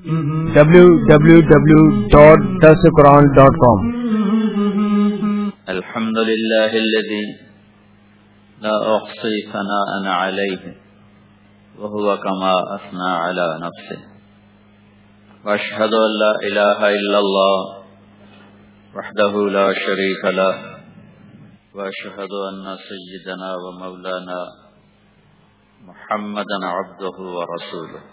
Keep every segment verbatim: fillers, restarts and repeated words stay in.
W W W dot درس قرآن dot com. الحمد للہ الذی لا احصی ثناء علیہ وهو كما اثنى على نفسه، واشهد ان لا اله الا الله وحده لا شريك له، واشهد ان سيدنا ومولانا محمدا عبده ورسوله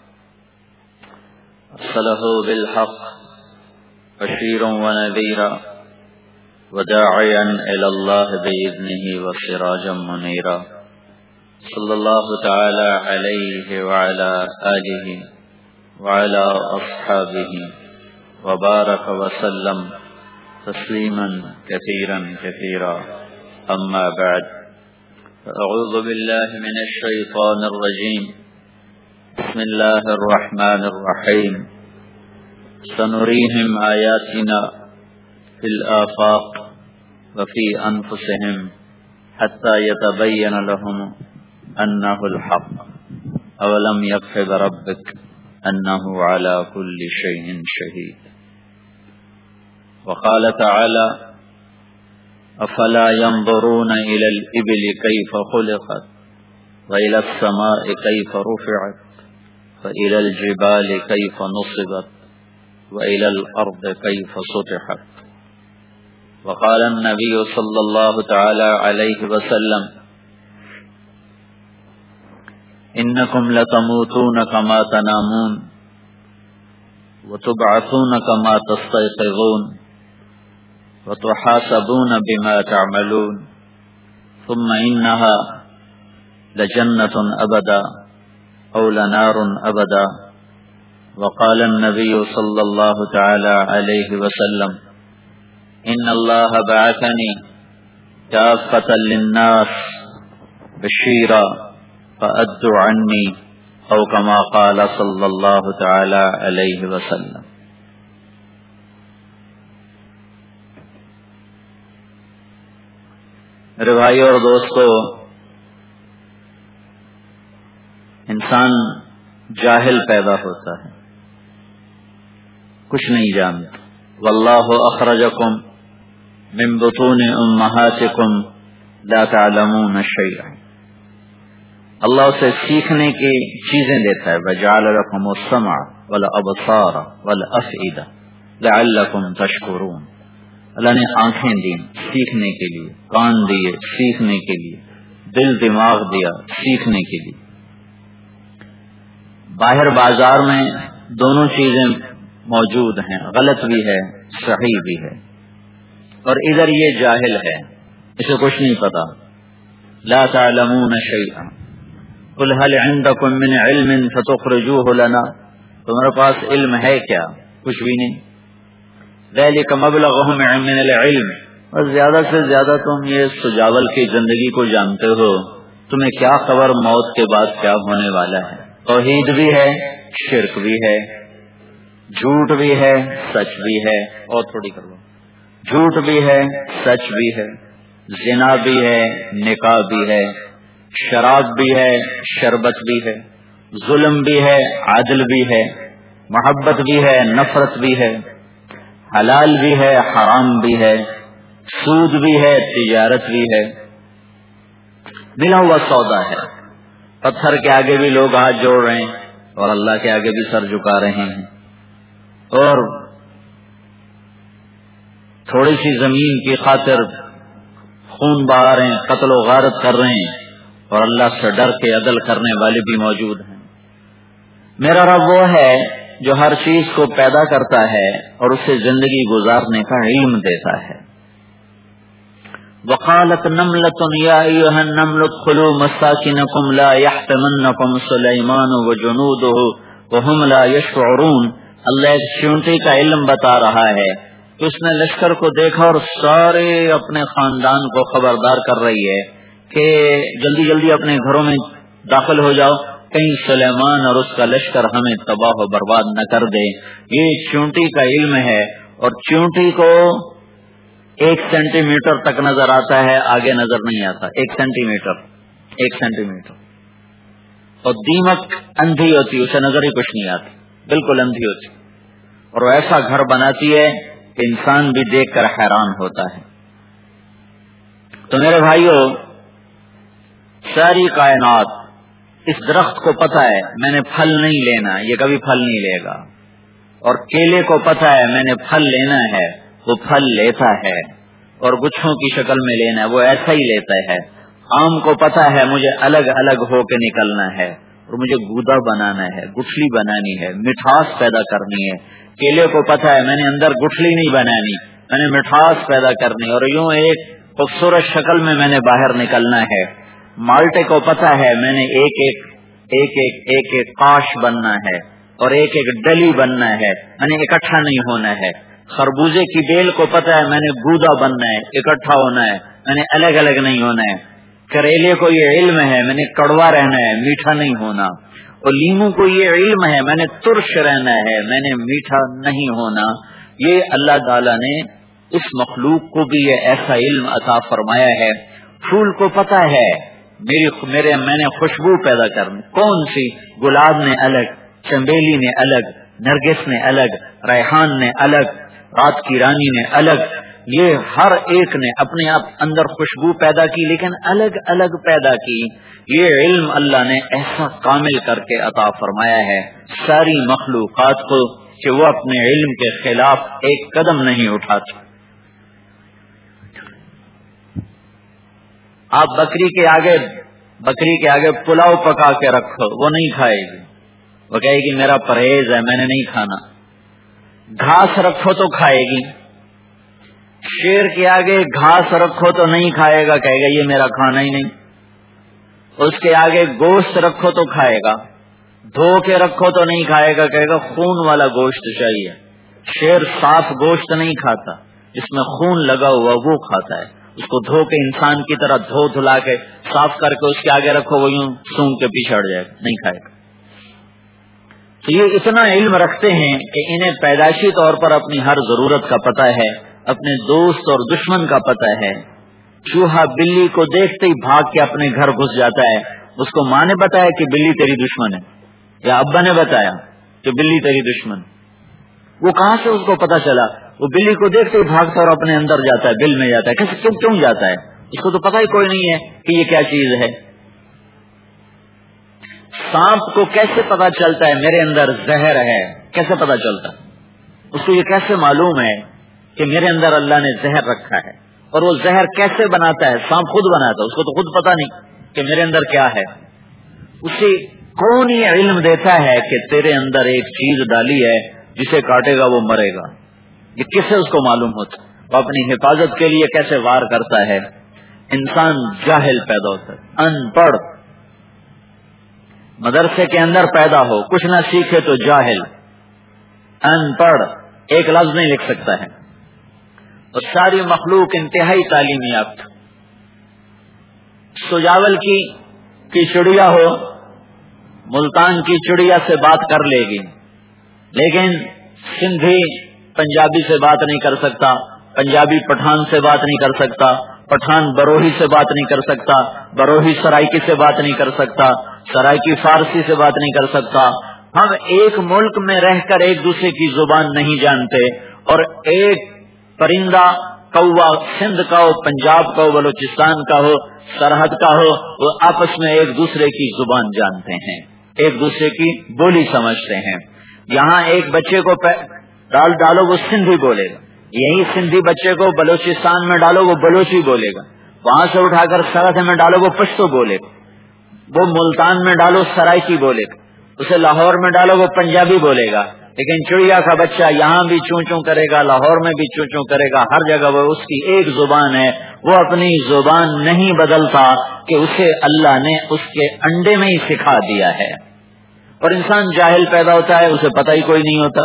ارسله بالحق بشيرا ونذيرا وداعيا الى الله باذنه وسراجا منيرا، صلی اللہ تعالی علیہ وعلی آلہ وعلی اصحابہ وبارک وسلم تسلیما کثیرا کثیرا، اما بعد، اعوذ باللہ من الشیطان الرجیم، بسم اللہ الرحمن الرحیم، سنریہم آیاتنا فی الآفاق وفی انفسہم حتی یتبین لہم انه الحق، اولم یکف بربک انه على كل شيء شهید، وقال تعالى افلا ينظرون الى الابل كيف خلقت والى السماء كيف رفعت والى الجبال كيف نصبت والى الارض كيف سطحت، وقال النبي صلى الله تعالى عليه وسلم انکم لتموتون کما تنامون وتبعثون کما تستيقظون وتحاسبون بما تعملون ثم انها لجنة ابدا او لنار ابدا، وقال النبي صلى الله تعالى عليه وسلم ان الله بعثني كافة للناس بشيرا فأدوا عني، او كما قال صلی اللہ تعالی علیہ وسلم۔ میرے بھائیو اور دوستو، انسان جاہل پیدا ہوتا ہے، کچھ نہیں جانتا۔ واللہ اخرجکم من بطون امہاتکم لا تعلمون شیئا، اللہ اسے سیکھنے کی چیزیں دیتا ہے۔ وَجَعَلَ لَكُمُ السَّمْعَ وَالْأَبْصَارَ وَالْأَفْئِدَةَ لَعَلَّكُمْ تَشْكُرُونَ، اللہ نے آنکھیں دی سیکھنے کے لیے، کان دیے سیکھنے کے لیے، دل دماغ دیا سیکھنے کے لیے۔ باہر بازار میں دونوں چیزیں موجود ہیں، غلط بھی ہے صحیح بھی ہے، اور ادھر یہ جاہل ہے، اسے کچھ نہیں پتا۔ لا تعلمون شیئا قل هل عندکم من علم فتخرجوه لنا، تمہارے پاس علم ہے کیا؟ کچھ بھی نہیں۔ ذلک مبلغهم من العلم، اور زیادہ سے زیادہ تم یہ سجاول کی زندگی کو جانتے ہو، تمہیں کیا خبر موت کے بعد کیا ہونے والا ہے۔ توحید بھی ہے، شرک بھی ہے، جھوٹ بھی ہے، سچ بھی ہے، اور تھوڑی کر لو، جھوٹ بھی ہے، سچ بھی ہے، زنا بھی ہے، نکاح بھی ہے، شراب بھی ہے، شربت بھی ہے، ظلم بھی ہے، عدل بھی ہے، محبت بھی ہے، نفرت بھی ہے، حلال بھی ہے، حرام بھی ہے، سود بھی ہے، تجارت بھی ہے، ملا ہوا سودا ہے۔ پتھر کے آگے بھی لوگ ہاتھ جوڑ رہے ہیں اور اللہ کے آگے بھی سر جھکا رہے ہیں، اور تھوڑی سی زمین کی خاطر خون بہا رہے ہیں، قتل و غارت کر رہے ہیں، اور اللہ سے ڈر کے عدل کرنے والے بھی موجود ہیں۔ میرا رب وہ ہے جو ہر چیز کو پیدا کرتا ہے اور اسے زندگی گزارنے کا علم دیتا ہے۔ وقالت نملۃ یا ایھا النمل ادخلوا مساکنکم لا یحطمنکم سلیمان وجنودہ وهم لا یشعرون، اللہ ایک چیونٹی کا علم بتا رہا ہے کہ اس نے لشکر کو دیکھا اور سارے اپنے خاندان کو خبردار کر رہی ہے کہ جلدی جلدی اپنے گھروں میں داخل ہو جاؤ، کہیں سلیمان اور اس کا لشکر ہمیں تباہ و برباد نہ کر دے۔ یہ چیونٹی کا علم ہے، اور چیونٹی کو ایک سینٹی میٹر تک نظر آتا ہے، آگے نظر نہیں آتا۔ ایک سینٹی میٹر ایک سینٹی میٹر اور دیمک اندھی ہوتی، اسے نظر ہی کچھ نہیں آتی، بالکل اندھی ہوتی۔ اور وہ ایسا گھر بناتی ہے کہ انسان بھی دیکھ کر حیران ہوتا ہے۔ تو میرے بھائیوں، ساری کائنات اس درخت کو پتا ہے میں نے پھل نہیں لینا، یہ کبھی پھل نہیں لے گا، اور کیلے کو پتا ہے میں نے پھل لینا ہے، وہ پھل لیتا ہے، اور گچھوں کی شکل میں لینا ہے وہ ایسا ہی لیتا ہے۔ آم کو پتا ہے مجھے الگ الگ ہو کے نکلنا ہے، اور مجھے گودا بنانا ہے، گٹھلی بنانی ہے، مٹھاس پیدا کرنی ہے۔ کیلے کو پتا ہے میں نے اندر گٹھلی نہیں بنانی، میں نے مٹھاس پیدا کرنی، اور یوں ایک خوبصورت شکل میں میں نے باہر نکلنا ہے۔ مالٹے کو پتا ہے میں نے ایک ایک ایک ایک ایک ایک کاش بننا ہے اور ایک ایک ڈلی بننا ہے، میں نے اکٹھا نہیں ہونا ہے۔ خربوزے کی بیل کو پتا ہے میں نے گودا بننا ہے، اکٹھا ہونا ہے، میں نے الگ الگ نہیں ہونا ہے۔ کریلے کو یہ علم ہے میں نے کڑوا رہنا ہے، میٹھا نہیں ہونا، اور لیمو کو یہ علم ہے میں نے ترش رہنا ہے، میں نے میٹھا نہیں ہونا۔ یہ اللہ تعالی نے اس مخلوق کو بھی یہ ایسا علم عطا فرمایا ہے۔ پھول کو پتا ہے میری میرے میں نے خوشبو پیدا کرنی، کون سی؟ گلاب نے الگ، چنبیلی نے الگ، نرگس نے الگ، ریحان نے الگ، رات کی رانی نے الگ، یہ ہر ایک نے اپنے آپ اندر خوشبو پیدا کی، لیکن الگ الگ پیدا کی۔ یہ علم اللہ نے ایسا کامل کر کے عطا فرمایا ہے ساری مخلوقات کو کہ وہ اپنے علم کے خلاف ایک قدم نہیں اٹھاتی۔ آپ بکری کے آگے بکری کے آگے پلاؤ پکا کے رکھو، وہ نہیں کھائے گی، وہ کہے گی میرا پرہیز ہے میں نے نہیں کھانا۔ گھاس رکھو تو کھائے گی، شیر کے آگے گھاس رکھو تو نہیں کھائے گا، کہے گا یہ میرا کھانا ہی نہیں۔ اس کے آگے گوشت رکھو تو کھائے گا، دھو کے رکھو تو نہیں کھائے گا، کہے گا خون والا گوشت چاہیے۔ شیر صاف گوشت نہیں کھاتا، جس میں خون لگا ہوا وہ کھاتا ہے۔ اس کو دھو کے انسان کی طرح دھو دھلا کے صاف کر کے اس کے آگے رکھو، وہ یوں سونگ کے پیچھے ہٹ جائے گا، نہیں کھائے گا۔ تو یہ اتنا علم رکھتے ہیں کہ انہیں پیدائشی طور پر اپنی ہر ضرورت کا پتہ ہے، اپنے دوست اور دشمن کا پتہ ہے۔ چوہا بلی کو دیکھتے ہی بھاگ کے اپنے گھر گھس جاتا ہے۔ اس کو ماں نے بتایا کہ بلی تیری دشمن ہے، یا ابا نے بتایا کہ بلی تیری دشمن، وہ کہاں سے اس کو پتا چلا؟ وہ بلی کو دیکھتے ہی بھاگتا اور اپنے اندر جاتا ہے، بل میں جاتا ہے۔ کیسے کیوں کیوں جاتا ہے؟ اس کو تو پتہ ہی کوئی نہیں ہے کہ یہ کیا چیز ہے۔ سانپ کو کیسے پتا چلتا ہے میرے اندر زہر ہے؟ کیسے پتا چلتا؟ اس کو یہ کیسے معلوم ہے کہ میرے اندر اللہ نے زہر رکھا ہے؟ اور وہ زہر کیسے بناتا ہے؟ سانپ خود بناتا ہے، اس کو تو خود پتا نہیں کہ میرے اندر کیا ہے۔ اسے کون یہ علم دیتا ہے کہ تیرے اندر ایک چیز ڈالی ہے جسے کاٹے گا وہ مرے گا؟ یہ کسے اس کو معلوم ہوتا؟ وہ اپنی حفاظت کے لیے کیسے وار کرتا ہے؟ انسان جاہل پیدا ہوتا ہے، ان پڑھ، مدرسے کے اندر پیدا ہو، کچھ نہ سیکھے تو جاہل، ان پڑھ، ایک لفظ نہیں لکھ سکتا ہے۔ اور ساری مخلوق انتہائی تعلیم یافتہ۔ سجاول کی کی چڑیا ہو، ملتان کی چڑیا سے بات کر لے گی، لیکن سندھی پنجابی سے بات نہیں کر سکتا، پنجابی پٹھان سے بات نہیں کر سکتا، پٹھان بروہی سے بات نہیں کر سکتا، بروہی سرائکی سے بات نہیں کر سکتا، سرائکی فارسی سے بات نہیں کر سکتا۔ ہم ایک ملک میں رہ کر ایک دوسرے کی زبان نہیں جانتے، اور ایک پرندہ کوا سندھ کا ہو، پنجاب کا ہو، بلوچستان کا ہو، سرحد کا ہو، وہ آپس میں ایک دوسرے کی زبان جانتے ہیں، ایک دوسرے کی بولی سمجھتے ہیں۔ یہاں ایک بچے کو ڈال ڈالو وہ سندھی بولے گا، یہی سندھی بچے کو بلوچستان میں ڈالو وہ بلوچی بولے گا، وہاں سے اٹھا کر سرحد میں ڈالو وہ پشتو بولے گا، وہ ملتان میں ڈالو سرائکی بولے گا، اسے لاہور میں ڈالو وہ پنجابی بولے گا۔ لیکن چڑیا کا بچہ یہاں بھی چوں چوں کرے گا، لاہور میں بھی چوں چوں کرے گا، ہر جگہ وہ اس کی ایک زبان ہے، وہ اپنی زبان نہیں بدلتا کہ اسے اللہ نے اس کے انڈے میں ہی سکھا دیا ہے۔ اور انسان جاہل پیدا ہوتا ہے، اسے پتہ ہی کوئی نہیں ہوتا۔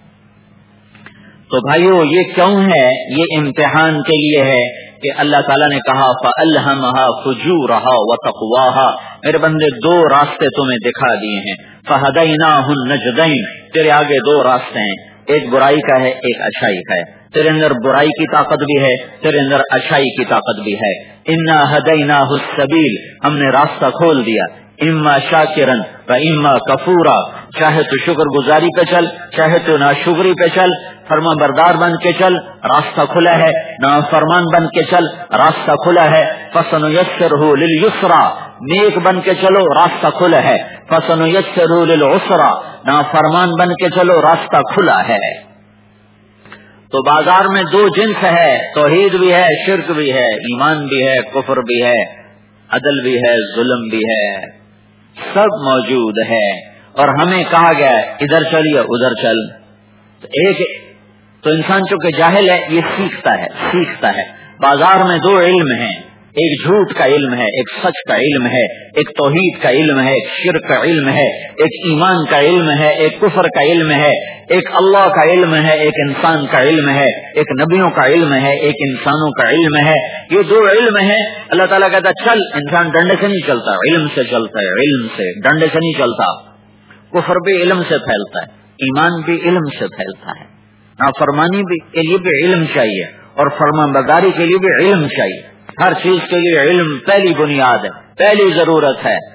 تو بھائیو یہ کیوں ہے؟ یہ امتحان کے لیے ہے کہ اللہ تعالیٰ نے کہا فَأَلْهَمَهَا فُجُورَهَا وَتَقْوَاهَا، میرے بندے دو راستے تمہیں دکھا دیے ہیں، فَهَدَيْنَاهُ النَّجْدَيْنِ، تیرے آگے دو راستے ہیں، ایک برائی کا ہے ایک اچھائی کا ہے، تیرے اندر برائی کی طاقت بھی ہے، تیرے اندر اچھائی کی طاقت بھی ہے۔ اِنَّا هَدَيْنَاهُ السَّبِيلَ، ہم نے راستہ کھول دیا، اما شاکرن و اما کفورا، چاہے تو شکر گزاری پہ چل، چاہے تو ناشکری پہ چل، فرما بردار بن کے چل، راستہ کھلا ہے، نافرمان بن کے چل، راستہ کھلا ہے، فَسَنُيَسِّرُهُ لِلْيُسْرَى، نیک بن کے چلو راستہ کھلا ہے، فَسَنُيَسِّرُهُ لِلْعُسْرَى، نافرمان بن کے چلو راستہ کھلا ہے۔ تو بازار میں دو جنس ہے، توحید بھی ہے، شرک بھی ہے، ایمان بھی ہے، کفر بھی ہے، عدل بھی ہے، ظلم بھی ہے، سب موجود ہے، اور ہمیں کہا گیا ادھر چل یا ادھر چل۔ تو ایک تو انسان چونکہ جاہل ہے یہ سیکھتا ہے سیکھتا ہے بازار میں دو علم ہیں، ایک جھوٹ کا علم ہے، ایک سچ کا علم ہے، ایک توحید کا علم ہے، ایک شرک کا علم ہے، ایک ایمان کا علم ہے، ایک کفر کا علم ہے، ایک اللہ کا علم ہے، ایک انسان کا علم ہے، ایک نبیوں کا علم ہے، ایک انسانوں کا علم ہے۔ یہ دو علم ہیں، اللہ تعالیٰ کہتا ہے چل، انسان ڈنڈے سے نہیں چلتا، علم سے چلتا ہے، علم سے، ڈنڈے سے نہیں چلتا۔ کفر بھی علم سے پھیلتا ہے، ایمان بھی علم سے پھیلتا ہے، نافرمانی بھی کے لیے بھی علم چاہیے، اور فرمانبرداری کے لیے بھی علم چاہیے۔ ہر چیز کے لیے علم پہلی بنیاد ہے، پہلی ضرورت ہے۔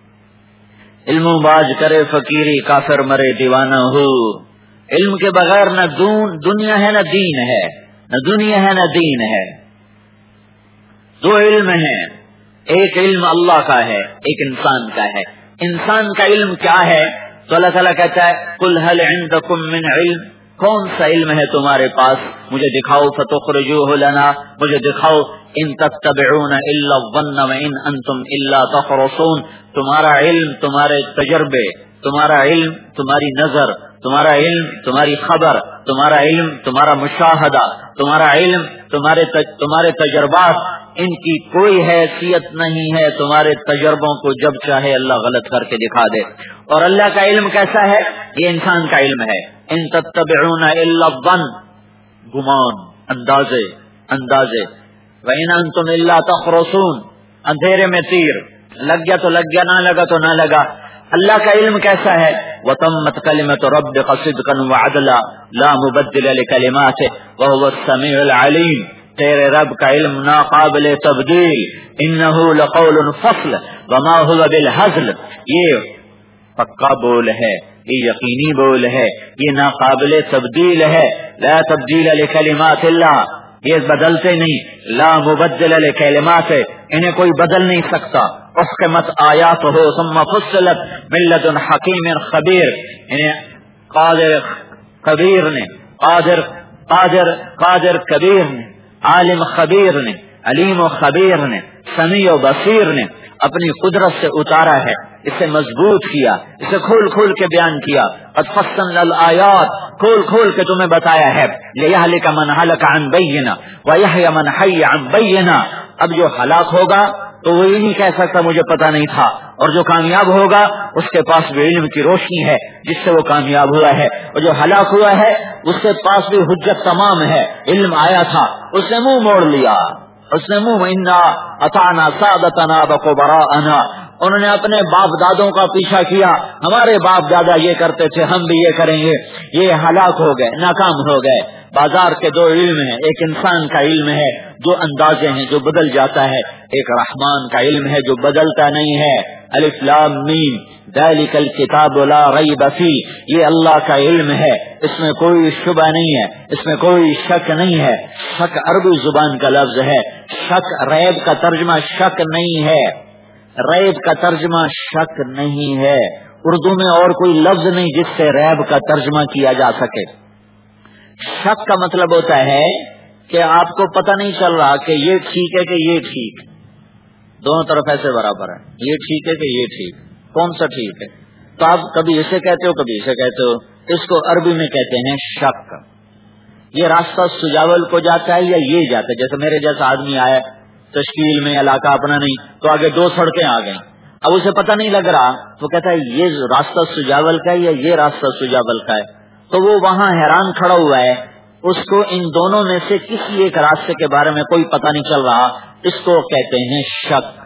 علم باز کرے فقیری، کافر مرے دیوانہ ہو۔ علم کے بغیر نہ دنیا ہے نہ دین ہے، نہ دنیا ہے نہ دین ہے۔ دو علم ہیں، ایک علم اللہ کا ہے، ایک انسان کا ہے۔ انسان کا علم کیا ہے؟ تو اللہ تعالیٰ کہتا ہے قل هل عندكم من علم، کون سا علم ہے تمہارے پاس، مجھے دکھاؤ، فتخرجوه لنا، مجھے دکھاؤ، ان تتبعون الا الظن وان انتم الا تخرصون، تمہارا علم تمہارے تجربے، تمہارا علم تمہاری نظر، تمہارا علم تمہاری خبر، تمہارا علم تمہارا مشاہدہ، تمہارا علم تمہارے تمہارے تجربات، ان کی کوئی حیثیت نہیں ہے تمہارے تجربوں کو جب چاہے اللہ غلط کر کے دکھا دے۔ اور اللہ کا علم کیسا ہے؟ یہ انسان کا علم ہے۔ ان تتبعون الا الظن، گمان، اندازے اندازے، وَإِنْ أَنْتُمْ إِلَّا تَخْرُصُونَ، اندھیرے میں تیر لگ گیا تو لگ گیا، نہ لگا تو نہ لگا۔ اللہ کا علم کیسا ہے؟ وَتَمَّتْ كَلِمَةُ رَبِّكَ صِدْقًا وَعَدْلًا لَا مُبَدِّلَ لِكَلِمَاتِهِ وَهُوَ السَّمِيعُ الْعَلِيمُ، تیرے رب کا علم ناقابل تبدیل، إِنَّهُ لَقَوْلٌ فَصْلٌ وَمَا هُوَ بِالْهَزْلِ، یہ پکا بول ہے، یہ یقینی بول ہے، یہ ناقابل تبدیل ہے۔ لا تبدیل لکلمات اللہ، یہ بدلتے نہیں، لا مبدل لکلمات، انہیں کوئی بدل نہیں سکتا۔ احکمت آیات ہو ثم فصلت من لدن حکیم خبیر، انہیں قادر خبیر نے، قادر قادر قادر کبیر نے، عالم خبیر نے، علیم و خبیر نے، سمیع و بصیر نے اپنی قدرت سے اتارا ہے، اسے مضبوط کیا، اسے کھول کھول کے بیان کیا۔ قد فصلنا الآیات، کھول کھول کے تمہیں بتایا ہے، لیہلک من ہلک عن بینہ ویحیی من حی عن بینہ۔ اب جو ہلاک ہوگا تو وہ یہ نہیں کہہ سکتا مجھے پتا نہیں تھا، اور جو کامیاب ہوگا اس کے پاس بھی علم کی روشنی ہے جس سے وہ کامیاب ہوا ہے، اور جو ہلاک ہوا ہے اس کے پاس بھی حجت تمام ہے، علم آیا تھا اس نے منہ موڑ لیا، اس نے منہ انا اطعنا سادتنا وکبراءنا، انہوں نے اپنے باپ دادوں کا پیچھا کیا، ہمارے باپ دادا یہ کرتے تھے ہم بھی یہ کریں گے، یہ ہلاک ہو گئے، ناکام ہو گئے۔ بازار کے دو علم ہیں، ایک انسان کا علم ہے جو اندازے ہیں جو بدل جاتا ہے، ایک رحمان کا علم ہے جو بدلتا نہیں ہے۔ الف لام میم ذالک الکتاب لا ریب فیہ، یہ اللہ کا علم ہے، اس میں کوئی شبہ نہیں ہے، اس میں کوئی شک نہیں ہے۔ شک عربی زبان کا لفظ ہے، شک ریب کا ترجمہ شک نہیں ہے، ریب کا ترجمہ شک نہیں ہے، اردو میں اور کوئی لفظ نہیں جس سے ریب کا ترجمہ کیا جا سکے۔ شک کا مطلب ہوتا ہے کہ آپ کو پتہ نہیں چل رہا کہ یہ ٹھیک ہے کہ یہ ٹھیک، دونوں طرف ایسے برابر ہے، یہ ٹھیک ہے کہ یہ ٹھیک، کون سا ٹھیک ہے؟ تو آپ کبھی اسے کہتے ہو کبھی اسے کہتے ہو، اس کو عربی میں کہتے ہیں شک۔ یہ راستہ سجاول کو جاتا ہے یا یہ جاتا ہے؟ جیسے میرے جیسا آدمی آیا تشکیل میں، علاقہ اپنا نہیں، تو آگے دو سڑکیں آ گئیں، اب اسے پتہ نہیں لگ رہا تو کہتا ہے یہ راستہ سجاول کا ہے یا یہ راستہ سجاول کا ہے، تو وہ وہاں حیران کھڑا ہوا ہے، اس کو ان دونوں میں سے کسی ایک راستے کے بارے میں کوئی پتہ نہیں چل رہا، اس کو کہتے ہیں شک۔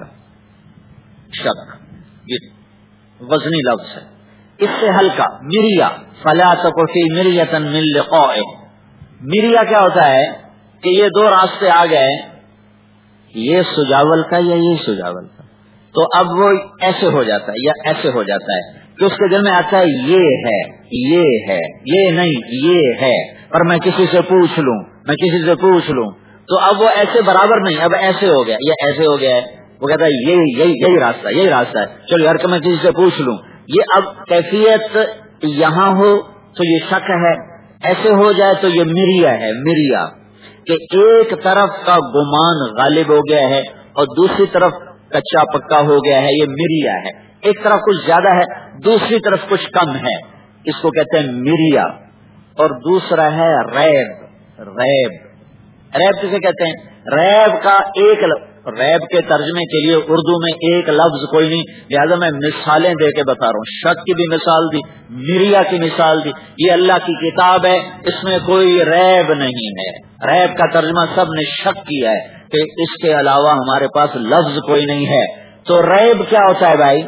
شک یہ وزنی لفظ ہے، اس سے ہلکا مریا، فلا تک فی مریۃ من لقائہ، مریا کیا ہوتا ہے کہ یہ دو راستے آ گئے، یہ سجاول کا یا یہ سجاول کا، تو اب وہ ایسے ہو جاتا ہے یا ایسے ہو جاتا ہے، کہ اس کے دل میں آتا ہے یہ ہے یہ ہے یہ نہیں یہ ہے، پر میں کسی سے پوچھ لوں میں کسی سے پوچھ لوں تو اب وہ ایسے برابر نہیں، اب ایسے ہو گیا، یہ ایسے ہو گیا ہے، وہ کہتا ہے یہی یہی یہی راستہ یہی راستہ ہے، چلو یار کہ میں کسی سے پوچھ لوں۔ یہ اب کیفیت یہاں ہو تو یہ شک ہے، ایسے ہو جائے تو یہ مریا ہے، مریا کہ ایک طرف کا گمان غالب ہو گیا ہے اور دوسری طرف کچا پکا ہو گیا ہے، یہ مریا ہے۔ ایک طرف کچھ زیادہ ہے، دوسری طرف کچھ کم ہے، اس کو کہتے ہیں مریا۔ اور دوسرا ہے ریب، ریب ریب کسے کہتے ہیں؟ ریب کا ایک ریب کے ترجمے کے لیے اردو میں ایک لفظ کوئی نہیں، لہٰذا میں مثالیں دے کے بتا رہا ہوں۔ شک کی بھی مثال دی، مریا کی مثال دی، یہ اللہ کی کتاب ہے، اس میں کوئی ریب نہیں ہے۔ ریب کا ترجمہ سب نے شک کیا ہے کہ اس کے علاوہ ہمارے پاس لفظ کوئی نہیں ہے۔ تو ریب کیا ہوتا ہے بھائی؟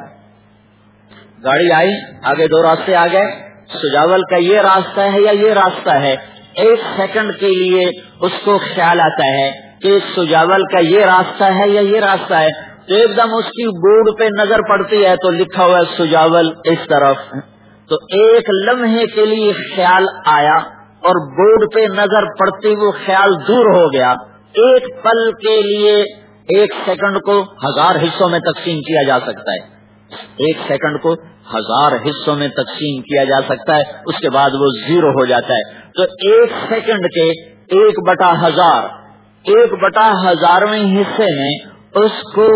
گاڑی آئی، آگے دو راستے آ گئے، سجاول کا یہ راستہ ہے یا یہ راستہ ہے، ایک سیکنڈ کے لیے اس کو خیال آتا ہے کہ سجاول کا یہ راستہ ہے یا یہ راستہ ہے، تو ایک دم اس کی بورڈ پہ نظر پڑتی ہے تو لکھا ہوا ہے سجاول اس طرف، تو ایک لمحے کے لیے خیال آیا اور بورڈ پہ نظر پڑتی وہ خیال دور ہو گیا۔ ایک پل کے لیے ایک سیکنڈ کو ہزار حصوں میں تقسیم کیا جا سکتا ہے، ایک سیکنڈ کو ہزار حصوں میں تقسیم کیا جا سکتا ہے، اس کے بعد وہ زیرو ہو جاتا ہے۔ تو ایک سیکنڈ کے ایک بٹا ہزار ایک بٹا ہزارویں حصے میں اس کو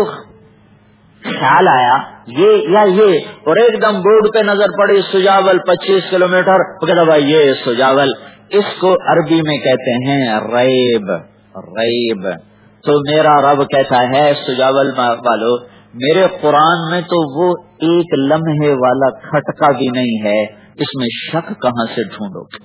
خیال آیا یہ یا یہ، اور ایک دم بورڈ پہ نظر پڑی سجاول پچیس کلو میٹر، کہتا بھائی یہ سجاول، اس کو عربی میں کہتے ہیں ریب، ریب۔ تو میرا رب کہتا ہے سجاول والو، میرے قرآن میں تو وہ ایک لمحے والا کھٹکا بھی نہیں ہے، اس میں شک کہاں سے ڈھونڈو گے؟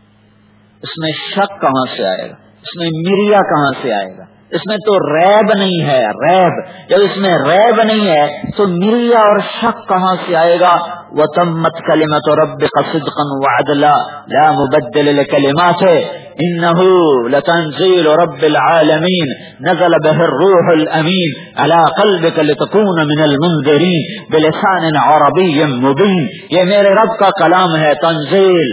اس میں شک کہاں سے آئے گا؟ اس میں مریا کہاں سے آئے گا؟ اس میں تو ریب نہیں ہے، ریب۔ جب اس میں ریب نہیں ہے تو مریا اور شک کہاں سے آئے گا؟ وَتَمَّتْ كَلِمَةُ رَبِّكَ صِدْقًا وَعَدْلًا لَا مُبَدِّلَ لِكَلِمَاتِهِ إِنَّهُ لَتَنزِيلُ رَبِّ الْعَالَمِينَ نَزَلَ بِهِ الرُّوحُ الْأَمِينُ عَلَى قَلْبِكَ لِتَكُونَ مِنَ الْمُنذِرِينَ بِلِسَانٍ عَرَبِيٍّ مُبِينٍ۔ یہ میرے رب کا کلام ہے، تنزیل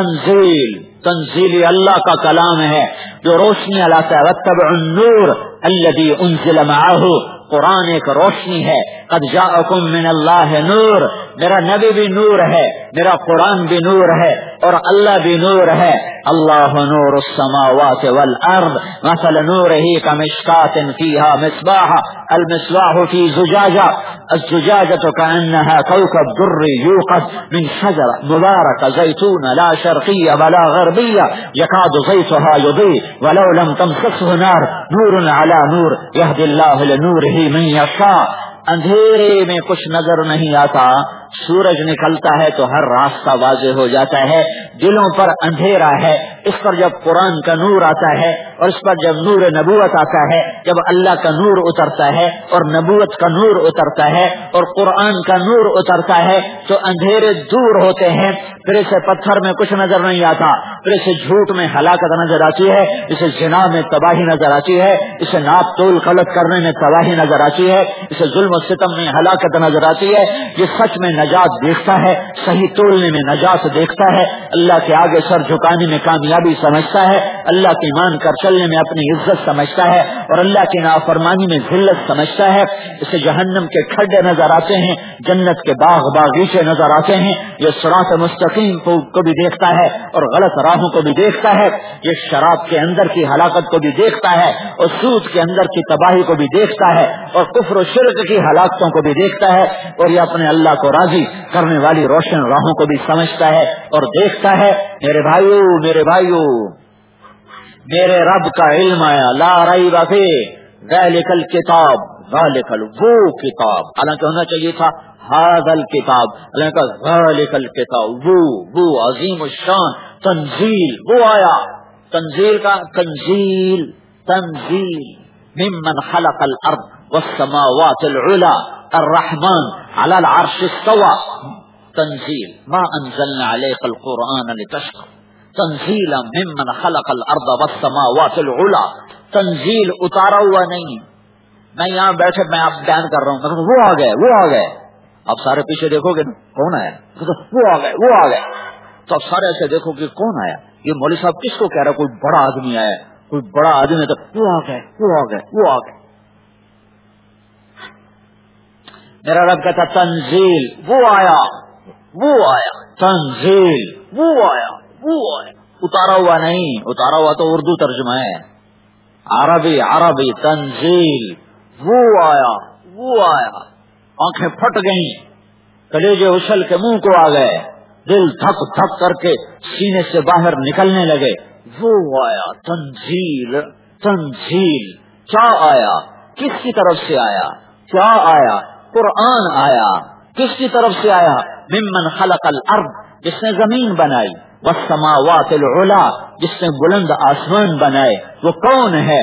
تنزیل تنزیلی اللہ کا کلام ہے جو روشنی لاتا ہے۔ وَاتَّبِعُوا النُّورَ الَّذِي أُنزِلَ مَعَهُ، قرآن ایک روشنی ہے۔ قد جاءکم من اللہ نور، میرا نبی بھی نور ہے، میرا قرآن بھی نور ہے، اور اللہ بھی نور ہے۔ اللہ نور السماوات والارض مثل نورہ کمشکاۃ فیہا مصباح، المصباح فی زجاجہ، الزجاجة كأنها كوكب دري يوقد من شجرة مباركة زيتونة لا شرقية ولا غربية يكاد زيتها يضيء ولو لم تمسسه نار نور على نور يهدي الله لنوره من يشاء۔ اندھیرے میں کچھ نظر نہیں آتا، سورج نکلتا ہے تو ہر راستہ واضح ہو جاتا ہے۔ دلوں پر اندھیرا ہے، اس پر جب قرآن کا نور آتا ہے اور اس پر جب نور نبوت آتا ہے، جب اللہ کا نور اترتا ہے اور نبوت کا نور اترتا ہے اور قرآن کا نور اترتا ہے تو اندھیرے دور ہوتے ہیں۔ پھر اسے پتھر میں کچھ نظر نہیں آتا، پھر اسے جھوٹ میں ہلاکت نظر آتی ہے، اسے زنا میں تباہی نظر آتی ہے، اسے ناپ تول غلط کرنے میں تباہی نظر آتی ہے، اسے ظلم و ستم میں ہلاکت نظر آتی ہے۔ یہ سچ میں نجات دیکھتا ہے، صحیح تولنے میں نجات دیکھتا ہے، اللہ کے آگے سر جھکانے میں کامیابی سمجھتا ہے، اللہ کی مان کر چلنے میں اپنی عزت سمجھتا ہے، اور اللہ کی نافرمانی میں ذلت سمجھتا ہے۔ اسے جہنم کے کھڈے نظر آتے ہیں، جنت کے باغ باغیچے نظر آتے ہیں۔ یہ صراط مستقیم کو, کو بھی دیکھتا ہے اور غلط راہوں کو بھی دیکھتا ہے۔ یہ شراب کے اندر کی ہلاکت کو بھی دیکھتا ہے اور سود کے اندر کی تباہی کو بھی دیکھتا ہے اور کفر و شرک کی ہلاکتوں کو بھی دیکھتا ہے، اور یہ اپنے اللہ کو راضی کرنے والی روشن راہوں کو بھی سمجھتا ہے اور دیکھتا ہے۔ میرے بھائیو میرے بھائیو میرے رب کا علم آیا، لا ریب فیہ ذالک الکتاب، ذالک وہ کتاب، حالانکہ ہونا چاہیے تھا ھذا الکتاب، حالانکہ ذالک الکتاب، وہ وہ عظیم الشان تنزیل، وہ آیا تنزیل کا تنزیل تنزیل ممن خلق الارض والسماوات العلا الرحمن على العرش استوى، تنزیل ما انزلنا عليك القرآن لتشقى، تنزیلا ممن خلق الارض والسماوات العلا، تنزیل اتارا ہوا نہیں، میں یہاں بیٹھے میں آپ بیان کر رہا ہوں، وہ آ گئے وہ آ گئے آپ سارے پیچھے دیکھو گے کون آیا, وہ آ گئے وہ آ گئے, تو آپ سارے ایسے دیکھو کہ کون آیا, یہ مولوی صاحب کس کو کہہ رہا, کوئی بڑا آدمی آیا, کوئی بڑا آدمی ہے, تو وہ آ گئے وہ آ گئے وہ آ گئے. میرا رب کہتا تنزیل, وہ آیا وہ آیا, تنزیل وہ آیا وہ آیا, اتارا ہوا نہیں, اتارا ہوا تو اردو ترجمہ ہے, عربی عربی. تنزیل وہ آیا وہ آیا. آنکھیں پھٹ گئیں, کلیجے اچھل کے منہ کو آ گئے, دل دھک دھک کر کے سینے سے باہر نکلنے لگے. وہ آیا تنزیل, تنزیل. کیا آیا, کس کی طرف سے آیا, کیا آیا, قرآن آیا. کس کی طرف سے آیا, ممن خلق الارض, جس نے زمین بنائی, والسماوات العلا, جس نے بلند آسمان بنائے. وہ کون ہے,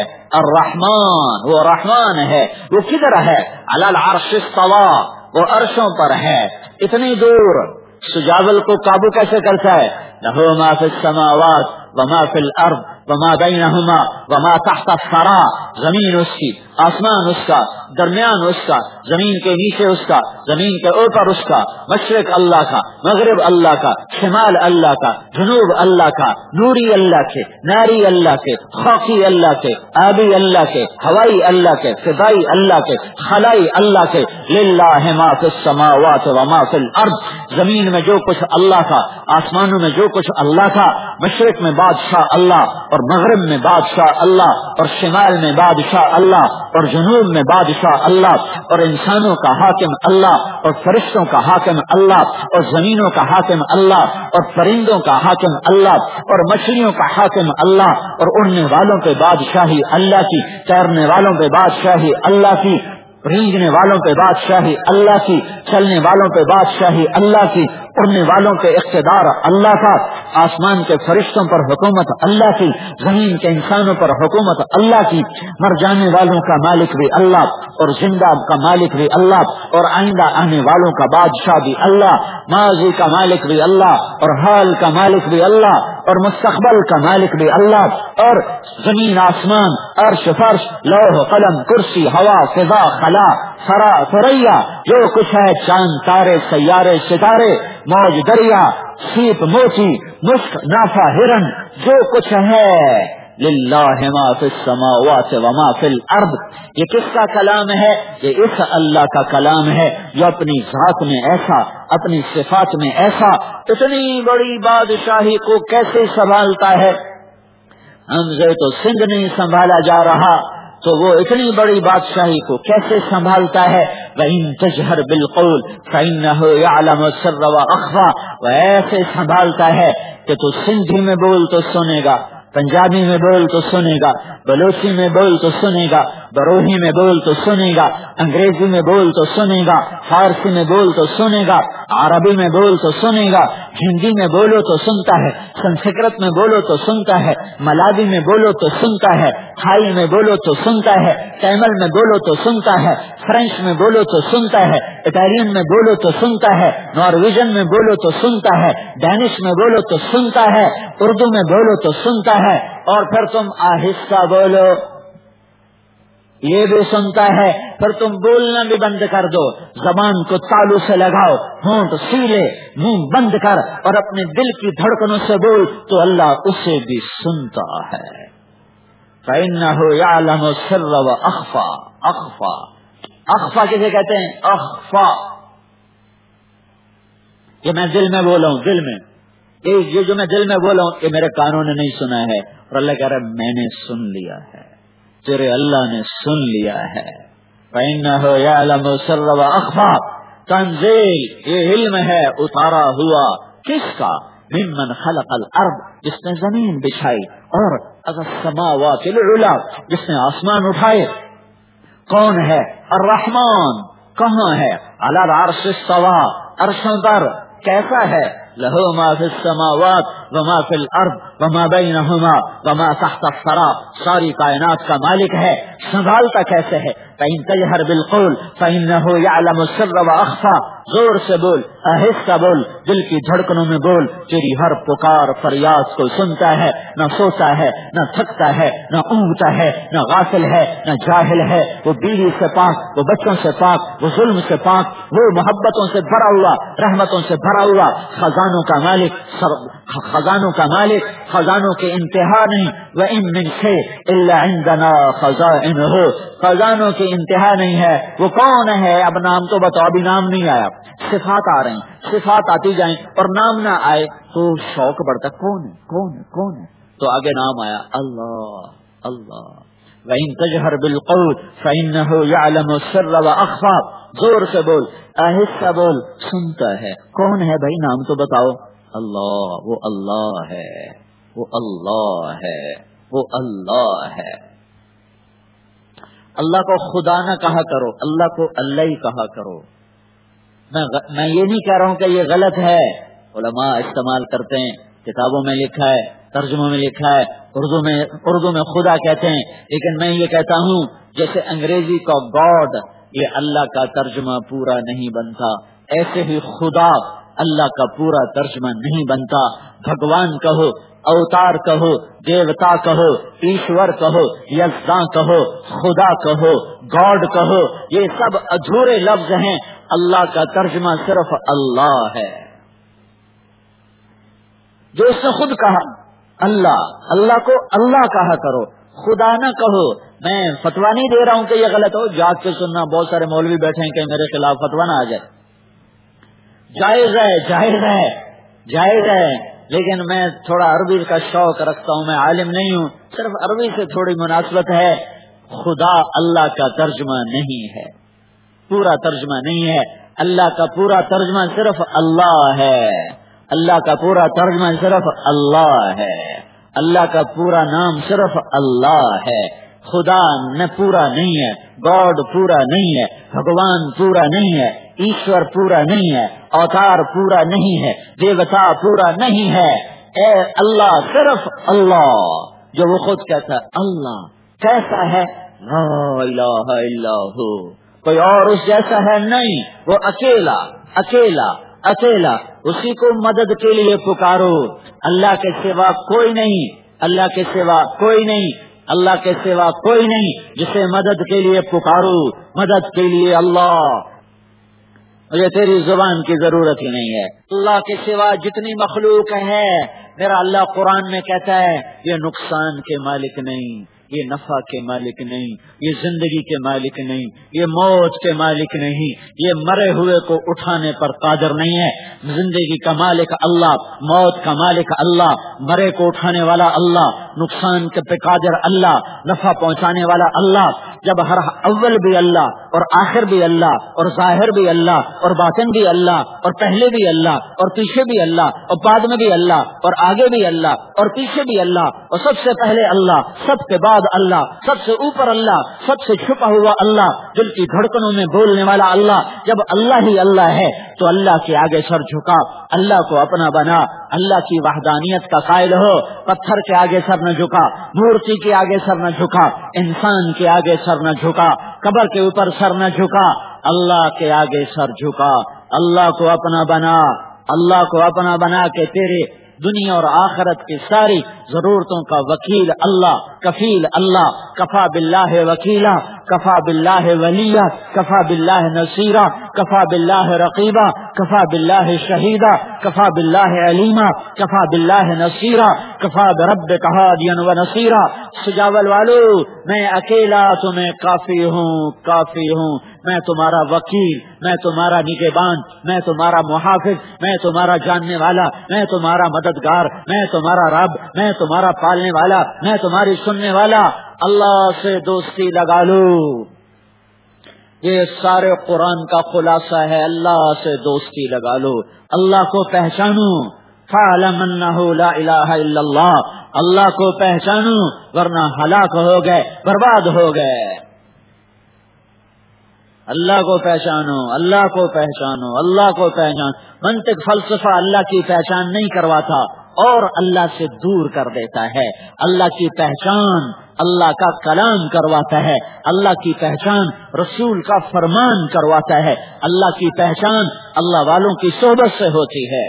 الرحمن, وہ رحمان ہے. وہ کدھر ہے, علی العرش استوى, وہ عرشوں پر ہے. اتنی دور سجاول کو قابو کیسے کرتا ہے, لہ ما فی السماوات وما فی الارض وما بینہما وما تحت الثری, زمین اس کی, آسمان اس کا, درمیان اس کا, زمین کے نیچے اس کا, زمین کے اوپر اس کا, مشرق اللہ کا, مغرب اللہ کا, شمال اللہ کا, جنوب اللہ کا, نوری اللہ کے, ناری اللہ کے, خاکی اللہ کے, آبی اللہ کے, ہوائی اللہ کے, فضائی اللہ کے, خلائی اللہ کے. للہ ما فی السماوات وما فی الارض, زمین میں جو کچھ اللہ کا, آسمانوں میں جو کچھ اللہ کا, مشرق میں بادشاہ اللہ, اور مغرب میں بادشاہ اللہ, اور شمال میں بادشاہ اللہ, اور جنوب میں بادشاہ اللہ, اور انسانوں کا حاکم اللہ, اور فرشتوں کا حاکم اللہ, اور زمینوں کا حاکم اللہ, اور پرندوں کا حاکم اللہ, اور مچھلیوں کا حاکم اللہ, اور اڑنے والوں پہ بادشاہی اللہ کی, تیرنے والوں پہ بادشاہی اللہ کی, رینگنے والوں پہ بادشاہی اللہ کی, چلنے والوں پہ بادشاہی اللہ کی, اڑنے والوں پہ اقتدار اللہ کا, آسمان کے فرشتوں پر حکومت اللہ کی, زمین کے انسانوں پر حکومت اللہ کی, مر جانے والوں کا مالک بھی اللہ, اور زندہ کا مالک بھی اللہ, اور آئندہ آنے والوں کا بادشاہ بھی اللہ, ماضی کا مالک بھی اللہ, اور حال کا مالک بھی اللہ, اور مستقبل کا مالک بھی اللہ, اور زمین آسمان, عرش فرش, لوح قلم کرسی ہوا فضا خلا سرا ثریا, جو کچھ ہے, چاند تارے سیارے ستارے, موج دریا, سیپ موتی, مشک نافا ہرن, جو کچھ ہے, للہ ما فی السماوات وما فی الارض. یہ کس کا کلام ہے, یہ اس اللہ کا کلام ہے جو اپنی ذات میں ایسا, اپنی صفات میں ایسا, اتنی بڑی بادشاہی کو کیسے سنبھالتا ہے. ہم سے تو سندھ نہیں سنبھالا جا رہا, تو وہ اتنی بڑی بادشاہی کو کیسے سنبھالتا ہے. وَإِن تَجْهَرْ بِالْقَوْلِ فَإِنَّهُ يَعْلَمُ السِّرَّ وَأَخْفَى, وہ ایسے سنبھالتا ہے کہ تو سندھی میں بول تو سنے گا, پنجابی میں بول تو سنے گا, بلوچی میں بول تو سنے گا, بروہی میں بول تو سنے گا, انگریزی میں بول تو سنے گا, فارسی میں بول تو سنے گا, عربی میں بول تو سنے گا, ہندی میں بولو تو سنتا ہے, سنسکرت میں بولو تو سنتا ہے, ملاوی میں بولو تو سنتا ہے, تھائی میں بولو تو سنتا ہے, تیمل میں بولو تو سنتا ہے, فرینچ میں بولو تو سنتا ہے, اٹالین میں بولو تو سنتا ہے, نارویجن میں بولو تو سنتا ہے, ڈینش میں بولو تو سنتا ہے, اردو میں بولو تو سنتا ہے, اور پھر تم آہستہ بولو یہ بھی سنتا ہے, پھر تم بولنا بھی بند کر دو, زبان کو تالو سے لگاؤ, ہونٹ سیلے, منہ بند کر, اور اپنے دل کی دھڑکنوں سے بول, تو اللہ اسے بھی سنتا ہے. فَإِنَّهُ يَعْلَمُ السِّرَّ وَأَخْفَى. اخفا, اخفا کسے کہتے ہیں, اخفا, یہ میں دل میں بولا ہوں, دل میں, یہ جو میں دل میں بولا ہوں یہ میرے کانوں نے نہیں سنا ہے, اور اللہ کہہ رہا ہے میں نے سن لیا ہے, تیرے اللہ نے سن لیا ہے. فَإِنَّهُ يَعْلَمُ السِّرَّ وَأَخْفَى. تنزیل, یہ علم ہے اتارا ہوا, کس کا, ممن خلق الارض, جس نے زمین بچھائی, اور السماوات العلا, جس نے آسمان اٹھائے. کون ہے, الرحمن, کہاں ہے, علی العرش استوى, عرشوں پر, کیسا ہے, لہو ما فی السماوات وما فی الارض وما بینہما وما تحت الثری، ساری کائنات کا مالک ہے، سنبھالتا کیسے ہے؟ فإن تجہر بالقول فإنہ یعلم السر وأخفى، زور سے بول، آہستہ بول، دل کی دھڑکنوں میں بول، تیری ہر پکار فریاد کو سنتا ہے، نہ سوتا ہے، نہ تھکتا ہے، نہ اونگتا ہے، نہ غافل ہے، نہ جاہل ہے، وہ بیوی سے پاک، وہ بچوں سے پاک، وہ ظلم سے پاک، وہ محبتوں سے بھرا ہوا، رحمتوں سے بھرا ہوا، خزانوں کا مالک، خزانوں کا مالک، خزانوں کے انتہا نہیں، وَإِن مِّن شَيْءٍ إِلَّا عِندَنَا خَزَائِنُهُ، خزانوں کی انتہا نہیں ہے۔ وہ کون ہے؟ اب نام تو بتاؤ، ابھی نام نہیں آیا، صفات آ رہی ہیں، صفات آتی جائیں اور نام نہ آئے تو شوق بڑھتا، کون ہے کون ہے کون ہے؟ تو آگے نام آیا، اللہ اللہ۔ وَإِن تَجْهَرْ بِالْقَوْلِ فَإِنَّهُ يَعْلَمُ السِّرَّ وَأَخْفَى، زور سے بول، آہستہ بول، سنتا ہے۔ کون ہے بھائی؟ نام تو بتاؤ۔ اللہ، وہ اللہ ہے، وہ اللہ ہے، وہ اللہ ہے۔ اللہ کو خدا نہ کہا کرو، اللہ کو اللہ ہی کہا کرو۔ میں غ... میں یہ نہیں کہہ رہا ہوں کہ یہ غلط ہے، علماء استعمال کرتے ہیں، کتابوں میں لکھا ہے، ترجموں میں لکھا ہے، اردو میں اردو میں خدا کہتے ہیں، لیکن میں یہ کہتا ہوں جیسے انگریزی کا گاڈ یہ اللہ کا ترجمہ پورا نہیں بنتا، ایسے ہی خدا اللہ کا پورا ترجمہ نہیں بنتا۔ بھگوان کہو، اوتار کہو، دیوتا کہو، ایشور کہو، یزداں کہو، خدا کہو، گاڈ کہو، یہ سب ادھورے لفظ ہیں، اللہ کا ترجمہ صرف اللہ ہے، جو اس نے خود کہا۔ اللہ، اللہ کو اللہ کہا کرو، خدا نہ کہو۔ میں فتوا نہیں دے رہا ہوں کہ یہ غلط ہو، جاگ کے سننا، بہت سارے مولوی بیٹھے ہیں کہ میرے خلاف فتوا نہ آ جائے، جائز ہے جائز ہے جائز ہے، لیکن میں تھوڑا عربی کا شوق رکھتا ہوں، میں عالم نہیں ہوں، صرف عربی سے تھوڑی مناسبت ہے۔ خدا اللہ کا ترجمہ نہیں ہے، پورا ترجمہ نہیں ہے، اللہ کا پورا ترجمہ صرف اللہ ہے، اللہ کا پورا ترجمہ صرف اللہ ہے، اللہ کا پورا نام صرف اللہ ہے۔ خدا نہ پورا نہیں ہے، گاڈ پورا نہیں ہے، بھگوان پورا نہیں ہے، ایشور پورا نہیں ہے، اوتار پورا نہیں ہے، دیوتا پورا نہیں ہے، اے اللہ صرف اللہ، جو وہ خود کہتا ہے اللہ کیسا ہے؟ لا الہ الا ہو، کوئی اور اس جیسا ہے نہیں، وہ اکیلا اکیلا اکیلا، اسی کو مدد کے لیے پکارو، اللہ کے سوا کوئی نہیں، اللہ کے سوا کوئی نہیں، اللہ کے سوا کوئی نہیں، جسے مدد کے لیے پکارو، مدد کے لیے اللہ، مجھے تیری زبان کی ضرورت ہی نہیں ہے۔ اللہ کے سوا جتنی مخلوق ہے، میرا اللہ قرآن میں کہتا ہے یہ نقصان کے مالک نہیں، یہ نفع کے مالک نہیں، یہ زندگی کے مالک نہیں، یہ موت کے مالک نہیں، یہ مرے ہوئے کو اٹھانے پر قادر نہیں ہے۔ زندگی کا مالک اللہ، موت کا مالک اللہ، مرے کو اٹھانے والا اللہ، نقصان کے پہ قادر اللہ، نفع پہنچانے والا اللہ۔ جب ہر اول بھی اللہ اور آخر بھی اللہ اور ظاہر بھی اللہ اور باطن بھی اللہ اور پہلے بھی اللہ اور پیچھے بھی اللہ اور بعد میں بھی اللہ اور آگے بھی اللہ اور پیچھے بھی اللہ اور سب سے پہلے اللہ، سب کے بعد اللہ، سب سے اوپر اللہ، سب سے چھپا ہوا اللہ، دل کی دھڑکنوں میں بولنے والا اللہ، جب اللہ ہی اللہ ہے تو اللہ کے آگے سر جھکا، اللہ کو اپنا بنا، اللہ کی وحدانیت کا قائل ہو، پتھر کے آگے سر نہ جھکا، مورتی کے آگے سر نہ جھکا، انسان کے آگے سر نہ جھکا، قبر کے اوپر سر نہ جھکا، اللہ کے آگے سر جھکا، اللہ کو اپنا بنا، اللہ کو اپنا بنا کے تیرے دنیا اور آخرت کی ساری ضرورتوں کا وکیل اللہ، کفیل اللہ، کفا باللہ وکیلا، کفا باللہ ولیہ، کفا باللہ نصیرہ، کفا باللہ رقیبہ، کفا باللہ شہیدہ، کفا باللہ علیمہ، کفا باللہ نصیرہ، کفا بربک ہادیا و نصیرہ۔ سجاول والو، میں اکیلا تمہیں کافی ہوں، کافی ہوں، میں تمہارا وکیل، میں تمہارا نگہبان، میں تمہارا محافظ، میں تمہارا جاننے والا، میں تمہارا مددگار، میں تمہارا رب، میں تمہارا پالنے والا، میں تمہاری سننے والا۔ اللہ سے دوستی لگا لو، یہ سارے قرآن کا خلاصہ ہے، اللہ سے دوستی لگا لو، اللہ کو پہچانو، فَاعْلَمْ أَنَّهُ لَا إِلَٰهَ إِلَّا اللَّهُ، اللہ کو پہچانو ورنہ ہلاک ہو گئے، برباد ہو گئے۔ اللہ کو پہچانو، اللہ کو پہچانو، اللہ کو پہچانو۔ منطق فلسفہ اللہ کی پہچان نہیں کرواتا، اور اللہ سے دور کر دیتا ہے. اللہ کی پہچان اللہ کا کلام کرواتا ہے, اللہ کی پہچان رسول کا فرمان کرواتا ہے, اللہ کی پہچان اللہ والوں کی صحبت سے ہوتی ہے.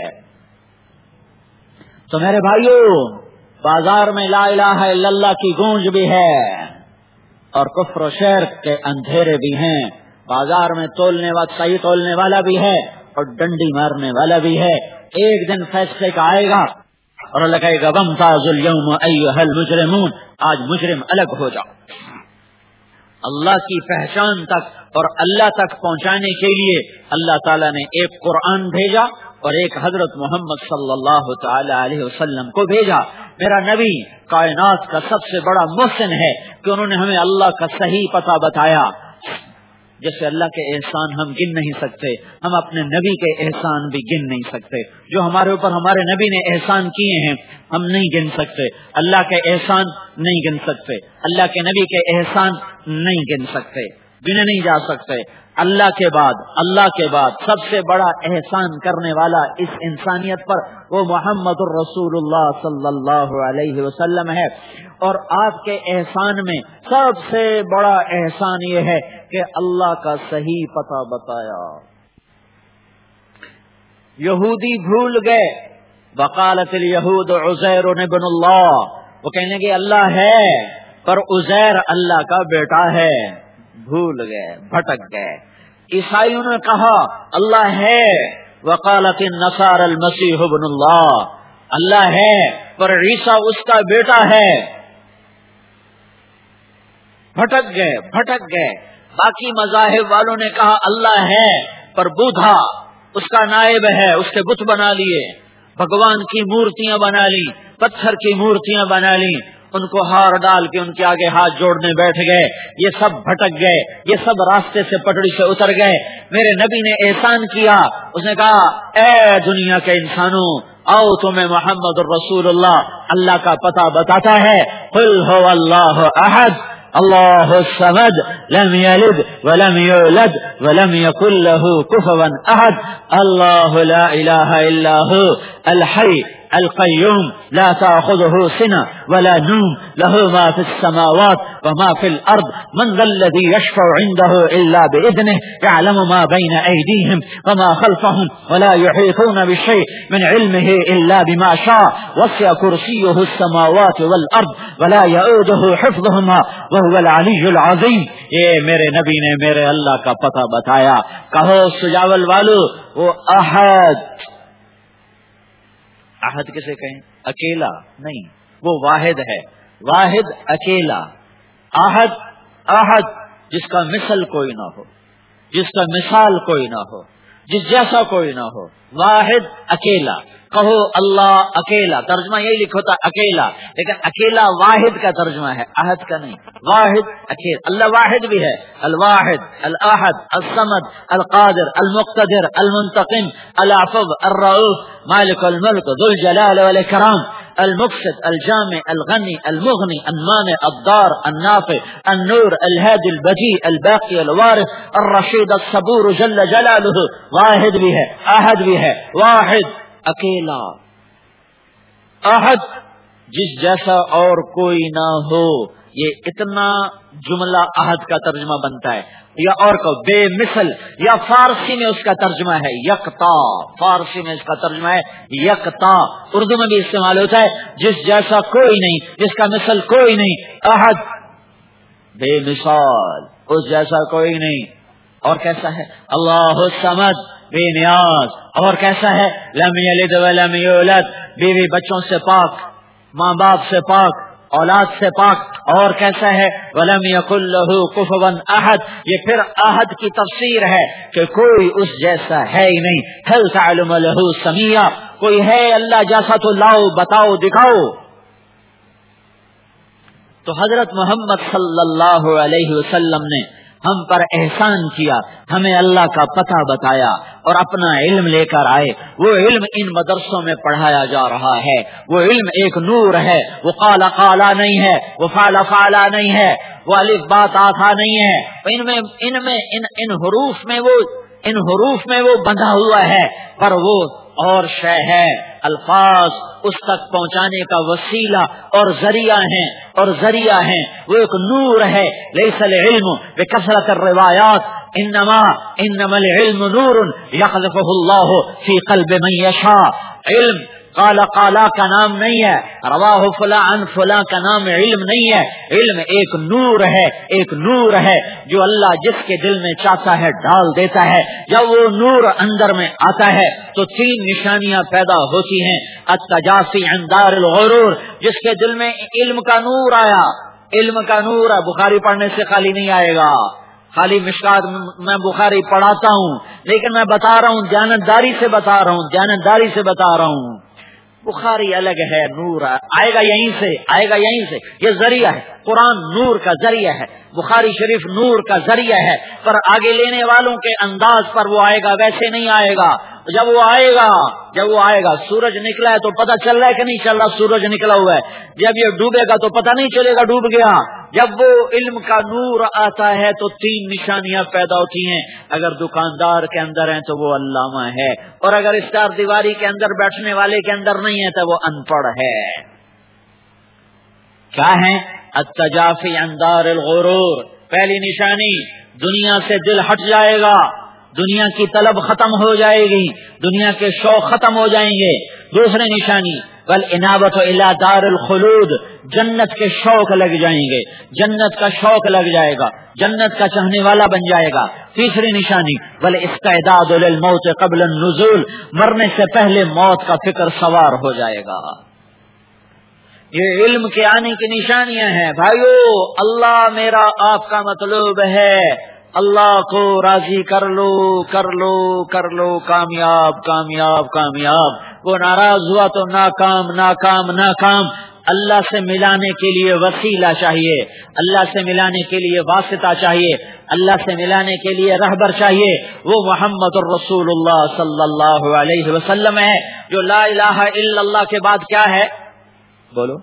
تو میرے بھائیو, بازار میں لا الہ الا اللہ کی گونج بھی ہے اور کفر و شرک کے اندھیرے بھی ہیں. بازار میں تولنے والا صحیح تولنے والا بھی ہے اور ڈنڈی مارنے والا بھی ہے. ایک دن فیصلے کا آئے گا اور اللہ کہے گا وامتازوا اليوم ایھا المجرمون, آج مجرم الگ ہو جاؤ. اللہ کی پہچان تک اور اللہ تک پہنچانے کے لیے اللہ تعالیٰ نے ایک قرآن بھیجا اور ایک حضرت محمد صلی اللہ تعالی علیہ وسلم کو بھیجا. میرا نبی کائنات کا سب سے بڑا محسن ہے کہ انہوں نے ہمیں اللہ کا صحیح پتہ بتایا. جیسے اللہ کے احسان ہم گن نہیں سکتے, ہم اپنے نبی کے احسان بھی گن نہیں سکتے. جو ہمارے اوپر ہمارے نبی نے احسان کیے ہیں ہم نہیں گن سکتے. اللہ کے احسان نہیں گن سکتے, اللہ کے نبی کے احسان نہیں گن سکتے, گنے نہیں جا سکتے. اللہ کے بعد اللہ کے بعد سب سے بڑا احسان کرنے والا اس انسانیت پر وہ محمد الرسول اللہ صلی اللہ علیہ وسلم ہے. اور آپ کے احسان میں سب سے بڑا احسان یہ ہے کہ اللہ کا صحیح پتہ بتایا. یہودی بھول گئے, وقالت الیہود عزیر ابن اللہ, وہ کہنے لگے اللہ ہے پر عزیر اللہ کا بیٹا ہے. بھول گئے, بھٹک گئے. عیسائیوں نے کہا اللہ ہے, وقالت النصارى المسیح ابن اللہ, اللہ ہے پر عیسیٰ اس کا بیٹا ہے. بھٹک گئے بھٹک گئے. باقی مذاہب والوں نے کہا اللہ ہے پر بودھا اس کا نائب ہے, اس کے بت بنا لیے, بھگوان کی مورتیاں بنا لی, پتھر کی مورتیاں بنا لی, ان کو ہار ڈال کے ان کے آگے ہاتھ جوڑنے بیٹھ گئے. یہ سب بھٹک گئے, یہ سب راستے سے پٹڑی سے اتر گئے. میرے نبی نے احسان کیا, اس نے کہا اے دنیا کے انسانوں آؤ تمہیں محمد الرسول اللہ اللہ کا پتہ بتاتا ہے. قل هو اللہ احد اللہ الصمد لم یلد ولم یولد ولم یکن له کفوا احد اللہ لا الہ الا هو الحی القیوم لا تأخذه سنة ولا نوم له ما في السماوات وما في الأرض من ذا الذي يشفع عنده إلا بإذنه يعلم ما بين أيديهم وما خلفهم ولا يحيطون بشيء من علمه إلا بما شاء وسع كرسيه السماوات والأرض ولا يؤوده حفظهما وهو العلي العظيم. یہ میرے نبی نے میرے اللہ کا پتہ بتایا. کہو سجاول والو وہ احد. احد کسے کہیں؟ اکیلا نہیں, وہ واحد ہے, واحد اکیلا. احد احد جس کا مثل کوئی نہ ہو, جس کا مثال کوئی نہ ہو, جس جیسا کوئی نہ ہو. واحد اکیلا. کہو اللہ اکیلا, ترجمہ یہی لکھو تھا اکیلا, لیکن اکیلا واحد کا ترجمہ ہے, احد کا نہیں. واحد اکیلا. اللہ واحد بھی ہے, الواحد الاحد الصمد القادر المقتدر المنتقم العفو الرؤوف مالک الملک ذو الجلال والاکرام المقسط الجامع الغنی المغنی المانع الضار النافع النور الهادي البديع الباقي الوارث الرشید الصبور جل جلالہ. واحد بھی ہے, احد بھی ہے. واحد اکیلا, احد جس جیسا اور کوئی نہ ہو. یہ اتنا جملہ احد کا ترجمہ بنتا ہے. یا اور کو بے مثل, یا فارسی میں اس کا ترجمہ ہے یکتا. فارسی میں اس کا ترجمہ ہے یکتا. اردو میں بھی استعمال ہوتا ہے جس جیسا کوئی نہیں, جس کا مثل کوئی نہیں. احد بے مثال, اس جیسا کوئی نہیں. اور کیسا ہے؟ اللہ الصمد بے نیاز. اور کیسا ہے؟ لم یلد ولم یولد, بیوی بچوں سے پاک, ماں باپ سے پاک, اولاد سے پاک. اور کیسا ہے؟ ولم یکن له کفوا احد. یہ پھر احد کی تفسیر ہے کہ کوئی اس جیسا ہے ہی نہیں. هل تعلم له سمیہ, کوئی ہے اللہ جیسا تو لاؤ, بتاؤ, دکھاؤ. تو حضرت محمد صلی اللہ علیہ وسلم نے ہم پر احسان کیا, ہمیں اللہ کا پتہ بتایا اور اپنا علم لے کر آئے. وہ علم ان مدرسوں میں پڑھایا جا رہا ہے. وہ علم ایک نور ہے, وہ قال قالا نہیں ہے, وہ فعل فعلا نہیں ہے, وہ الف با تا تھا نہیں ہے. ان میں ان میں ان ان حروف میں وہ ان حروف میں وہ بندھا ہوا ہے, پر وہ اور شے ہے. الفاظ اس تک پہنچانے کا وسیلہ اور ذریعہ ہیں اور ذریعہ ہیں وہ ایک نور ہے. لیس العلم بکثرت الروایات انما انما العلم نور یقذفہ اللہ فی قلب من یشاء. علم قال قالا کا نام نہیں ہے، رواہ فلاں عن فلاں کا نام علم نہیں ہے. علم ایک نور ہے، ایک نور ہے جو اللہ جس کے دل میں چاہتا ہے ڈال دیتا ہے. جب وہ نور اندر میں آتا ہے تو تین نشانیاں پیدا ہوتی ہیں. التجافی عن دار الغرور، جس کے دل میں علم کا نور آیا، علم کا نور ہے. بخاری پڑھنے سے خالی نہیں آئے گا، خالی مشکات میں بخاری پڑھاتا ہوں لیکن میں بتا رہا ہوں، دیانتداری سے بتا رہا ہوں، دیانتداری سے بتا رہا ہوں. بخاری الگ ہے، نور آئے گا یہیں سے، آئے گا یہیں سے. یہ ذریعہ ہے، قرآن نور کا ذریعہ ہے، بخاری شریف نور کا ذریعہ ہے. پر آگے لینے والوں کے انداز پر وہ آئے گا، ویسے نہیں آئے گا. جب وہ آئے گا جب وہ آئے گا سورج نکلا ہے تو پتہ چل رہا ہے کہ نہیں چل رہا سورج نکلا ہوا ہے. جب یہ ڈوبے گا تو پتہ نہیں چلے گا ڈوب گیا. جب وہ علم کا نور آتا ہے تو تین نشانیاں پیدا ہوتی ہیں. اگر دکاندار کے اندر ہیں تو وہ علامہ ہے، اور اگر اس چار دیواری کے اندر بیٹھنے والے کے اندر نہیں ہے تو وہ ان پڑھ ہے. کیا ہے؟ التجافی عن دار الغرور. پہلی نشانی، دنیا سے دل ہٹ جائے گا، دنیا کی طلب ختم ہو جائے گی، دنیا کے شوق ختم ہو جائیں گے. دوسری نشانی، والانابۃ الی دار الخلود، جنت کے شوق لگ جائیں گے، جنت کا شوق لگ جائے گا، جنت کا چاہنے والا بن جائے گا. تیسری نشانی، والاستعداد للموت قبل النزول، مرنے سے پہلے موت کا فکر سوار ہو جائے گا. یہ علم کے آنے کی نشانیاں ہیں. بھائیو، اللہ میرا آپ کا مطلوب ہے، اللہ کو راضی کر لو کر لو کر لو، کامیاب کامیاب کامیاب. وہ ناراض ہوا تو ناکام ناکام ناکام. اللہ سے ملانے کے لیے وسیلہ چاہیے، اللہ سے ملانے کے لیے واسطہ چاہیے، اللہ سے ملانے کے لیے رہبر چاہیے. وہ محمد الرسول اللہ صلی اللہ علیہ وسلم ہے جو لا الہ الا اللہ کے بعد کیا ہے؟ بولو.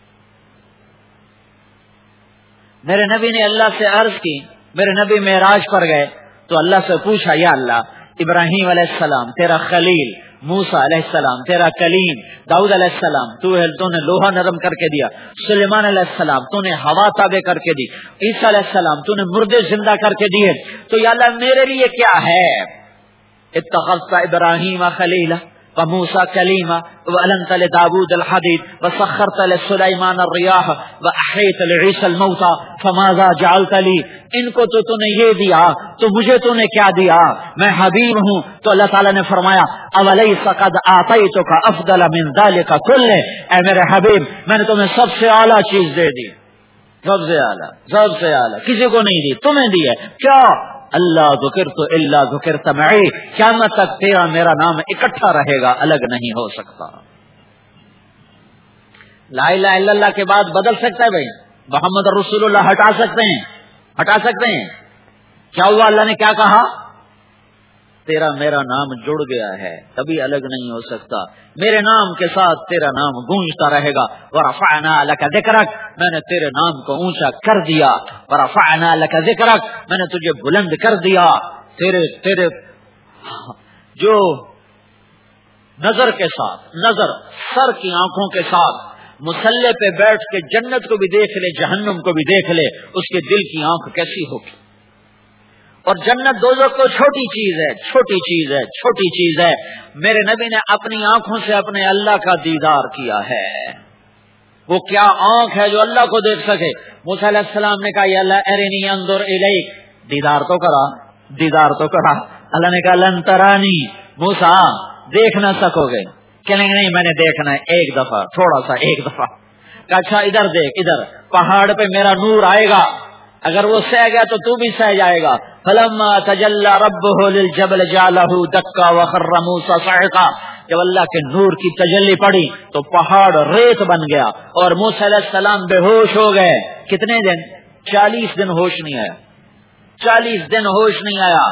میرے نبی نے اللہ سے عرض کی، میرے نبی معراج پر گئے تو اللہ سے پوچھا، یا اللہ، ابراہیم علیہ السلام تیرا خلیل، موسیٰ علیہ السلام تیرا کلیم، داؤد علیہ السلام تو ہے تو نے لوہا نرم کر کے دیا، سلیمان علیہ السلام تو نے ہوا تابع کر کے دی، عیسیٰ علیہ السلام تو نے مردے زندہ کر کے دیے، تو یا اللہ میرے لیے کیا ہے؟ اتخذت ابراہیم خلیلا وموسیٰ کلیما وَأَلَنْتَ لِدَاوُودَ الْحَدِيدَ وَسَخَّرْتَ لِسُلَيْمَانَ الرِّيَاحَ وَأَحْيَيْتَ لِعِيسَى الْمَوْتَى فَمَاذَا جَعَلْتَ لِي. ان کو تو تو نے یہ دیا تو مجھے تو نے کیا دیا؟ میں حبیب ہوں. تو اللہ تعالیٰ نے فرمایا، أَوَلَيْسَ قَدْ أَعْطَيْتُكَ أَفْضَلَ مِنْ ذَلِكَ كُلِّهِ، اے میرے حبیب میں نے تمہیں سب سے اعلیٰ چیز دے دی، سب سے اعلیٰ سب سے اعلیٰ، کسی کو نہیں دی، تمہیں دی ہے. کیا؟ اللہ ذکرت الا ذکرت معی، قیامت تک تیرا میرا نام اکٹھا رہے گا، الگ نہیں ہو سکتا. لا الہ الا اللہ کے بعد بدل سکتا ہے بھائی؟ محمد رسول اللہ ہٹا سکتے ہیں؟ ہٹا سکتے ہیں؟ کیا ہوا؟ اللہ نے کیا کہا؟ تیرا میرا نام جڑ گیا ہے، کبھی الگ نہیں ہو سکتا. میرے نام کے ساتھ تیرا نام گونجتا رہے گا. ورفعنا لک ذکرک، میں نے تیرے نام کو اونچا کر دیا. ورفعنا لک ذکرک، میں نے تجھے بلند کر دیا. تیرے تیرے جو نظر کے ساتھ، نظر سر کی آنکھوں کے ساتھ مسلح پہ بیٹھ کے جنت کو بھی دیکھ لے، جہنم کو بھی دیکھ لے، اس کے دل کی آنکھ کیسی ہوگی. اور جنت دوزخ کو چھوٹی چیز ہے، چھوٹی چیز ہے، چھوٹی چیز ہے. میرے نبی نے اپنی آنکھوں سے اپنے اللہ کا دیدار کیا ہے. وہ کیا آنکھ ہے جو اللہ کو دیکھ سکے؟ موسیٰ علیہ السلام نے کہا، یا اللہ ارنی انظر الیک، دیدار تو کرا، دیدار تو کرا. اللہ نے کہا، لن ترانی، موسیٰ دیکھ نہ سکو گے. کہنے نہیں میں نے دیکھنا ہے ایک دفعہ، تھوڑا سا ایک دفعہ. کہا اچھا ادھر دیکھ، ادھر پہاڑ پہ میرا نور آئے گا، اگر وہ سہ گیا تو تو بھی سہ جائے گا. فلما تجلی ربہ للجبل جعلہ دکا وخر موسیٰ صعقا، جب اللہ کے نور کی تجلی پڑی تو پہاڑ ریت بن گیا اور موسیٰ علیہ السلام بے ہوش ہو گئے. کتنے دن؟ چالیس دن ہوش نہیں آیا، چالیس دن ہوش نہیں آیا.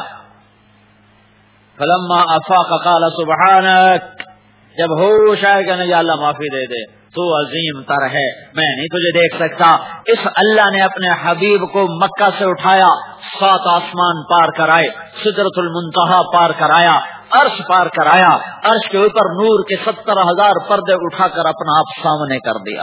فلما افاق قال سبحانک، جب ہوش آئے گا یا اللہ معافی دے دے، تو عظیم تر ہے، میں نہیں تجھے دیکھ سکتا. اس اللہ نے اپنے حبیب کو مکہ سے اٹھایا، سات آسمان پار کرائے، سدرۃ المنتہا پار کرایا، عرش پار کرایا، عرش کے اوپر نور کے ستر ہزار پردے اٹھا کر اپنا آپ سامنے کر دیا.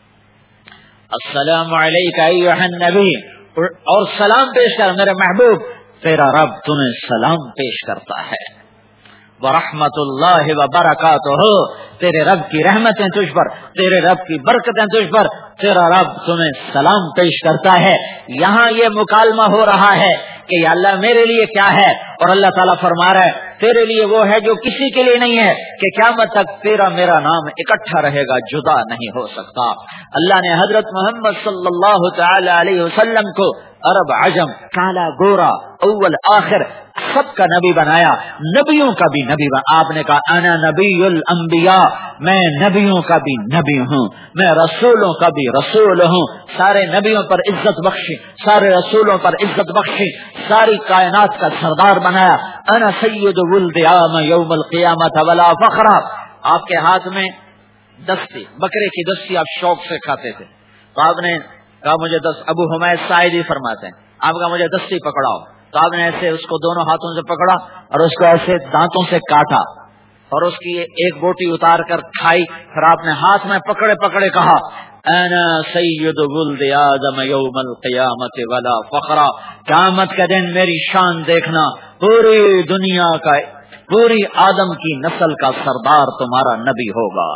السلام علیکہ ایھا النبی، اور سلام پیش کر میرے محبوب، تیرا رب تمہیں سلام پیش کرتا ہے. ورحمت اللہ وبرکاتہ، تیرے رب کی رحمتیں تجھ پر، تیرے رب کی برکتیں تجھ پر، تیرا رب تمہیں سلام پیش کرتا ہے. یہاں یہ مکالمہ ہو رہا ہے کہ یا اللہ میرے لیے کیا ہے، اور اللہ تعالیٰ فرما رہا ہے تیرے لیے وہ ہے جو کسی کے لیے نہیں ہے، کہ قیامت تک تیرا میرا نام اکٹھا رہے گا، جدا نہیں ہو سکتا. اللہ نے حضرت محمد صلی اللہ تعالی علیہ وسلم کو عرب عجم، کالا گورا، اول آخر سب کا نبی بنایا، نبیوں کا بھی نبی بنا. آپ نے کہا انا نبی الانبیاء، میں نبیوں کا بھی نبی ہوں، میں رسولوں کا بھی رسول ہوں. سارے نبیوں پر عزت بخشی، سارے رسولوں پر عزت بخشی، ساری کائنات کا سردار بنایا. انا سید ولد آدم یوم القیامت ولا فخر. آپ کے ہاتھ میں دستی، بکرے کی دستی آپ شوق سے کھاتے تھے، تو آپ نے کہا مجھے دس. ابو حمید ساعدی فرماتے ہیں آپ کا مجھے دستی پکڑاؤ، تو آپ نے ایسے اس کو دونوں ہاتھوں سے پکڑا اور اس کو ایسے دانتوں سے کاٹا اور اس کی ایک بوٹی اتار کر کھائی. پھر آپ نے ہاتھ میں پکڑے پکڑے کہا انا سید ولد آدم یوم القیامت ولا فخر. قیامت کا دن میری شان دیکھنا، پوری دنیا کا، پوری آدم کی نسل کا سردار تمہارا نبی ہوگا.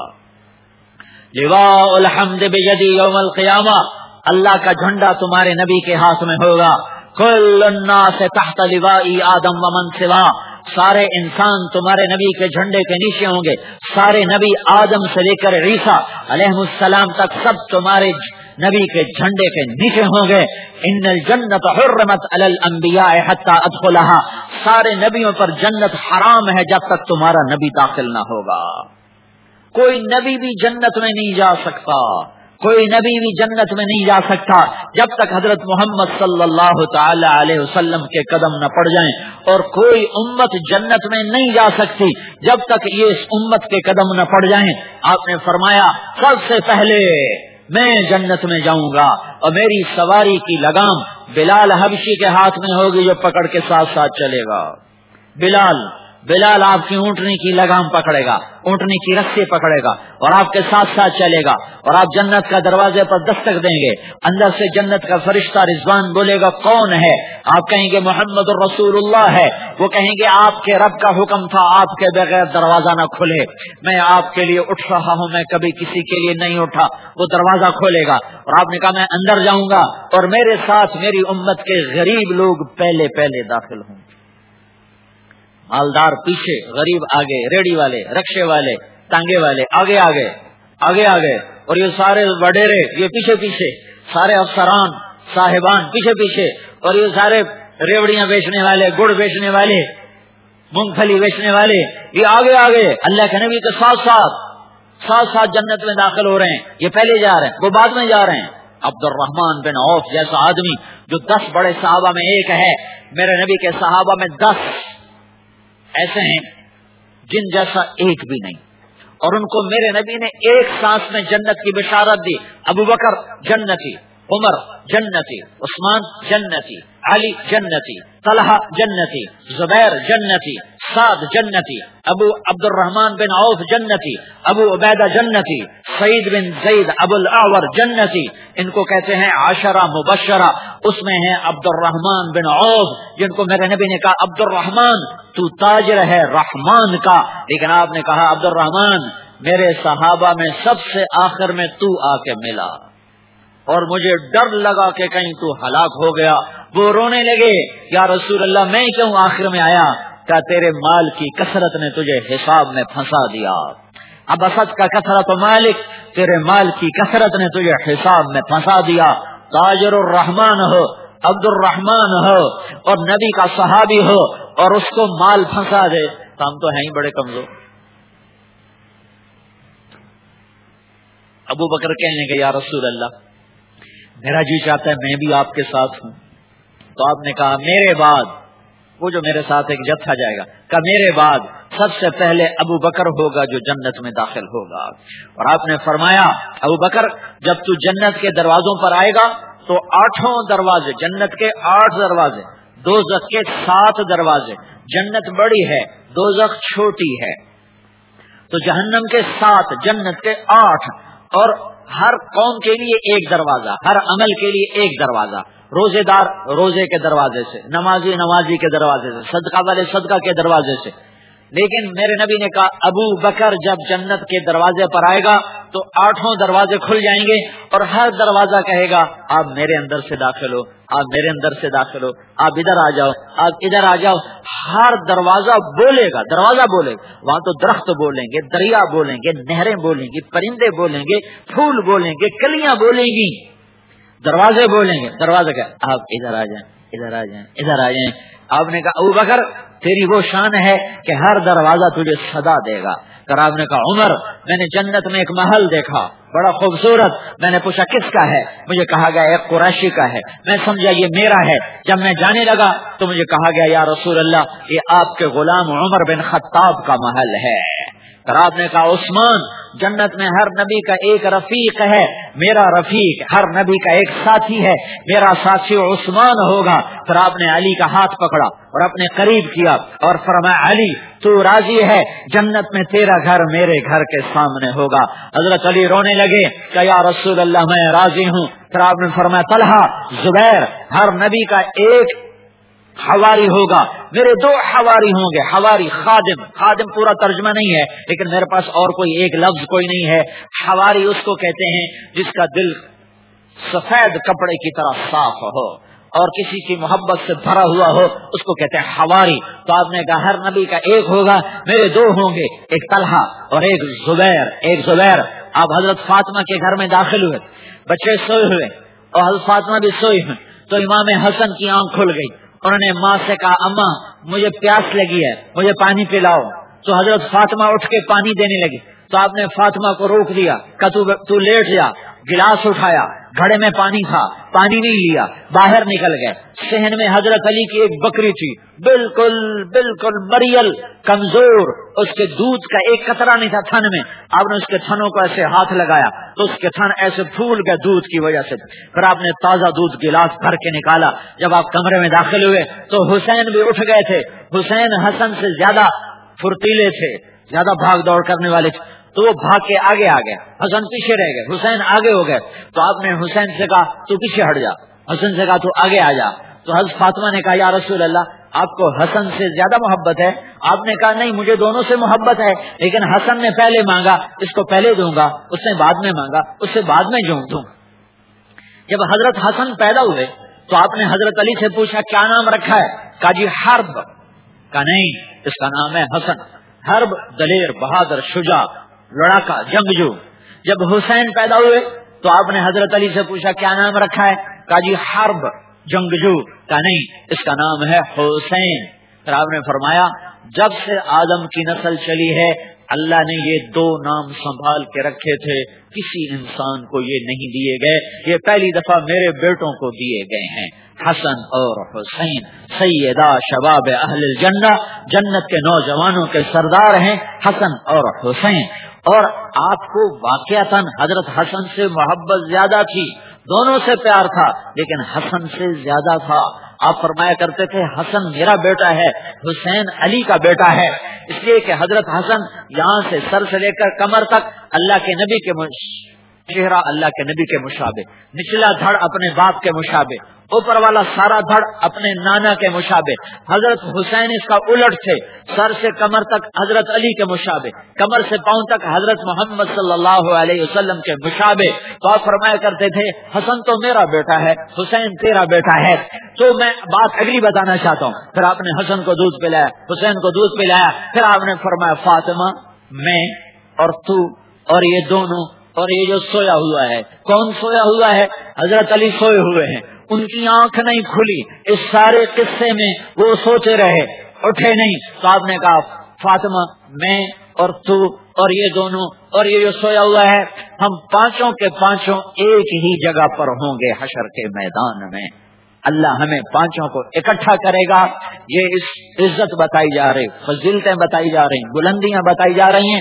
لواء الحمد بیدی یوم القیامہ، اللہ کا جھنڈا تمہارے نبی کے ہاتھ میں ہوگا. کل الناس تحت لوائی آدم ومن سوا، سارے انسان تمہارے نبی کے جھنڈے کے نیچے ہوں گے. سارے نبی آدم سے لے کر عیسیٰ علیہ السلام تک سب تمہارے نبی کے جھنڈے کے نیچے ہوں گے. ان الجنت حرمت علی الانبیاء حتی ادخلها، سارے نبیوں پر جنت حرام ہے جب تک تمہارا نبی داخل نہ ہوگا. کوئی نبی بھی جنت میں نہیں جا سکتا، کوئی نبی بھی جنت میں نہیں جا سکتا جب تک حضرت محمد صلی اللہ تعالی علیہ وسلم کے قدم نہ پڑ جائیں. اور کوئی امت جنت میں نہیں جا سکتی جب تک یہ اس امت کے قدم نہ پڑ جائیں. آپ نے فرمایا سب سے پہلے میں جنت میں جاؤں گا اور میری سواری کی لگام بلال حبشی کے ہاتھ میں ہوگی جو پکڑ کے ساتھ ساتھ چلے گا. بلال بلال آپ کی اونٹنی کی لگام پکڑے گا، اونٹنی کی رسی پکڑے گا اور آپ کے ساتھ ساتھ چلے گا. اور آپ جنت کا دروازے پر دستک دیں گے، اندر سے جنت کا فرشتہ رضوان بولے گا کون ہے؟ آپ کہیں گے محمد الرسول اللہ ہے. وہ کہیں گے آپ کے رب کا حکم تھا آپ کے بغیر دروازہ نہ کھلے، میں آپ کے لیے اٹھ رہا ہوں، میں کبھی کسی کے لیے نہیں اٹھا. وہ دروازہ کھولے گا اور آپ نے کہا میں اندر جاؤں گا اور میرے ساتھ میری امت کے غریب لوگ پہلے پہلے داخل ہوں. مالدار پیچھے، غریب آگے، ریڑی والے، رکشے والے، ٹانگے والے آگے آگے آگے آگے اور یہ سارے وڈیرے یہ پیچھے پیچھے، سارے افسران صاحبان پیچھے پیچھے، اور یہ سارے ریوڑیاں بیچنے والے، گڑ بیچنے والے، مونگ پھلی بیچنے والے یہ آگے آگے اللہ کے نبی کے ساتھ ساتھ ساتھ ساتھ جنت میں داخل ہو رہے ہیں. یہ پہلے جا رہے ہیں، وہ بعد میں جا رہے ہیں. عبد الرحمن بن عوف جیسا آدمی جو دس بڑے صحابہ میں ایک ہے، میرے نبی کے صحابہ میں دس ایسے ہیں جن جیسا ایک بھی نہیں، اور ان کو میرے نبی نے ایک سانس میں جنت کی بشارت دی. ابو بکر جنتی، عمر جنتی، عثمان جنتی، علی جنتی، طلحہ جنتی، زبیر جنتی، سعد جنتی، ابو عبد الرحمن بن عوف جنتی، ابو عبیدہ جنتی، سعید بن زید ابو الاعور جنتی. ان کو کہتے ہیں عشرہ مبشرہ. اس میں ہیں عبد الرحمن بن عوف جن کو میرے نبی نے کہا عبد الرحمن تو تاجر ہے رحمان کا، لیکن آپ نے کہا عبد الرحمن میرے صحابہ میں سب سے آخر میں تو آ کے ملا اور مجھے ڈر لگا کہ کہیں تو ہلاک ہو گیا. وہ رونے لگے یا رسول اللہ میں کیوں آخر میں آیا؟ کہ تیرے مال کی کثرت نے تجھے حساب میں پھنسا دیا. اب اسد کا کثرت مالک، تیرے مال کی کثرت نے تجھے حساب میں پھنسا دیا. تاجر الرحمان ہو، عبد الرحمان ہو اور نبی کا صحابی ہو اور اس کو مال پھنسا دے تو ہم تو ہیں ہی بڑے کمزور. ابو بکر کہنے کے یا رسول اللہ میرا جی چاہتا ہے میں بھی آپ کے ساتھ ہوں. تو آپ نے کہا میرے بعد وہ جو میرے ساتھ ایک جتھا جائے گا، کہ میرے بعد سب سے پہلے ابو بکر ہوگا جو جنت میں داخل ہوگا. اور آپ نے فرمایا ابو بکر جب تو جنت کے دروازوں پر آئے گا تو آٹھوں دروازے، جنت کے آٹھ دروازے، دوزخ کے سات دروازے. جنت بڑی ہے، دوزخ چھوٹی ہے تو جہنم کے سات، جنت کے آٹھ، اور ہر قوم کے لیے ایک دروازہ، ہر عمل کے لیے ایک دروازہ، روزے دار روزے کے دروازے سے، نمازی نمازی کے دروازے سے، صدقہ والے صدقہ کے دروازے سے. لیکن میرے نبی نے کہا ابو بکر جب جنت کے دروازے پر آئے گا تو آٹھوں دروازے کھل جائیں گے اور ہر دروازہ کہے گا آپ میرے اندر سے داخل ہو، آپ میرے اندر سے داخل ہو، آپ ادھر آ جاؤ، آپ ادھر آ جاؤ. ہر دروازہ بولے گا، دروازہ بولے گا. وہاں تو درخت بولیں گے، دریا بولیں گے، نہریں بولیں گی، پرندے بولیں گے، پھول بولیں گے، کلیاں بولیں گی، دروازے بولیں گے. دروازہ کیا آپ ادھر آ جائیں، ادھر آ جائیں، ادھر آ جائیں. آپ نے کہا ابو بکر تیری وہ شان ہے کہ ہر دروازہ تجھے صدا دے گا. پھر آپ نے کہا عمر میں نے جنت میں ایک محل دیکھا بڑا خوبصورت، میں نے پوچھا کس کا ہے؟ مجھے کہا گیا ایک قریشی کا ہے. میں سمجھا یہ میرا ہے. جب میں جانے لگا تو مجھے کہا گیا یا رسول اللہ یہ آپ کے غلام عمر بن خطاب کا محل ہے. پھر آپ نے کہا عثمان جنت میں ہر نبی کا ایک رفیق ہے، میرا رفیق ہر نبی کا ایک ساتھی ہے، میرا ساتھی عثمان ہوگا. پھر آپ نے علی کا ہاتھ پکڑا اور اپنے قریب کیا اور فرمایا علی تو راضی ہے جنت میں تیرا گھر میرے گھر کے سامنے ہوگا. حضرت علی رونے لگے کہ یا رسول اللہ میں راضی ہوں. پھر آپ نے فرمایا طلحہ زبیر ہر نبی کا ایک حواری ہوگا، میرے دو حواری ہوں گے. حواری خادم، خادم پورا ترجمہ نہیں ہے لیکن میرے پاس اور کوئی ایک لفظ کوئی نہیں ہے. حواری اس کو کہتے ہیں جس کا دل سفید کپڑے کی طرح صاف ہو اور کسی کی محبت سے بھرا ہوا ہو، اس کو کہتے ہیں حواری. تو آپ نے کہا ہر نبی کا ایک ہوگا، میرے دو ہوں گے، ایک طلحہ اور ایک زبیر. ایک زبیر. آپ حضرت فاطمہ کے گھر میں داخل ہوئے، بچے سوئے ہوئے اور حضرت فاطمہ بھی سوئی ہوئی. تو امام حسن کی آنکھ کھل گئی. انہوں نے ماں سے کہا اماں مجھے پیاس لگی ہے، مجھے پانی پلاؤ. تو حضرت فاطمہ اٹھ کے پانی دینے لگی. تو آپ نے فاطمہ کو روک دیا کہ تو, تو لیٹ جا. گلاس اٹھایا، گھڑے میں پانی تھا، پانی نہیں لیا، باہر نکل گئے. صحن میں حضرت علی کی ایک بکری تھی، بالکل بالکل مریل کمزور، اس کے دودھ کا ایک قطرہ نہیں تھا تھن میں. آپ نے اس کے تھنوں کو ایسے ہاتھ لگایا تو اس کے تھن ایسے پھول گئے دودھ کی وجہ سے. پھر آپ نے تازہ دودھ گلاس بھر کے نکالا. جب آپ کمرے میں داخل ہوئے تو حسین بھی اٹھ گئے تھے. حسین حسن سے زیادہ پھرتیلے تھے، زیادہ بھاگ دوڑ کرنے والے تھے، تو وہ بھاگ کے آگے آ گئے، حسن پیچھے رہ گئے، حسین آگے ہو گئے. تو آپ نے حسین سے کہا تو پیچھے ہٹ جا، حسن سے کہا تو آگے آ جا. تو حضرت فاطمہ نے کہا یا رسول اللہ آپ کو حسن سے زیادہ محبت ہے؟ آپ نے کہا نہیں مجھے دونوں سے محبت ہے، لیکن حسن نے پہلے مانگا اس کو پہلے دوں گا، اس نے بعد میں مانگا اس سے بعد میں جو دوں. جب حضرت حسن پیدا ہوئے تو آپ نے حضرت علی سے پوچھا کیا نام رکھا ہے؟ کہا جی حرب. کہا نہیں اس کا نام ہے حسن. حرب دلیر، بہادر، شجاع، لڑاکا، جنگجو. جب حسین پیدا ہوئے تو آپ نے حضرت علی سے پوچھا کیا نام رکھا ہے؟ کہا جی حرب، جنگجو. کہا نہیں اس کا نام ہے حسین. پھر آپ نے فرمایا جب سے آدم کی نسل چلی ہے اللہ نے یہ دو نام سنبھال کے رکھے تھے، کسی انسان کو یہ نہیں دیے گئے، یہ پہلی دفعہ میرے بیٹوں کو دیے گئے ہیں، حسن اور حسین. سیدہ شباب اہل الجنہ، جنت کے نوجوانوں کے سردار ہیں حسن اور حسین. اور آپ کو واقعتاً حضرت حسن سے محبت زیادہ تھی، دونوں سے پیار تھا لیکن حسن سے زیادہ تھا. آپ فرمایا کرتے تھے حسن میرا بیٹا ہے، حسین علی کا بیٹا ہے، اس لیے کہ حضرت حسن یہاں سے سر سے لے کر کمر تک اللہ کے نبی کے چہرہ اللہ کے نبی کے مشابہ، نچلا دھڑ اپنے باپ کے مشابہ، اوپر والا سارا دھڑ اپنے نانا کے مشابہ. حضرت حسین اس کا الٹ تھے، سر سے کمر تک حضرت علی کے مشابہ، کمر سے پاؤں تک حضرت محمد صلی اللہ علیہ وسلم کے مشابہ. تو آپ فرمایا کرتے تھے حسن تو میرا بیٹا ہے، حسین تیرا بیٹا ہے. تو میں بات اگلی بتانا چاہتا ہوں. پھر آپ نے حسن کو دودھ پلایا، حسین کو دودھ پلایا. پھر آپ نے فرمایا فاطمہ میں اور تو اور یہ دونوں اور یہ جو سویا ہوا ہے، کون سویا ہوا ہے؟ حضرت علی سوئے ہوئے ہیں، ان کی آنکھ نہیں کھلی. اس سارے قصے میں وہ سوچے رہے، اٹھے نہیں. تو آپ نے کہا فاطمہ میں اور تو اور یہ دونوں اور یہ جو سویا ہوا ہے، ہم پانچوں کے پانچوں ایک ہی جگہ پر ہوں گے حشر کے میدان میں. اللہ ہمیں پانچوں کو اکٹھا کرے گا. یہ اس عزت بتائی جا رہی، فضیلتیں بتائی جا رہی، بلندیاں بتائی جا رہی ہیں.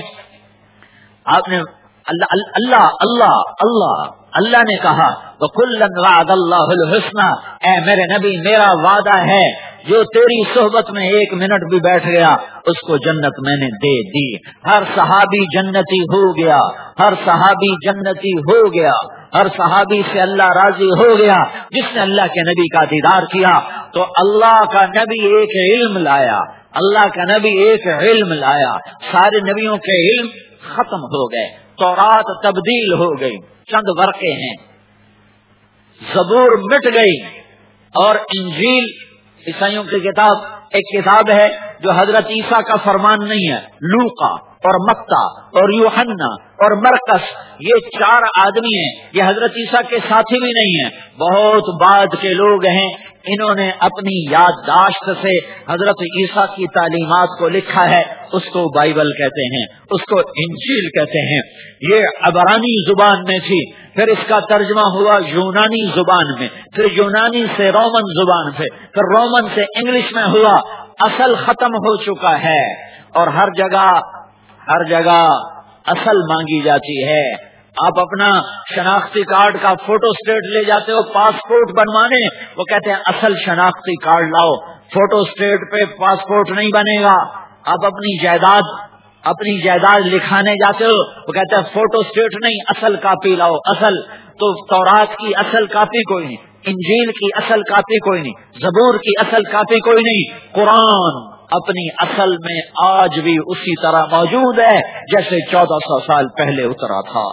آپ نے اللہ اللہ اللہ اللہ اللہ نے کہا وَكُلًّا وَعَدَ اللَّهُ الْحُسْنَى، اے میرے نبی میرا وعدہ ہے جو تیری صحبت میں ایک منٹ بھی بیٹھ گیا اس کو جنت میں نے دے دی. ہر صحابی جنتی ہو گیا, ہر صحابی جنتی ہو گیا, ہر صحابی سے اللہ راضی ہو گیا جس نے اللہ کے نبی کا دیدار کیا. تو اللہ کا نبی ایک علم لایا, اللہ کا نبی ایک علم لایا. سارے نبیوں کے علم ختم ہو گئے, تورات تبدیل ہو گئی, چند ورقے ہیں. زبور مٹ گئی اور انجیل عیسائیوں کی کتاب ایک کتاب ہے جو حضرت عیسیٰ کا فرمان نہیں ہے. لوقا اور متی اور یوحنا اور مرقس یہ چار آدمی ہیں, یہ حضرت عیسیٰ کے ساتھی بھی نہیں ہیں, بہت بعد کے لوگ ہیں. انہوں نے اپنی یادداشت سے حضرت عیسیٰ کی تعلیمات کو لکھا ہے. اس کو بائبل کہتے ہیں, اس کو انجیل کہتے ہیں. یہ عبرانی زبان میں تھی, پھر اس کا ترجمہ ہوا یونانی زبان میں, پھر یونانی سے رومن زبان سے, پھر رومن سے انگلش میں ہوا. اصل ختم ہو چکا ہے اور ہر جگہ ہر جگہ اصل مانگی جاتی ہے. آپ اپنا شناختی کارڈ کا فوٹو اسٹیٹ لے جاتے ہو پاسپورٹ بنوانے, وہ کہتے ہیں اصل شناختی کارڈ لاؤ, فوٹو اسٹیٹ پہ پاسپورٹ نہیں بنے گا. آپ اپنی جائیداد اپنی جائیداد لکھانے جاتے ہو, وہ کہتے ہیں فوٹو اسٹیٹ نہیں اصل کاپی لاؤ. اصل تو تورات کی اصل کاپی کوئی نہیں, انجیل کی اصل کاپی کوئی نہیں, زبور کی اصل کاپی کوئی نہیں. قرآن اپنی اصل میں آج بھی اسی طرح موجود ہے جیسے چودہ سو سال پہلے اترا تھا.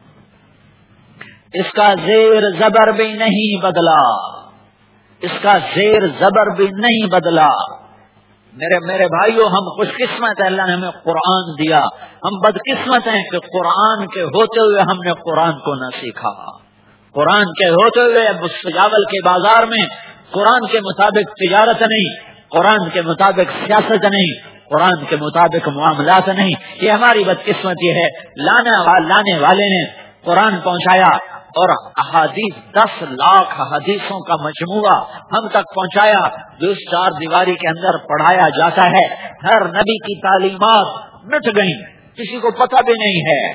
اس کا زیر زبر بھی نہیں بدلا, اس کا زیر زبر بھی نہیں بدلا. میرے میرے بھائیوں, ہم خوش قسمت ہیں اللہ نے ہمیں قرآن دیا. ہم بدقسمت ہیں کہ قرآن کے ہوتے ہوئے ہم نے قرآن کو نہ سیکھا. قرآن کے ہوتے ہوئے اب سجاول کے بازار میں قرآن کے مطابق تجارت نہیں, قرآن کے مطابق سیاست نہیں, قرآن کے مطابق معاملات نہیں. یہ ہماری بدقسمتی ہے. لانے لانے والے نے قرآن پہنچایا اور احادیث دس لاکھ حدیثوں کا مجموعہ ہم تک پہنچایا جو اس چار دیواری کے اندر پڑھایا جاتا ہے. ہر نبی کی تعلیمات مٹ گئی, کسی کو پتہ بھی نہیں ہے.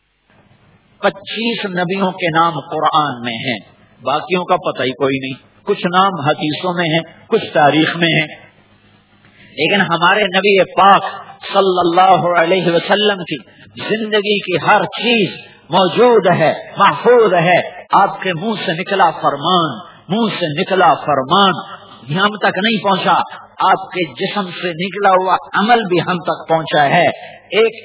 پچیس نبیوں کے نام قرآن میں ہیں, باقیوں کا پتہ ہی کوئی نہیں. کچھ نام حدیثوں میں ہیں, کچھ تاریخ میں ہیں. لیکن ہمارے نبی پاک صلی اللہ علیہ وسلم کی زندگی کی ہر چیز موجود ہے, محفوظ ہے. آپ کے منہ سے نکلا فرمان, منہ سے نکلا فرمان ہم تک نہیں پہنچا, آپ کے جسم سے نکلا ہوا عمل بھی ہم تک پہنچا ہے. ایک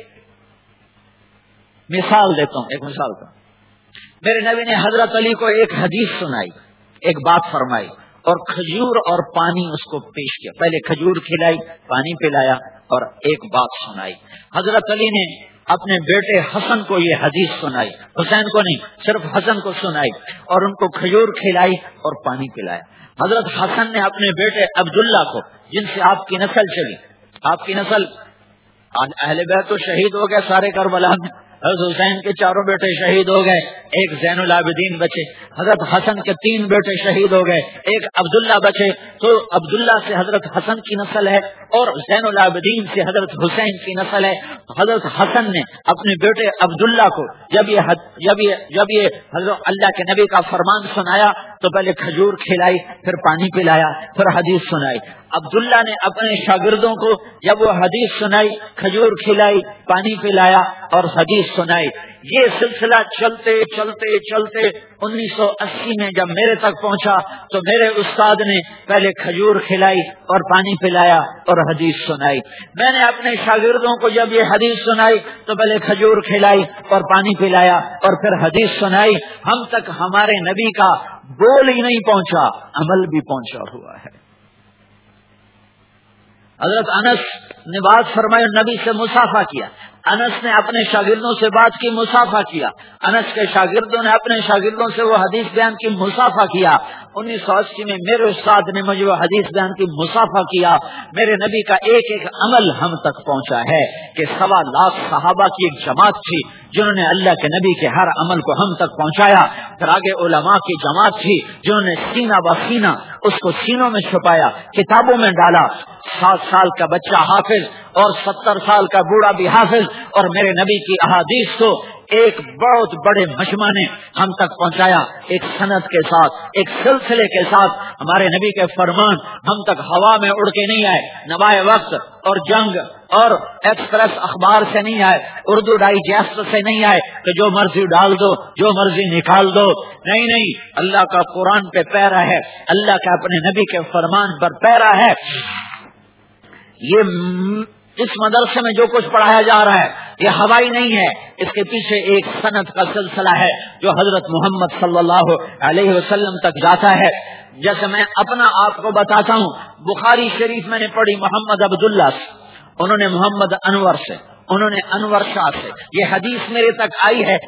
مثال دیتا ہوں, ایک مثال کا. میرے نبی نے حضرت علی کو ایک حدیث سنائی, ایک بات فرمائی اور کھجور اور پانی اس کو پیش کیا. پہلے کھجور کھلائی, پانی پلایا اور ایک بات سنائی. حضرت علی نے اپنے بیٹے حسن کو یہ حدیث سنائی, حسین کو نہیں, صرف حسن کو سنائی اور ان کو کھجور کھلائی اور پانی پلایا. حضرت حسن نے اپنے بیٹے عبداللہ کو, جن سے آپ کی نسل چلی, آپ کی نسل اہل بیت تو شہید ہو گئے سارے کربلا میں, حضرت حسین کے چاروں بیٹے شہید ہو گئے, ایک زین العابدین بچے. حضرت حسن کے تین بیٹے شہید ہو گئے, ایک عبداللہ بچے. تو عبداللہ سے حضرت حسن کی نسل ہے اور زین العابدین سے حضرت حسین کی نسل ہے. حضرت حسن نے اپنے بیٹے عبداللہ کو جب یہ جب یہ جب یہ حضرت اللہ کے نبی کا فرمان سنایا تو پہلے کھجور کھلائی, پھر پانی پلایا, پھر حدیث سنائی. عبداللہ نے اپنے شاگردوں کو جب وہ حدیث سنائی, کھجور کھلائی, پانی پلایا اور حدیث سنائی. یہ سلسلہ چلتے چلتے چلتے انیس سو اسی میں جب میرے تک پہنچا تو میرے استاد نے پہلے کھجور کھلائی اور پانی پلایا اور حدیث سنائی. میں نے اپنے شاگردوں کو جب یہ حدیث سنائی تو پہلے کھجور کھلائی اور پانی پلایا اور پھر حدیث سنائی. ہم تک ہمارے نبی کا بول ہی نہیں پہنچا, عمل بھی پہنچا ہوا ہے. حضرت انس نے بات فرمائی, نبی سے مصافحہ کیا. انس نے اپنے شاگردوں سے بات کی, مصافحہ کیا. انس کے شاگردوں نے اپنے شاگردوں سے وہ حدیث بیان کی, مصافحہ کیا. انیس سو اسی میں میرے استاد نے مجھے وہ حدیث بیان کی, مصافحہ کیا. میرے نبی کا ایک ایک عمل ہم تک پہنچا ہے کہ سوا لاکھ صحابہ کی ایک جماعت تھی جنہوں نے اللہ کے نبی کے ہر عمل کو ہم تک پہنچایا. پھر آگے علماء کی جماعت تھی جنہوں نے سینہ بہ سینہ اس کو سینوں میں چھپایا, کتابوں میں ڈالا. سات سال کا بچہ حافظ اور ستر سال کا بوڑھا بھی حافظ اور میرے نبی کی احادیث کو ایک بہت بڑے مجمع نے ہم تک پہنچایا، ایک سند کے ساتھ، ایک سلسلے کے ساتھ۔ ہمارے نبی کے فرمان ہم تک ہوا میں اڑ کے نہیں آئے، نوائے وقت اور جنگ اور ایکسپریس اخبار سے نہیں آئے، اردو ڈائجسٹ سے نہیں آئے کہ جو مرضی ڈال دو جو مرضی نکال دو، نہیں نہیں، اللہ کا قرآن پہ پیرا ہے، اللہ کا اپنے نبی کے فرمان پر پیرا ہے۔ یہ اس مدرسے میں جو کچھ پڑھایا جا رہا ہے یہ ہوائی نہیں ہے، اس کے پیچھے ایک سند کا سلسلہ ہے جو حضرت محمد صلی اللہ علیہ وسلم تک جاتا ہے۔ جیسے میں اپنا آپ کو بتاتا ہوں، بخاری شریف میں نے پڑھی محمد عبداللہ سے، انہوں نے محمد انور سے، انہوں نے انور شاہ سے، یہ حدیث میرے تک آئی ہے۔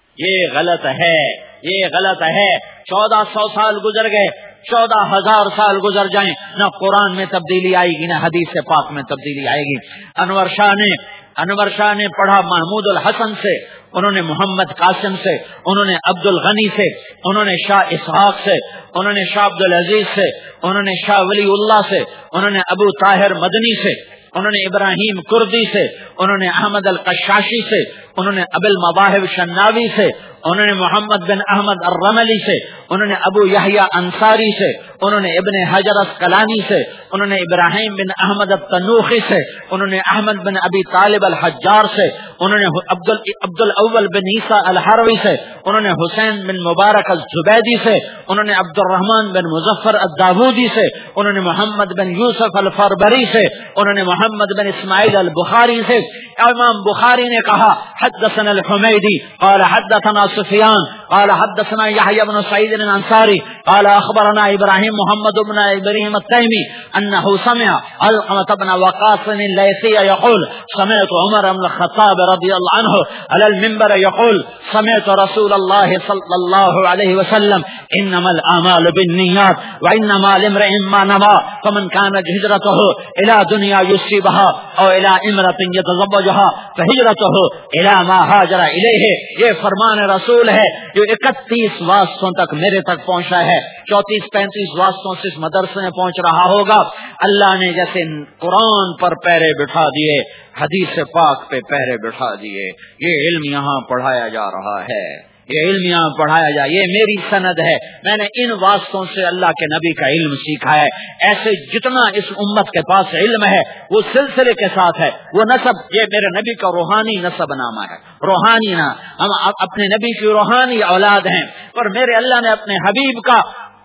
یہ غلط ہے، یہ غلط ہے۔ چودہ سو سال گزر گئے، چودہ ہزار سال گزر جائیں، نہ قرآن میں تبدیلی آئے گی نہ حدیث پاک میں تبدیلی آئے گی۔ انور شاہ نے انور شاہ نے پڑھا محمود الحسن سے، انہوں نے محمد قاسم سے، انہوں نے عبد الغنی سے، انہوں نے شاہ اسحاق سے، انہوں نے شاہ عبد العزیز سے، انہوں نے شاہ ولی اللہ سے، انہوں نے ابو طاہر مدنی سے، انہوں نے ابراہیم کردی سے، انہوں نے احمد القشاشی سے، انہوں نے ابو المواہب شناوی سے، انہوں نے محمد بن احمد الرملی سے، انہوں نے ابو یحییٰ انصاری سے، انہوں نے ابن حجر اسقلانی سے، انہوں نے ابراہیم بن احمد التنوخی سے، انہوں نے احمد بن ابی طالب الحجار سے، انہوں نے عبد عبد الاول بن عیسیٰ الحروی سے، انہوں نے حسین بن مبارک الزبیدی سے، انہوں نے عبد الرحمن بن مظفر الداودی سے، انہوں نے محمد بن یوسف الفربری سے، انہوں نے محمد بن اسماعیل البخاری سے۔ امام بخاری نے کہا حدثنا الحمیدی قال حدثنا سفیان قال حدثنا یحییٰ بن سعید الانصاری قال اخبرنا ابراہیم محمد بن ابراہیم التیمی انه سمع علقمة بن وقاص الليثي يقول سمعت عمر بن الخطاب رضی اللہ عنہ على المنبر يقول سمعت رسول الله صلی اللہ علیہ وسلم انما الاعمال بالنیات وانما لامرئ ما نوى فمن كانت هجرته الى دنیا يصيبها او الى امرأة يتزوجها فهجرته الى ما هاجر الیہ۔ یہ فرمان رسول ہے جو اکتیس واسطوں تک میرے تک پہنچا ہے، چوتیس پینتیس واسطوں سے اس مدرسے میں پہنچ رہا ہوگا۔ اللہ نے جیسے قرآن پر پیرے بٹھا دیے، حدیث پاک پہ پیرے بٹھا دیے، یہ علم یہاں پڑھایا جا رہا ہے، یہ علم یہاں پڑھایا جائے، یہ میری سند ہے، میں نے ان واسطوں سے اللہ کے نبی کا علم سیکھا ہے۔ ایسے جتنا اس امت کے پاس علم ہے وہ سلسلے کے ساتھ ہے، وہ نسب، یہ میرے نبی کا روحانی نسب نامہ ہے، روحانی نہ، ہم اپنے نبی کی روحانی اولاد ہیں، پر میرے اللہ نے اپنے حبیب کا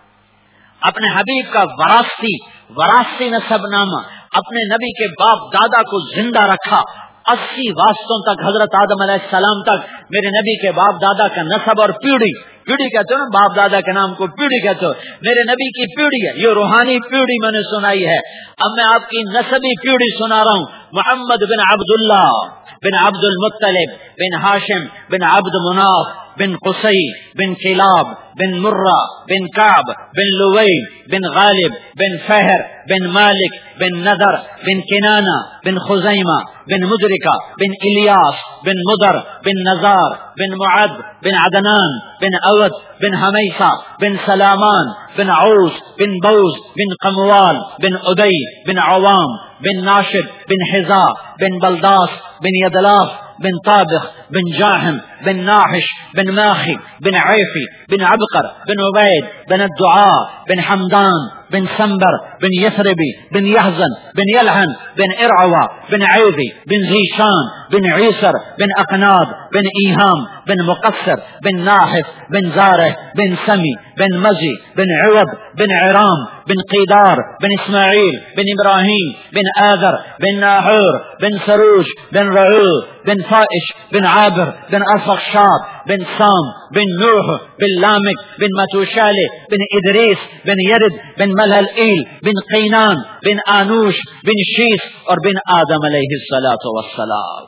اپنے حبیب کا وراثتی وراثتی نسب نامہ اپنے نبی کے باپ دادا کو زندہ رکھا۔ اسی واسطوں تک حضرت آدم علیہ السلام تک میرے نبی کے باپ دادا کا نسب اور پیڑھی، پیڑھی کہتے ہو نا، باپ دادا کے نام کو پیڑھی کہتے ہو، میرے نبی کی پیڑھی ہے، یہ روحانی پیڑھی میں نے سنائی ہے۔ اب میں آپ کی نسبی پیڑھی سنا رہا ہوں۔ محمد بن عبداللہ بن عبد المطلب بن ہاشم بن عبد مناف بن قصی بن کلاب بن مرہ بن کعب بن لوئی بن غالب بن فہر بن مالک بن نذر بن کنانہ بن خزیمہ بن مدرکہ بن الیاس بن مدر بن نزار بن معد بن عدنان بن اود بن حمیسہ بن سلامان بن عوس بن بوز بن قموال بن ادی بن عوام بن ناشد بن حذاء بن بلداس بن یدلاف بن طابخ بن جاہم بن ناحش بن ماخی بن عیفی بن عبقر بن عبید بن الدعاء بن حمدان بن سنبر بن یثربی بن یحزن بن یلحن بن ارعوا بن عیدی بن زیشان بن عیسر بن اقناد بن ایہام بن مقصر بن ناحف بن زارح بن سمی بن مزی بن عوب بن عرام بن قیدار بن اسماعیل بن ابراہیم بن آذر بن ناحور بن سروج بن رعو بن فائش بن عابر بن ارفخشاد بن سام بن نوح بن لامک بن متوشالہ بن ادریس بن یرد بن ملہل بن قینان بن آنوش بن شیس اور بن آدم علیہ الصلاۃ والسلام۔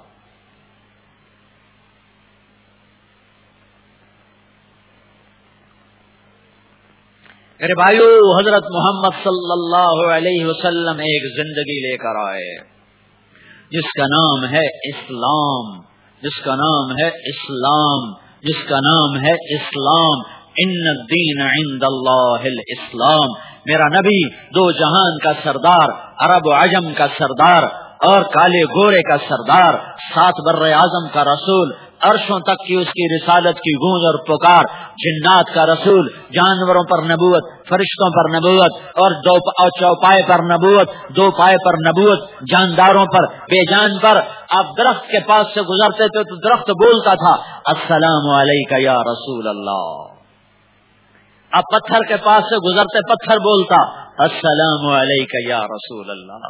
میرے بھائیو، حضرت محمد صلی اللہ علیہ وسلم ایک زندگی لے کر آئے جس کا نام ہے اسلام، جس کا نام ہے اسلام، جس کا نام ہے اسلام۔ ان الدین عند اللہ الاسلام۔ میرا نبی دو جہان کا سردار، عرب و عجم کا سردار اور کالے گورے کا سردار، سات بر اعظم کا رسول، عرشوں تک کی اس کی رسالت کی گونج اور پکار، جنات کا رسول، جانوروں پر نبوت، فرشتوں پر نبوت، اور دو چوپائے پر نبوت، دو پائے پر نبوت، جانداروں پر، بے جان پر۔ آپ درخت کے پاس سے گزرتے تھے تو درخت بولتا تھا السلام علیکہ یا رسول اللہ۔ آپ پتھر کے پاس سے گزرتے، پتھر بولتا السلام علیکہ یا رسول اللہ۔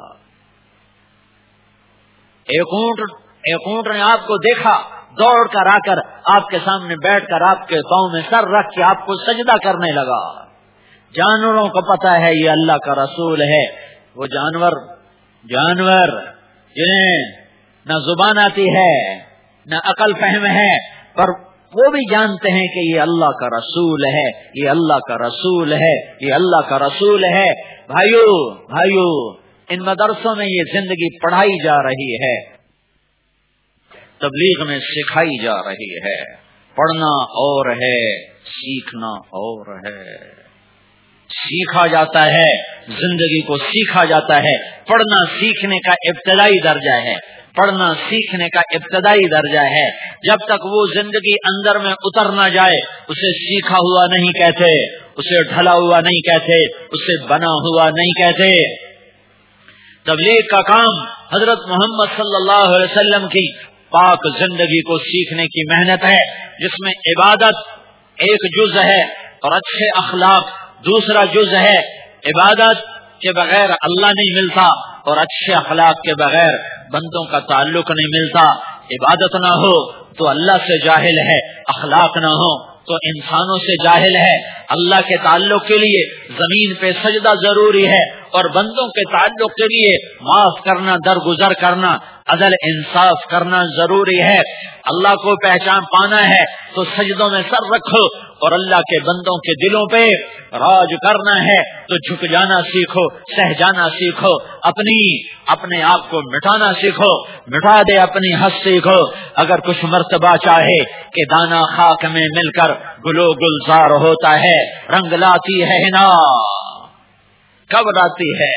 ایک اونٹ ایک اونٹ نے آپ کو دیکھا، دوڑ کر آ کر آپ کے سامنے بیٹھ کر آپ کے پاؤں میں سر رکھ کے آپ کو سجدہ کرنے لگا۔ جانوروں کو پتا ہے یہ اللہ کا رسول ہے۔ وہ جانور جانور جنہیں نہ زبان آتی ہے نہ عقل فہم ہے، پر وہ بھی جانتے ہیں کہ یہ اللہ کا رسول ہے، یہ اللہ کا رسول ہے، یہ اللہ کا رسول ہے۔ بھائیو بھائیو ان مدرسوں میں یہ زندگی پڑھائی جا رہی ہے، تبلیغ میں سکھائی جا رہی ہے۔ پڑھنا اور ہے، سیکھنا اور ہے۔ سیکھا جاتا ہے، زندگی کو سیکھا جاتا ہے۔ پڑھنا سیکھنے کا ابتدائی درجہ ہے، پڑھنا سیکھنے کا ابتدائی درجہ ہے۔ جب تک وہ زندگی اندر میں اتر نہ جائے اسے سیکھا ہوا نہیں کہتے، اسے ڈھلا ہوا نہیں کہتے، اسے بنا ہوا نہیں کہتے۔ تبلیغ کا کام حضرت محمد صلی اللہ علیہ وسلم کی پاک زندگی کو سیکھنے کی محنت ہے، جس میں عبادت ایک جز ہے اور اچھے اخلاق دوسرا جز ہے۔ عبادت کے بغیر اللہ نہیں ملتا اور اچھے اخلاق کے بغیر بندوں کا تعلق نہیں ملتا۔ عبادت نہ ہو تو اللہ سے جاہل ہے، اخلاق نہ ہو تو انسانوں سے جاہل ہے۔ اللہ کے تعلق کے لیے زمین پہ سجدہ ضروری ہے اور بندوں کے تعلق کے لیے معاف کرنا، درگزر کرنا، عدل انصاف کرنا ضروری ہے۔ اللہ کو پہچان پانا ہے تو سجدوں میں سر رکھو، اور اللہ کے بندوں کے دلوں پہ راج کرنا ہے تو جھک جانا سیکھو، سہ جانا سیکھو، اپنی اپنے آپ کو مٹانا سیکھو، مٹا دے اپنی ہستی کو۔ اگر کچھ مرتبہ چاہے کہ دانا خاک میں مل کر گلو گلزار ہوتا ہے، رنگ لاتی ہے ہنا، کب لاتی ہے؟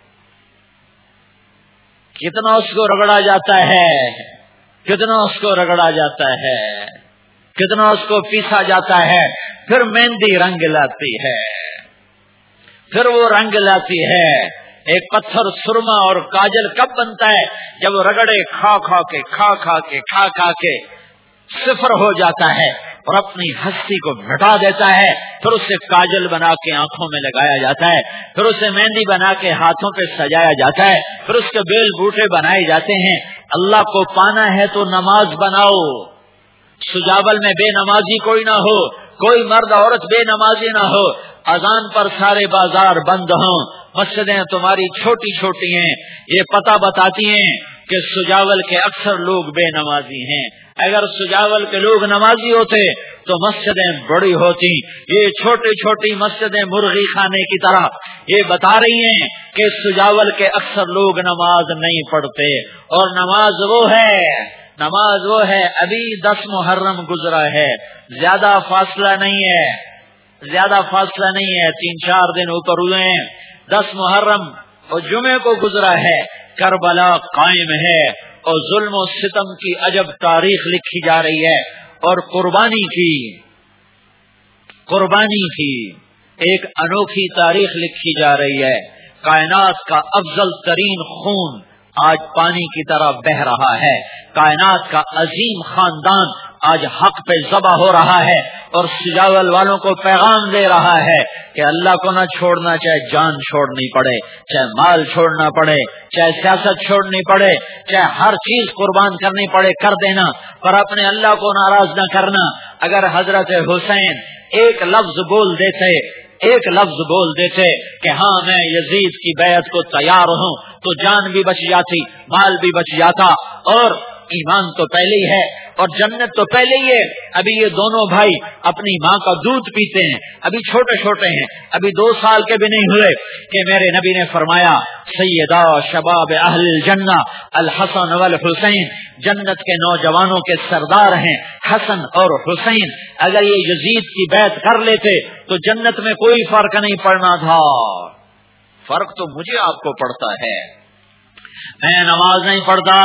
کتنا اس کو رگڑا جاتا ہے، کتنا اس کو رگڑا جاتا ہے، کتنا اس کو پیسا جاتا ہے، پھر مہندی رنگ لاتی ہے، پھر وہ رنگ لاتی ہے۔ ایک پتھر سرما اور کاجل کب بنتا ہے؟ جب وہ رگڑے کھا کھا کے کھا کھا کے کھا کھا کے صفر ہو جاتا ہے اور اپنی ہستی کو مٹا دیتا ہے، پھر اسے کاجل بنا کے آنکھوں میں لگایا جاتا ہے، پھر اسے مہندی بنا کے ہاتھوں پہ سجایا جاتا ہے، پھر اس کے بیل بوٹے بنائے جاتے ہیں۔ اللہ کو پانا ہے تو نماز بناؤ، سجاول میں بے نمازی کوئی نہ ہو، کوئی مرد عورت بے نمازی نہ ہو، اذان پر سارے بازار بند ہوں، مسجدیں تمہاری چھوٹی چھوٹی ہیں، یہ پتہ بتاتی ہیں کہ سجاول کے اکثر لوگ بے نمازی ہیں۔ اگر سجاول کے لوگ نمازی ہوتے تو مسجدیں بڑی ہوتی۔ یہ چھوٹی چھوٹی مسجدیں مرغی خانے کی طرح یہ بتا رہی ہیں کہ سجاول کے اکثر لوگ نماز نہیں پڑھتے، اور نماز وہ ہے نماز وہ ہے ابھی دس محرم گزرا ہے، زیادہ فاصلہ نہیں ہے، زیادہ فاصلہ نہیں ہے، تین چار دن اوپر ہوئے ہیں، دس محرم اور جمعے کو گزرا ہے، کربلا قائم ہے اور ظلم و ستم کی عجب تاریخ لکھی جا رہی ہے، اور قربانی کی قربانی کی ایک انوکھی تاریخ لکھی جا رہی ہے۔ کائنات کا افضل ترین خون آج پانی کی طرح بہ رہا ہے، کائنات کا عظیم خاندان آج حق پہ ذبح ہو رہا ہے، اور سجاول والوں کو پیغام دے رہا ہے کہ اللہ کو نہ چھوڑنا، چاہے جان چھوڑنی پڑے، چاہے مال چھوڑنا پڑے، چاہے سیاست چھوڑنی پڑے، چاہے ہر چیز قربان کرنی پڑے، کر دینا، پر اپنے اللہ کو ناراض نہ کرنا۔ اگر حضرت حسین ایک لفظ بول دیتے ایک لفظ بول دیتے کہ ہاں میں یزید کی بیعت کو تیار ہوں، تو جان بھی بچ جاتی، مال بھی بچ جاتا، اور ایمان تو پہلے ہی ہے اور جنت تو پہلے ہی ہے۔ ابھی یہ دونوں بھائی اپنی ماں کا دودھ پیتے ہیں، ابھی چھوٹے چھوٹے ہیں، ابھی دو سال کے بھی نہیں ہوئے کہ میرے نبی نے فرمایا سیدہ شباب اہل الجنہ الحسن والحسین، جنت کے نوجوانوں کے سردار ہیں حسن اور حسین۔ اگر یہ یزید کی بیعت کر لیتے تو جنت میں کوئی فرق نہیں پڑنا تھا۔ فرق تو مجھے آپ کو پڑتا ہے، میں نماز نہیں پڑھتا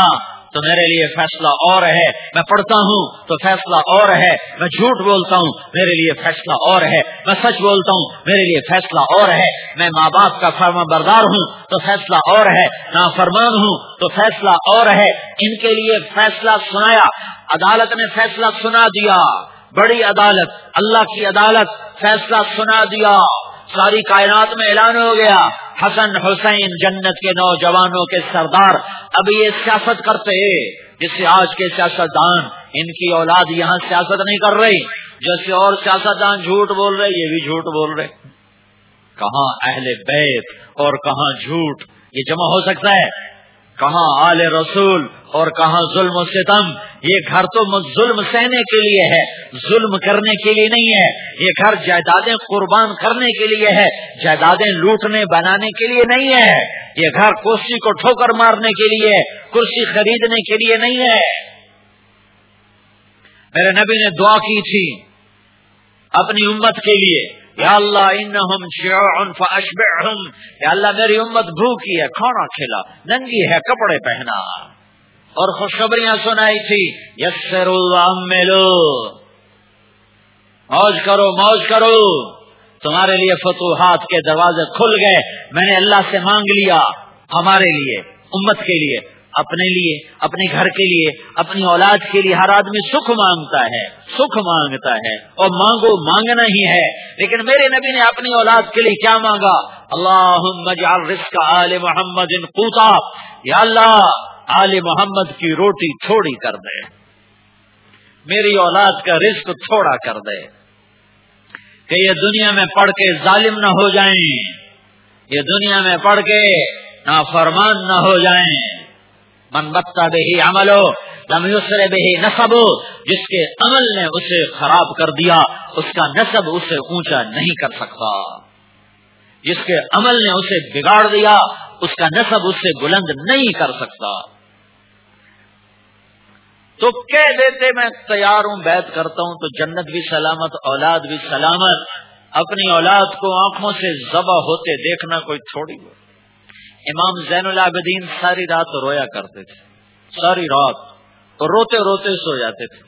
تو میرے لیے فیصلہ اور ہے، میں پڑھتا ہوں تو فیصلہ اور ہے، میں جھوٹ بولتا ہوں میرے لیے فیصلہ اور ہے، میں سچ بولتا ہوں میرے لیے فیصلہ اور ہے، میں ماں باپ کا فرما بردار ہوں تو فیصلہ اور ہے، نافرمان ہوں تو فیصلہ اور ہے۔ ان کے لیے فیصلہ سنایا، عدالت نے فیصلہ سنا دیا، بڑی عدالت، اللہ کی عدالت، فیصلہ سنا دیا، ساری کائنات میں اعلان ہو گیا حسن حسین جنت کے نوجوانوں کے سردار۔ اب یہ سیاست کرتے جس سے آج کے سیاستدان، ان کی اولاد یہاں سیاست نہیں کر رہی، جیسے اور سیاستدان جھوٹ بول رہے یہ بھی جھوٹ بول رہے۔ کہاں اہل بیت اور کہاں جھوٹ، یہ جمع ہو سکتا ہے؟ کہاں آل رسول اور کہاں ظلم و ستم؟ یہ گھر تو ظلم سہنے کے لیے ہے، ظلم کرنے کے لیے نہیں ہے۔ یہ گھر جائیدادیں قربان کرنے کے لیے ہے، جائیدادیں لوٹنے بنانے کے لیے نہیں ہے۔ یہ گھر کرسی کو ٹھوکر مارنے کے لیے، کرسی خریدنے کے لیے نہیں ہے۔ میرے نبی نے دعا کی تھی اپنی امت کے لیے، یا اللہ انہم جوع فاشبعہم، یا اللہ میری امت بھوکی ہے کھانا کھلا، ننگی ہے کپڑے پہنا، اور خوشخبریاں سنائی تھی یسروا وعملوا، موج کرو موج کرو، تمہارے لیے فتوحات کے دروازے کھل گئے۔ میں نے اللہ سے مانگ لیا ہمارے لیے، امت کے لیے، اپنے لیے، اپنے گھر کے لیے، اپنی اولاد کے لیے۔ ہر آدمی سکھ مانگتا ہے، سکھ مانگتا ہے، اور مانگو مانگنا ہی ہے، لیکن میرے نبی نے اپنی اولاد کے لیے کیا مانگا؟ اللہم اجعل رزق آل محمد قوتا، یا اللہ آل محمد کی روٹی تھوڑی کر دے، میری اولاد کا رزق تھوڑا کر دے، کہ یہ دنیا میں پڑھ کے ظالم نہ ہو جائیں، یہ دنیا میں پڑھ کے نافرمان نہ ہو جائیں۔ من بطا بہی عملو لم یسر بہی نسبو، جس کے عمل نے اسے خراب کر دیا اس کا نسب اسے اونچا نہیں کر سکتا، جس کے عمل نے اسے بگاڑ دیا اس کا نسب اسے بلند نہیں کر سکتا۔ تو کہہ دیتے میں تیار ہوں، بیعت کرتا ہوں، تو جنت بھی سلامت، اولاد بھی سلامت۔ اپنی اولاد کو آنکھوں سے ذبح ہوتے دیکھنا کوئی تھوڑی ہو۔ امام زین العابدین ساری رات رویا کرتے تھے، ساری رات، اور روتے روتے سو جاتے تھے۔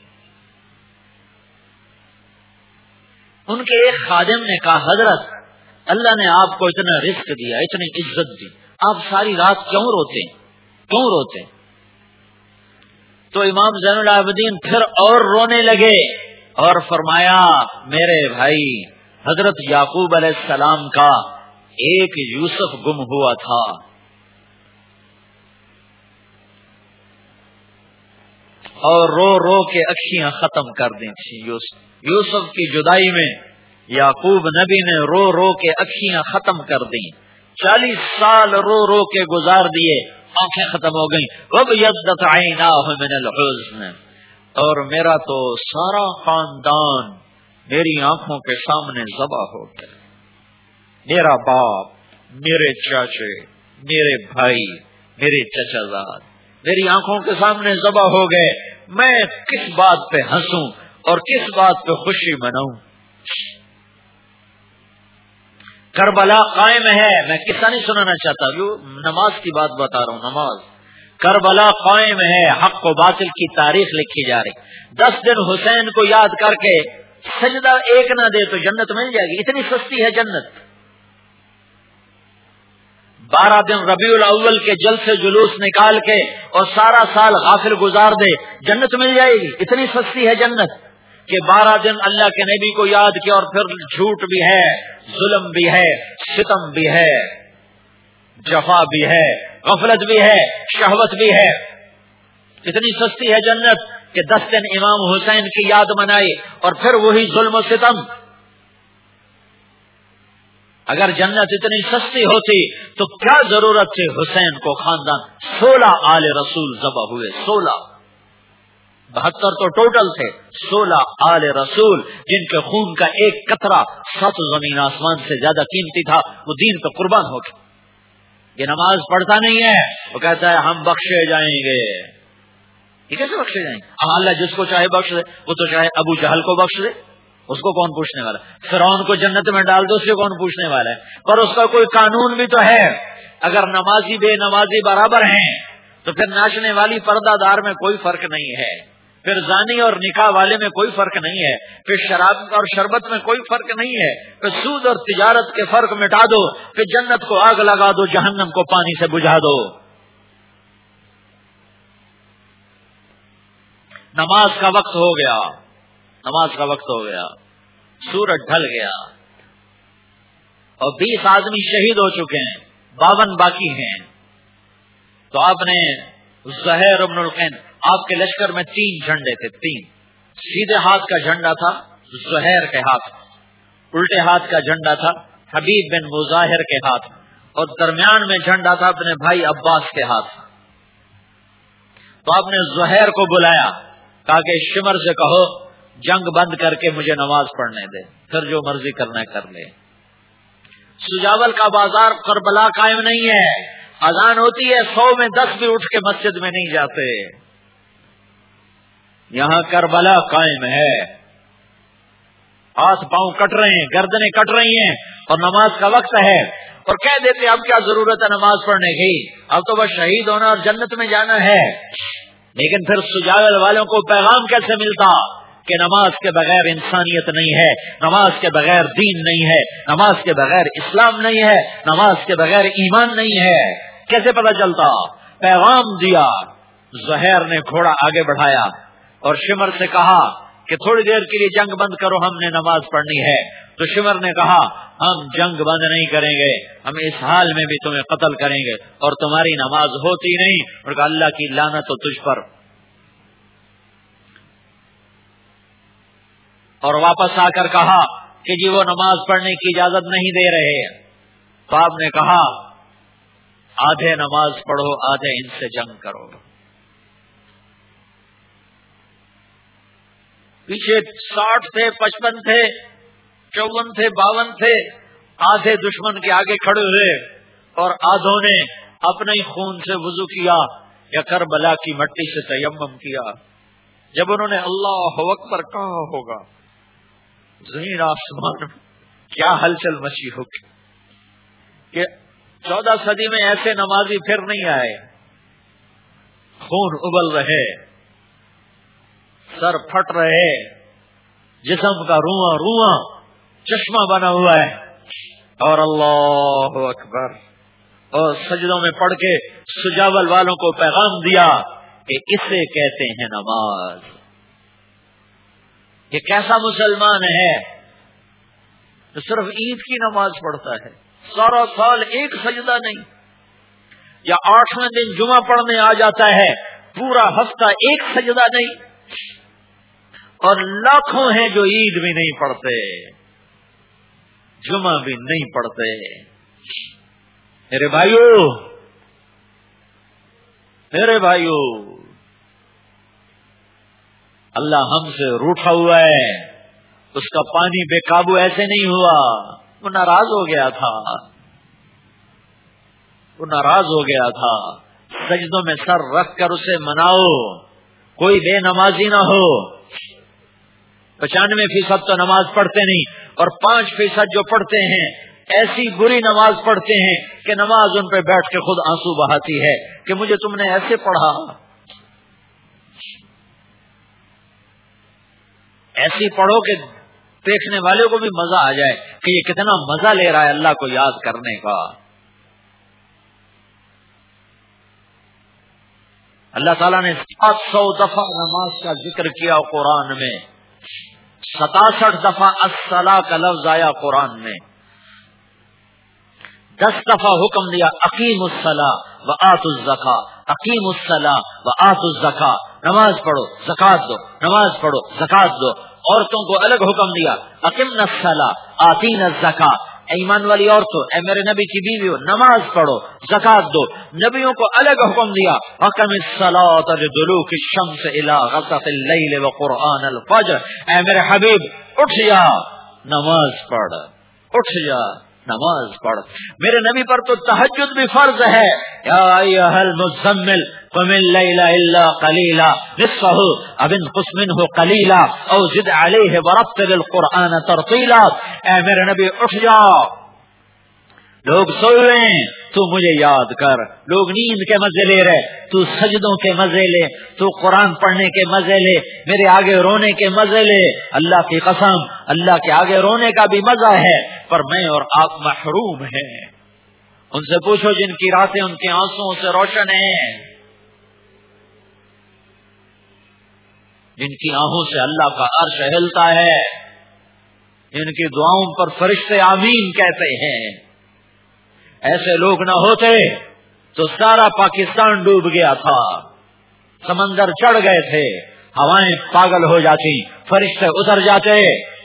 ان کے ایک خادم نے کہا حضرت اللہ نے آپ کو اتنا رزق دیا، اتنی عزت دی، آپ ساری رات کیوں روتے کیوں روتے تو امام زین العابدین پھر اور رونے لگے اور فرمایا میرے بھائی حضرت یعقوب علیہ السلام کا ایک یوسف گم ہوا تھا، اور رو رو کے اکھیاں ختم کر دی تھی۔ یوسف یوسف کی جدائی میں یعقوب نبی نے رو رو کے اکھیاں ختم کر دی، چالیس سال رو رو کے گزار دیے، آنکھیں ختم ہو گئیں۔ وَبْيَضَّتْ عَيْنَاهُ مِنَ الْحُزْنِ، اور میرا تو سارا خاندان میری آنکھوں کے سامنے ذبح ہو گیا، میرا باپ، میرے چاچے، میرے بھائی، میرے چچا زاد میری آنکھوں کے سامنے ذبح ہو گئے، میں کس بات پہ ہنسوں اور کس بات پہ خوشی مناؤں؟ کربلا قائم ہے، میں قصہ نہیں سنانا چاہتا، جو نماز کی بات بتا رہا ہوں، نماز۔ کربلا قائم ہے، حق و باطل کی تاریخ لکھی جا رہی۔ دس دن حسین کو یاد کر کے سجدہ ایک نہ دے تو جنت مل جائے گی، اتنی سستی ہے جنت۔ بارہ دن ربیع الاول کے جلسے جلوس نکال کے اور سارا سال غافل گزار دے، جنت مل جائے گی، اتنی سستی ہے جنت کہ بارہ دن اللہ کے نبی کو یاد کیا، اور پھر جھوٹ بھی ہے، ظلم بھی ہے، ستم بھی ہے، جفا بھی ہے، غفلت بھی ہے، شہوت بھی ہے، اتنی سستی ہے جنت کہ دس دن امام حسین کی یاد منائی اور پھر وہی ظلم و ستم۔ اگر جنت اتنی سستی ہوتی تو کیا ضرورت تھی حسین کو خاندان؟ سولہ آل رسول ذبح ہوئے، سولہ، بہتر تو ٹوٹل تھے، سولہ آل رسول جن کے خون کا ایک قطرہ سات زمین آسمان سے زیادہ قیمتی تھا، وہ دین پہ قربان ہو گئے۔ یہ نماز پڑھتا نہیں ہے، وہ کہتا ہے ہم بخشے جائیں گے، یہ کیسے بخشے جائیں گے؟ اللہ جس کو چاہے بخش دے، وہ تو چاہے ابو جہل کو بخش دے، اس کو کون پوچھنے والا؟ فرعون کو جنت میں ڈال دو، اس سے کون پوچھنے والا ہے؟ پر اس کا کوئی قانون بھی تو ہے، اگر نمازی بے نمازی برابر ہیں تو پھر ناچنے والی پردہ دار میں کوئی فرق نہیں ہے، پھر زانی اور نکاح والے میں کوئی فرق نہیں ہے، پھر شراب اور شربت میں کوئی فرق نہیں ہے، پھر سود اور تجارت کے فرق مٹا دو، پھر جنت کو آگ لگا دو، جہنم کو پانی سے بجھا دو۔ نماز کا وقت ہو گیا، نماز کا وقت ہو گیا، سورج ڈھل گیا اور بیس آدمی شہید ہو چکے ہیں، باون باقی ہیں۔ تو آپ نے زہیر ابن القین، آپ کے لشکر میں تین جھنڈے تھے، تین، سیدھے ہاتھ کا جھنڈا تھا زہیر کے ہاتھ، الٹے ہاتھ کا جھنڈا تھا حبیب بن مظاہر کے ہاتھ، اور درمیان میں جھنڈا تھا اپنے بھائی عباس کے ہاتھ۔ تو آپ نے زہیر کو بلایا، کہا کہ شمر سے کہو جنگ بند کر کے مجھے نماز پڑھنے دے، پھر جو مرضی کرنا ہے کر لے۔ سجاول کا بازار کربلا قائم نہیں ہے، اذان ہوتی ہے سو میں دس بھی اٹھ کے مسجد میں نہیں جاتے، یہاں کربلا قائم ہے، ہاتھ پاؤں کٹ رہے ہیں، گردنیں کٹ رہی ہیں، اور نماز کا وقت ہے، اور کہہ دیتے اب کیا ضرورت ہے نماز پڑھنے کی، اب تو بس شہید ہونا اور جنت میں جانا ہے۔ لیکن پھر سجاول والوں کو پیغام کیسے ملتا کہ نماز کے بغیر انسانیت نہیں ہے، نماز کے بغیر دین نہیں ہے، نماز کے بغیر اسلام نہیں ہے، نماز کے بغیر ایمان نہیں ہے؟ کیسے پتہ چلتا؟ پیغام دیا، زہیر نے گھوڑا آگے بڑھایا اور شمر سے کہا کہ تھوڑی دیر کے لیے جنگ بند کرو، ہم نے نماز پڑھنی ہے۔ تو شمر نے کہا ہم جنگ بند نہیں کریں گے، ہم اس حال میں بھی تمہیں قتل کریں گے، اور تمہاری نماز ہوتی نہیں، اور کہا اللہ کی لعنت ہو تجھ پر۔ اور واپس آ کر کہا کہ جی وہ نماز پڑھنے کی اجازت نہیں دے رہے۔ تو آپ نے کہا آدھے نماز پڑھو، آدھے ان سے جنگ کرو۔ پیچھے ساٹھ تھے، پچپن تھے، چون تھے، باون تھے، آدھے دشمن کے آگے کھڑے ہوئے اور آدھوں نے اپنے ہی خون سے وضو کیا یا کربلا کی مٹی سے تیمم کیا۔ جب انہوں نے اللہ اکبر کہا ہوگا، زمین آسمان کیا ہلچل مچی ہوگی کہ چودہ صدی میں ایسے نمازی پھر نہیں آئے۔ خون ابل رہے، سر پھٹ رہے، جسم کا رواں رواں چشمہ بنا ہوا ہے، اور اللہ اکبر، اور سجدوں میں پڑھ کے سجاول والوں کو پیغام دیا کہ اسے کہتے ہیں نماز۔ یہ کیسا مسلمان ہے تو صرف عید کی نماز پڑھتا ہے، سارا سال ایک سجدہ نہیں، یا آٹھویں دن جمعہ پڑھنے آ جاتا ہے، پورا ہفتہ ایک سجدہ نہیں، اور لاکھوں ہیں جو عید بھی نہیں پڑھتے، جمعہ بھی نہیں پڑھتے۔ میرے بھائیو، میرے بھائیو، اللہ ہم سے روٹھا ہوا ہے، اس کا پانی بے قابو ایسے نہیں ہوا، وہ ناراض ہو گیا تھا، وہ ناراض ہو گیا تھا۔ سجدوں میں سر رکھ کر اسے مناؤ، کوئی بے نمازی نہ ہو۔ پچانوے فیصد تو نماز پڑھتے نہیں، اور پانچ فیصد جو پڑھتے ہیں ایسی بری نماز پڑھتے ہیں کہ نماز ان پہ بیٹھ کے خود آنسو بہاتی ہے کہ مجھے تم نے ایسے پڑھا، ایسی پڑھو کہ دیکھنے والے کو بھی مزہ آ جائے کہ یہ کتنا مزہ لے رہا ہے اللہ کو یاد کرنے کا۔ اللہ تعالیٰ نے سات سو دفعہ نماز کا ذکر کیا قرآن میں، ستاسٹھ دفعہ الصلاۃ کا لفظ آیا قرآن میں، دس دفعہ حکم دیا اقیم الصلاۃ و آتوا الزکاۃ، اقیم الصلاۃ و آتوا الزکاۃ، نماز پڑھو زکات دو، نماز پڑھو زکات دو۔ عورتوں کو الگ حکم دیا اقمنا الصلاۃ آتینا الزکاۃ، ایمان والی عورتوں، اے میرے نبی کی بیویوں نماز پڑھو زکات دو۔ نبیوں کو الگ حکم دیا اقم الصلاۃ لدلوک الشمس الی غسق اللیل وقرآن الفجر، اے میرے حبیب اٹھ جا نماز پڑھ، اٹھ جا نماز پڑھ۔ میرے نبی پر تو تہجد بھی فرض ہے، یا ایھا المزمل قم اللیل الا قلیلا نصفہ او انقص منہ قلیلا او زد علیہ ورتل القرآن ترتیلا، اے میرے نبی اٹھ جا لوگ سو رہے ہیں تو مجھے یاد کر، لوگ نیند کے مزے لے رہے تو سجدوں کے مزے لے، تو قرآن پڑھنے کے مزے لے، میرے آگے رونے کے مزے لے۔ اللہ کی قسم، اللہ کے آگے رونے کا بھی مزہ ہے، پر میں اور آپ محروم ہیں۔ ان سے پوچھو جن کی راتیں ان کے آنسوں سے روشن ہیں، جن کی آنکھوں سے اللہ کا عرش ہلتا ہے، جن کی دعاؤں پر فرشتے آمین کہتے ہیں۔ ایسے لوگ نہ ہوتے تو سارا پاکستان ڈوب گیا تھا، سمندر چڑھ گئے تھے، ہوائیں پاگل ہو جاتی، فرشتے اتر جاتے۔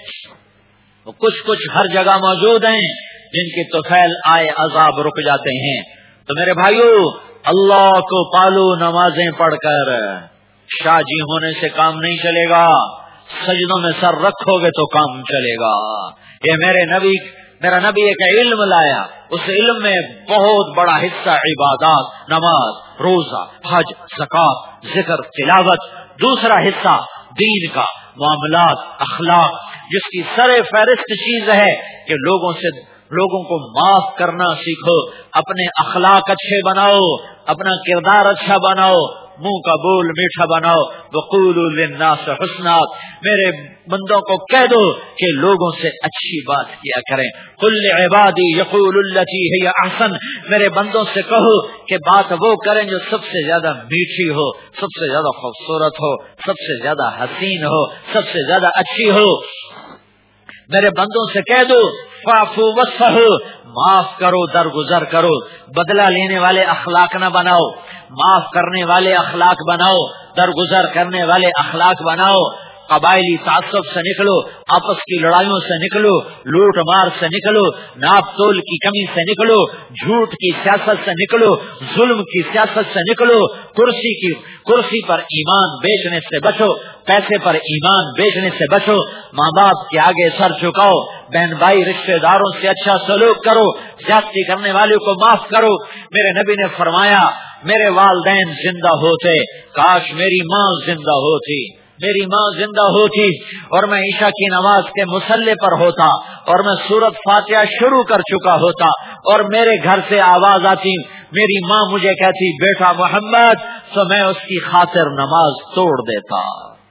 کچھ کچھ ہر جگہ موجود ہیں جن کی طفیل آئے عذاب رک جاتے ہیں۔ تو میرے بھائیو، اللہ کو پالو نمازیں پڑھ کر، شاہ جی ہونے سے کام نہیں چلے گا، سجدوں میں سر رکھو گے تو کام چلے گا۔ یہ میرے نبی میرا نبی ایک علم لایا، اس علم میں بہت بڑا حصہ عبادات، نماز، روزہ، حج، زکات، ذکر، تلاوت، دوسرا حصہ دین کا معاملات، اخلاق، جس کی سر فہرست چیز ہے کہ لوگوں سے لوگوں کو معاف کرنا سیکھو، اپنے اخلاق اچھے بناؤ، اپنا کردار اچھا بناؤ، منہ کا بول میٹھا بناؤ۔ وقولوا للناس حسنا، میرے بندوں کو کہہ دو کہ لوگوں سے اچھی بات کیا کریں۔ قل لعبادی یقولوا التی ہی احسن، میرے بندوں سے کہو کہ بات وہ کریں جو سب سے زیادہ میٹھی ہو، سب سے زیادہ خوبصورت ہو، سب سے زیادہ حسین ہو، سب سے زیادہ اچھی ہو۔ میرے بندوں سے کہہ دو فاعفو واصفحوا، معاف کرو، درگزر کرو، بدلہ لینے والے اخلاق نہ بناؤ، معاف کرنے والے اخلاق بناؤ، درگزر کرنے والے اخلاق بناؤ۔ قبائلی تعصب سے نکلو، آپس کی لڑائیوں سے نکلو، لوٹ مار سے نکلو، ناپ تول کی کمی سے نکلو، جھوٹ کی سیاست سے نکلو، ظلم کی سیاست سے نکلو، کرسی کی کرسی پر ایمان بیچنے سے بچو، پیسے پر ایمان بیچنے سے بچو، ماں باپ کے آگے سر جھکاؤ، بہن بھائی رشتے داروں سے اچھا سلوک کرو، زیادتی کرنے والوں کو معاف کرو۔ میرے نبی نے فرمایا میرے والدین زندہ ہوتے، کاش میری ماں زندہ ہوتی، میری ماں زندہ ہوتی اور میں عشاء کی نماز کے مصلی پر ہوتا اور میں سورت فاتحہ شروع کر چکا ہوتا اور میرے گھر سے آواز آتی، میری ماں مجھے کہتی بیٹا محمد، تو میں اس کی خاطر نماز توڑ دیتا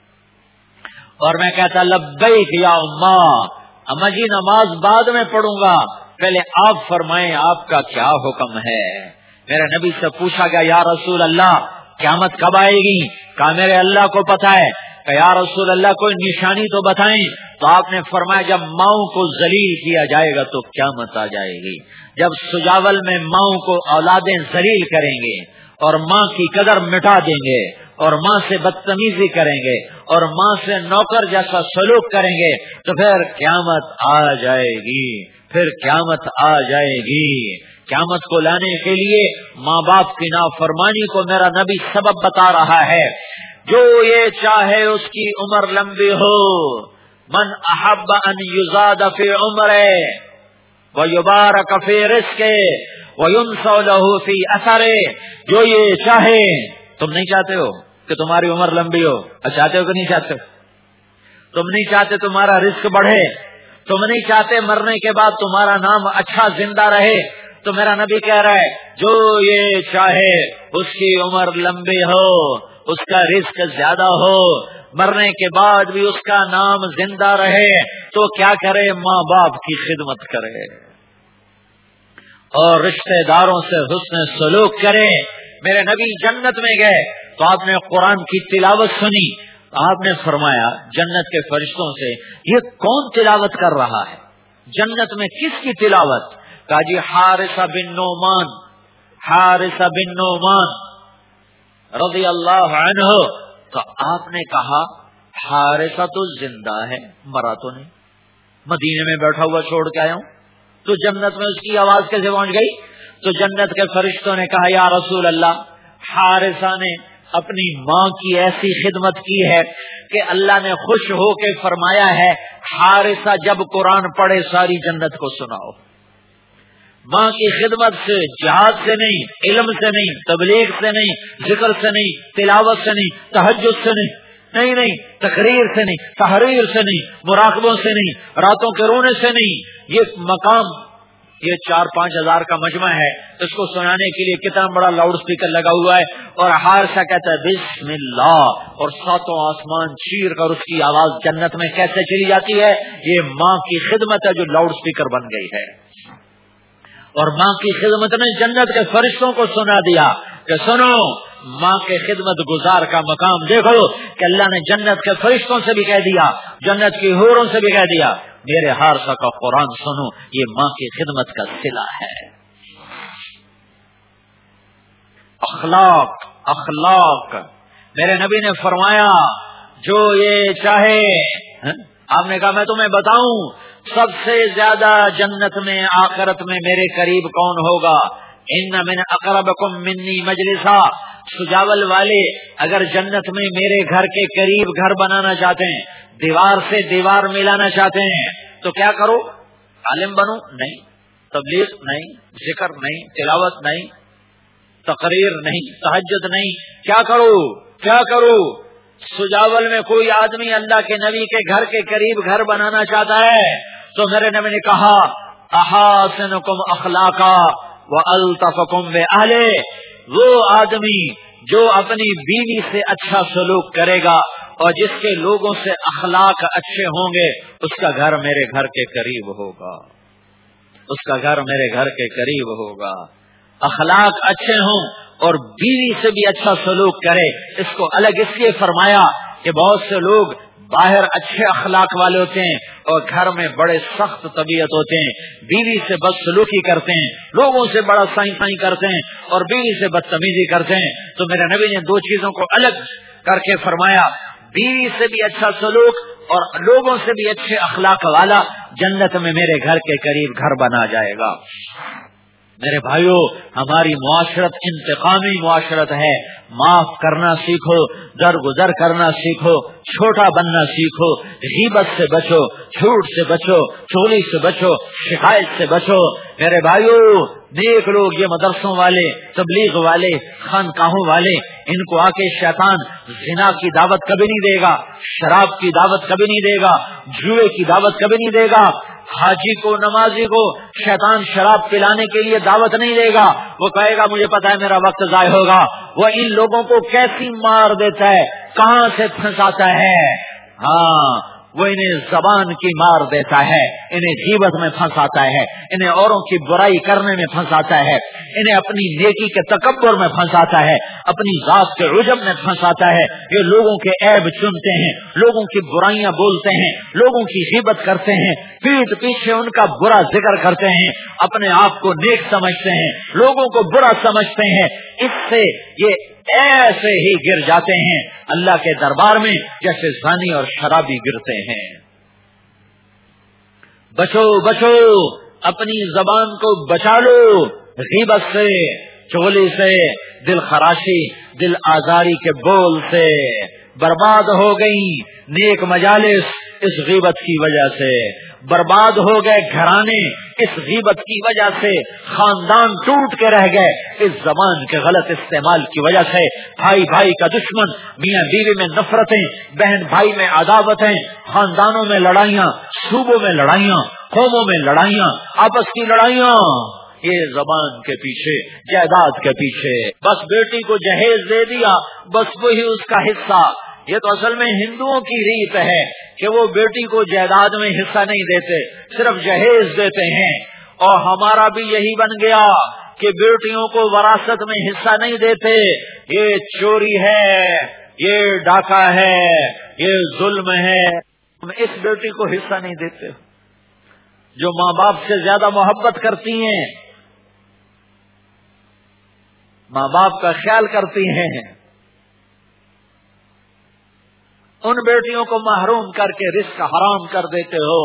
اور میں کہتا لبیک یا اماں، اما جی نماز بعد میں پڑھوں گا، پہلے آپ فرمائیں آپ کا کیا حکم ہے۔ میرے نبی سے پوچھا گیا یا رسول اللہ قیامت کب آئے گی؟ کہا میرے اللہ کو پتا ہے۔ کہ یا رسول اللہ کوئی نشانی تو بتائیں۔ تو آپ نے فرمایا جب ماؤں کو ذلیل کیا جائے گا تو قیامت آ جائے گی۔ جب سجاول میں ماؤں کو اولادیں ذلیل کریں گے اور ماں کی قدر مٹا دیں گے اور ماں سے بدتمیزی کریں گے اور ماں سے نوکر جیسا سلوک کریں گے تو پھر قیامت آ جائے گی، پھر قیامت آ جائے گی۔ قیامت کو لانے کے لیے ماں باپ کی نافرمانی کو میرا نبی سبب بتا رہا ہے۔ جو یہ چاہے اس کی عمر لمبی ہو، من احب ان یزاد فی عمرہ ویبارک فی رزقہ وینسى له فی اثرہ، جو یہ چاہے، تم نہیں چاہتے ہو کہ تمہاری عمر لمبی ہو، چاہتے ہو کہ نہیں چاہتے ہو؟ تم نہیں چاہتے تمہارا رزق بڑھے، تم نہیں چاہتے مرنے کے بعد تمہارا نام اچھا زندہ رہے، تو میرا نبی کہہ رہا ہے جو یہ چاہے اس کی عمر لمبی ہو، اس کا رزق زیادہ ہو، مرنے کے بعد بھی اس کا نام زندہ رہے، تو کیا کرے؟ ماں باپ کی خدمت کرے اور رشتہ داروں سے حسن سلوک کرے۔ میرے نبی جنت میں گئے تو آپ نے قرآن کی تلاوت سنی، آپ نے فرمایا جنت کے فرشتوں سے یہ کون تلاوت کر رہا ہے؟ جنت میں کس کی تلاوت؟ کہا جی حارثہ بن نعمان، حارثہ بن نعمان رضی اللہ عنہ۔ تو آپ نے کہا حارثہ تو زندہ ہے، مرا تو نہیں، مدینے میں بیٹھا ہوا چھوڑ کے آیا ہوں، تو جنت میں اس کی آواز کیسے پہنچ گئی؟ تو جنت کے فرشتوں نے کہا یا رسول اللہ حارثہ نے اپنی ماں کی ایسی خدمت کی ہے کہ اللہ نے خوش ہو کے فرمایا ہے حارثہ جب قرآن پڑھے ساری جنت کو سناؤ۔ ماں کی خدمت سے، جہاد سے نہیں، علم سے نہیں، تبلیغ سے نہیں، ذکر سے نہیں، تلاوت سے نہیں، تہجد سے نہیں، نہیں نہیں تقریر سے نہیں، تحریر سے نہیں، مراقبوں سے نہیں، راتوں کے رونے سے نہیں، یہ مقام یہ چار پانچ ہزار کا مجمع ہے، اس کو سنانے کے لیے کتنا بڑا لاؤڈ اسپیکر لگا ہوا ہے، اور حارثہ کہتا ہے بسم اللہ، اور ساتوں آسمان چیر کر اس کی آواز جنت میں کیسے چلی جاتی ہے؟ یہ ماں کی خدمت ہے جو لاؤڈ اسپیکر بن گئی ہے، اور ماں کی خدمت میں جنت کے فرشتوں کو سنا دیا کہ سنو، ماں کے خدمت گزار کا مقام دیکھو کہ اللہ نے جنت کے فرشتوں سے بھی کہہ دیا، جنت کی حوروں سے بھی کہہ دیا میرے حارثہ کا قرآن سنو، یہ ماں کی خدمت کا صلہ ہے۔ اخلاق اخلاق میرے نبی نے فرمایا جو یہ چاہے، آپ نے کہا میں تمہیں بتاؤں سب سے زیادہ جنت میں آخرت میں میرے قریب کون ہوگا؟ ان من اقربکم منی مجلسا، سجاول والے اگر جنت میں میرے گھر کے قریب گھر بنانا چاہتے ہیں، دیوار سے دیوار ملانا چاہتے ہیں، تو کیا کرو؟ عالم بنو؟ نہیں۔ تبلیغ نہیں، ذکر نہیں، تلاوت نہیں، تقریر نہیں، تہجد نہیں، کیا کرو کیا کرو سجاول میں کوئی آدمی اللہ کے نبی کے گھر کے قریب گھر بنانا چاہتا ہے تو میرے نبی نے کہا احاسنکم اخلاقا والطفکم بأہلہ، وہ آدمی جو اپنی بیوی سے اچھا سلوک کرے گا اور جس کے لوگوں سے اخلاق اچھے ہوں گے اس کا گھر میرے گھر کے قریب ہوگا، اس کا گھر میرے گھر کے قریب ہوگا۔ اخلاق اچھے ہوں اور بیوی سے بھی اچھا سلوک کرے، اس کو الگ اس لیے فرمایا کہ بہت سے لوگ باہر اچھے اخلاق والے ہوتے ہیں اور گھر میں بڑے سخت طبیعت ہوتے ہیں، بیوی سے بدسلوکی کرتے ہیں، لوگوں سے بڑا سائیں سائیں کرتے ہیں اور بیوی سے بدتمیزی کرتے ہیں۔ تو میرے نبی نے دو چیزوں کو الگ کر کے فرمایا، بیوی سے بھی اچھا سلوک اور لوگوں سے بھی اچھے اخلاق والا جنت میں میرے گھر کے قریب گھر بنا جائے گا۔ میرے بھائیو، ہماری معاشرت انتقامی معاشرت ہے، معاف کرنا سیکھو، درگزر کرنا سیکھو، چھوٹا بننا سیکھو، غیبت سے بچو، جھوٹ سے بچو، چوری سے بچو، شکایت سے بچو۔ میرے بھائیو، نیک لوگ، یہ مدرسوں والے، تبلیغ والے، خانقاہوں والے، ان کو آ کے شیطان زنا کی دعوت کبھی نہیں دے گا، شراب کی دعوت کبھی نہیں دے گا، جوئے کی دعوت کبھی نہیں دے گا۔ حاجی کو، نمازی کو شیطان شراب پلانے کے لیے دعوت نہیں دے گا، وہ کہے گا مجھے پتا ہے میرا وقت ضائع ہوگا۔ وہ ان لوگوں کو کیسی مار دیتا ہے، کہاں سے پھنساتا ہے؟ ہاں، وہ انہیں زبان کی مار دیتا ہے، انہیں غیبت میں پھنساتا ہے، انہیں اوروں کی برائی کرنے میں پھنساتا ہے، انہیں اپنی نیکی کے تکبر میں پھنساتا ہے، اپنی ذات کے عجب میں پھنساتا ہے۔ یہ لوگوں کے عیب چنتے ہیں، لوگوں کی برائیاں بولتے ہیں، لوگوں کی غیبت کرتے ہیں، پیٹھ پیچھے ان کا برا ذکر کرتے ہیں، اپنے آپ کو نیک سمجھتے ہیں، لوگوں کو برا سمجھتے ہیں۔ اس سے یہ ایسے ہی گر جاتے ہیں اللہ کے دربار میں جیسے زانی اور شرابی گرتے ہیں۔ بچو بچو، اپنی زبان کو بچا لو غیبت سے، چغلی سے، دل خراشی، دل آزاری کے بول سے۔ برباد ہو گئی نیک مجالس اس غیبت کی وجہ سے، برباد ہو گئے گھرانے اس غیبت کی وجہ سے، خاندان ٹوٹ کے رہ گئے اس زبان کے غلط استعمال کی وجہ سے، بھائی بھائی کا دشمن، میاں بیوی میں نفرتیں، بہن بھائی میں عداوتیں، خاندانوں میں لڑائیاں، صوبوں میں لڑائیاں، قوموں میں لڑائیاں، آپس کی لڑائیاں، یہ زبان کے پیچھے، جائیداد کے پیچھے۔ بس بیٹی کو جہیز دے دیا، بس وہی اس کا حصہ۔ یہ تو اصل میں ہندوؤں کی ریت ہے کہ وہ بیٹی کو جائیداد میں حصہ نہیں دیتے، صرف جہیز دیتے ہیں، اور ہمارا بھی یہی بن گیا کہ بیٹیوں کو وراثت میں حصہ نہیں دیتے۔ یہ چوری ہے، یہ ڈاکہ ہے، یہ ظلم ہے، ہم اس بیٹی کو حصہ نہیں دیتے جو ماں باپ سے زیادہ محبت کرتی ہیں، ماں باپ کا خیال کرتی ہیں، ان بیٹیوں کو محروم کر کے رزق حرام کر دیتے ہو۔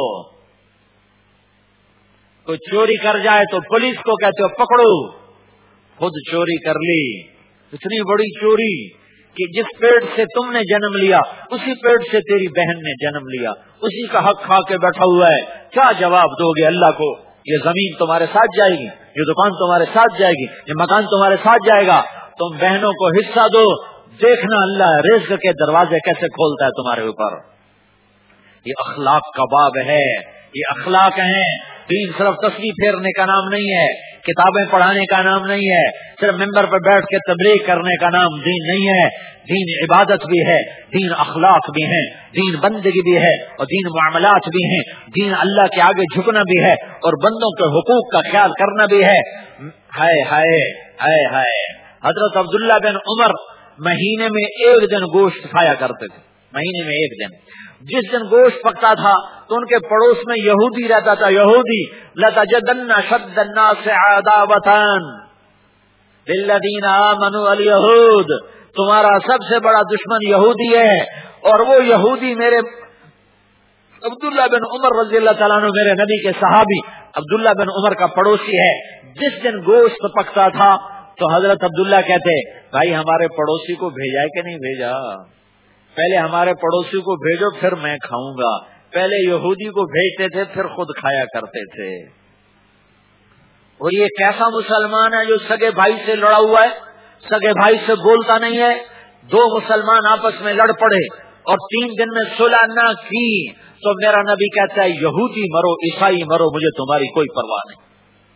کوئی چوری کر جائے تو پولیس کو کہتے ہو پکڑو، خود چوری کر لی، اتنی بڑی چوری کہ جس پیٹ سے تم نے جنم لیا اسی پیٹ سے تیری بہن نے جنم لیا، اسی کا حق کھا کے بیٹھا ہوا ہے، کیا جواب دو گے اللہ کو؟ یہ زمین تمہارے ساتھ جائے گی، یہ دکان تمہارے ساتھ جائے گی، یہ مکان تمہارے ساتھ جائے گا، تم بہنوں کو حصہ دو، دیکھنا اللہ رزق کے دروازے کیسے کھولتا ہے تمہارے اوپر۔ یہ اخلاق کا باب ہے، یہ اخلاق ہیں دین صرف تسبیح پھیرنے کا نام نہیں ہے، کتابیں پڑھانے کا نام نہیں ہے، صرف ممبر پر بیٹھ کے تبلیغ کرنے کا نام دین نہیں ہے۔ دین عبادت بھی ہے، دین اخلاق بھی ہے، دین بندگی بھی ہے، اور دین معاملات بھی ہیں، دین اللہ کے آگے جھکنا بھی ہے، اور بندوں کے حقوق کا خیال کرنا بھی ہے۔ ہائے ہائے ہائے ہائے، حضرت عبداللہ بن عمر مہینے میں ایک دن گوشت کھایا کرتے تھے، مہینے میں ایک دن۔ جس دن گوشت پکتا تھا تو ان کے پڑوس میں یہودی رہتا تھا، یہودی لَتَجِدَنَّ شَدَّ النَّاسِ عَدَاوَةً لِلَّذِينَ آمَنُوا الْيَهُودُ، تمہارا سب سے بڑا دشمن یہودی ہے، اور وہ یہودی میرے عبداللہ بن عمر رضی اللہ تعالیٰ عنہ، میرے نبی کے صحابی عبداللہ بن عمر کا پڑوسی ہے۔ جس دن گوشت پکتا تھا تو حضرت عبداللہ کہتے بھائی ہمارے پڑوسی کو بھیجا کہ نہیں بھیجا؟ پہلے ہمارے پڑوسی کو بھیجو پھر میں کھاؤں گا۔ پہلے یہودی کو بھیجتے تھے پھر خود کھایا کرتے تھے۔ اور یہ کیسا مسلمان ہے جو سگے بھائی سے لڑا ہوا ہے، سگے بھائی سے بولتا نہیں ہے؟ دو مسلمان آپس میں لڑ پڑے اور تین دن میں صلح نہ کی تو میرا نبی کہتا ہے یہودی مرو عیسائی مرو، مجھے تمہاری کوئی پرواہ نہیں۔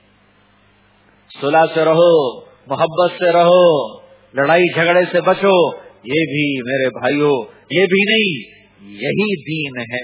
صلح سے رہو، محبت سے رہو، لڑائی جھگڑے سے بچو۔ یہ بھی میرے بھائیوں، یہ بھی نہیں، یہی دین ہے۔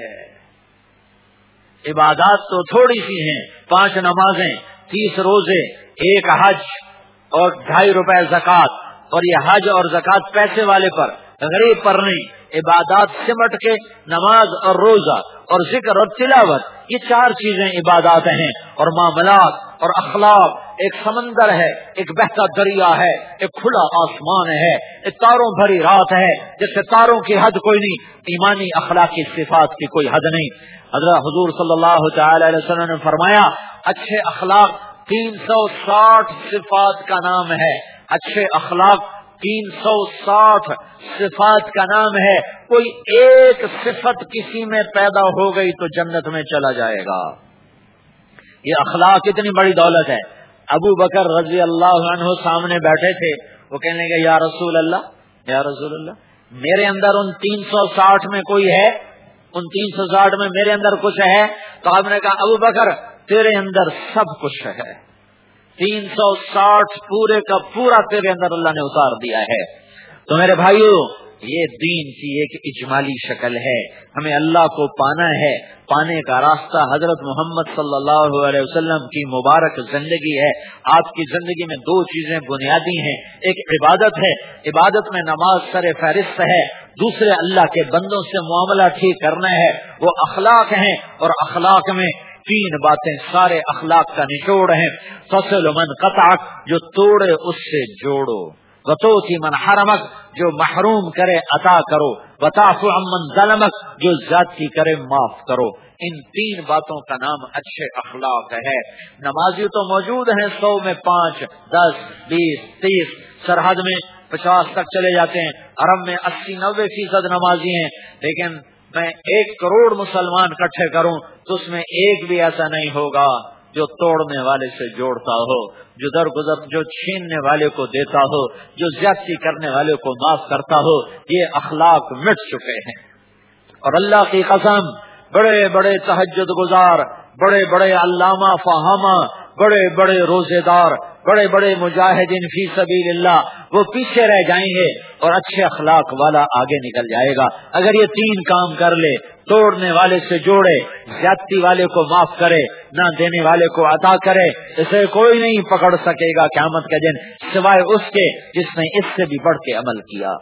عبادات تو تھوڑی سی ہیں، پانچ نمازیں، تیس روزے، ایک حج اور ڈھائی روپے زکوٰۃ، اور یہ حج اور زکوٰۃ پیسے والے پر، غریب پر نہیں۔ عبادات سمٹ کے نماز اور روزہ اور ذکر اور تلاوت، یہ چار چیزیں عبادات ہیں۔ اور معاملات اور اخلاق ایک سمندر ہے، ایک بہتا دریا ہے، ایک کھلا آسمان ہے، ایک تاروں بھری رات ہے جس سے تاروں کی حد کوئی نہیں، ایمانی اخلاقی صفات کی کوئی حد نہیں۔ حضرت حضور صلی اللہ تعالی علیہ وسلم نے فرمایا اچھے اخلاق تین سو ساٹھ صفات کا نام ہے، اچھے اخلاق تین سو ساٹھ صفات کا نام ہے۔ کوئی ایک صفت کسی میں پیدا ہو گئی تو جنت میں چلا جائے گا۔ یہ اخلاق اتنی بڑی دولت ہے۔ ابو بکر رضی اللہ عنہ سامنے بیٹھے تھے، وہ کہنے لگے یا رسول اللہ، یا رسول اللہ میرے اندر ان تین سو ساٹھ میں کوئی ہے، ان تین سو ساٹھ میں میرے اندر کچھ ہے؟ تو آپ نے کہا ابو بکر تیرے اندر سب کچھ ہے، تین سو ساٹھ پورے کا پورا تیرے اندر اللہ نے اتار دیا ہے۔ تو میرے بھائیوں، یہ دین کی ایک اجمالی شکل ہے، ہمیں اللہ کو پانا ہے۔ پانے کا راستہ حضرت محمد صلی اللہ علیہ وسلم کی مبارک زندگی ہے۔ آپ کی زندگی میں دو چیزیں بنیادی ہیں، ایک عبادت ہے، عبادت میں نماز سر فہرست ہے، دوسرے اللہ کے بندوں سے معاملہ ٹھیک کرنا ہے، وہ اخلاق ہیں، اور اخلاق میں تین باتیں سارے اخلاق کا نچوڑ ہیں۔ فصل من قطعک، جو توڑے اس سے جوڑو، وتوتی من حرمک، جو محروم کرے عطا کرو، وتعفو عمن ظلمک، جو زیادتی کرے معاف کرو۔ ان تین باتوں کا نام اچھے اخلاق ہے۔ نمازی تو موجود ہیں سو میں پانچ، دس، بیس، تیس، سرحد میں پچاس تک چلے جاتے ہیں، عرب میں اسی نوے فیصد نمازی ہیں، لیکن میں ایک کروڑ مسلمان اکٹھے کروں تو اس میں ایک بھی ایسا نہیں ہوگا جو توڑنے والے سے جوڑتا ہو، جو درگزر جو چھیننے والے کو دیتا ہو، جو زیادتی کرنے والے کو معاف کرتا ہو۔ یہ اخلاق مٹ چکے ہیں۔ اور اللہ کی قسم، بڑے بڑے تہجد گزار، بڑے بڑے علامہ فہامہ، بڑے بڑے روزے دار، بڑے بڑے مجاہدین فی سبیل اللہ، وہ پیچھے رہ جائیں گے اور اچھے اخلاق والا آگے نکل جائے گا۔ اگر یہ تین کام کر لے، توڑنے والے سے جوڑے، زیادتی والے کو معاف کرے، نہ دینے والے کو عطا کرے، اسے کوئی نہیں پکڑ سکے گا قیامت کے دن سوائے اس کے جس نے اس سے بھی بڑھ کے عمل کیا۔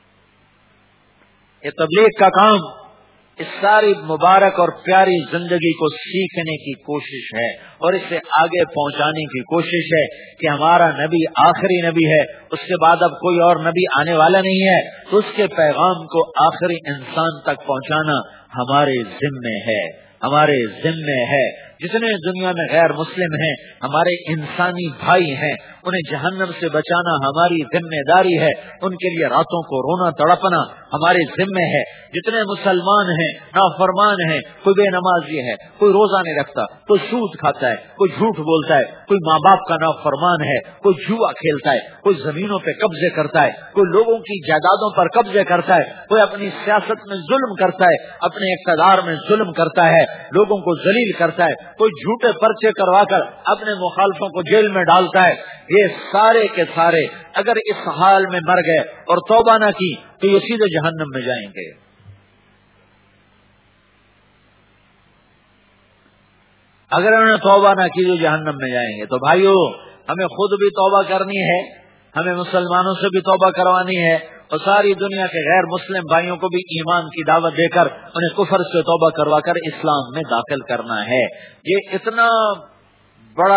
یہ تبلیغ کا کام اس ساری مبارک اور پیاری زندگی کو سیکھنے کی کوشش ہے، اور اسے آگے پہنچانے کی کوشش ہے کہ ہمارا نبی آخری نبی ہے، اس کے بعد اب کوئی اور نبی آنے والا نہیں ہے، تو اس کے پیغام کو آخری انسان تک پہنچانا ہمارے ذمے ہے، ہمارے ذمے ہے۔ جتنے دنیا میں غیر مسلم ہیں ہمارے انسانی بھائی ہیں، انہیں جہنم سے بچانا ہماری ذمہ داری ہے، ان کے لیے راتوں کو رونا تڑپنا ہمارے ذمے ہے۔ جتنے مسلمان ہیں نافرمان ہیں، کوئی بے نمازی ہے، کوئی روزہ نہیں رکھتا، کوئی سود کھاتا ہے، کوئی جھوٹ بولتا ہے، کوئی ماں باپ کا نافرمان ہے، کوئی جوا کھیلتا ہے، کوئی زمینوں پہ قبضے کرتا ہے، کوئی لوگوں کی جائیدادوں پر قبضے کرتا ہے، کوئی اپنی سیاست میں ظلم کرتا ہے، اپنے اقتدار میں ظلم کرتا ہے، لوگوں کو ذلیل کرتا ہے، کوئی جھوٹے پرچے کروا کر اپنے مخالفوں کو جیل میں ڈالتا ہے، یہ سارے کے سارے اگر اس حال میں مر گئے اور توبہ نہ کی تو یہ سیدھے جہنم میں جائیں گے۔ اگر انہوں نے توبہ نہ کی تو جہنم میں جائیں گے۔ تو بھائیو، ہمیں خود بھی توبہ کرنی ہے، ہمیں مسلمانوں سے بھی توبہ کروانی ہے، اور ساری دنیا کے غیر مسلم بھائیوں کو بھی ایمان کی دعوت دے کر انہیں کفر سے توبہ کروا کر اسلام میں داخل کرنا ہے۔ یہ اتنا بڑا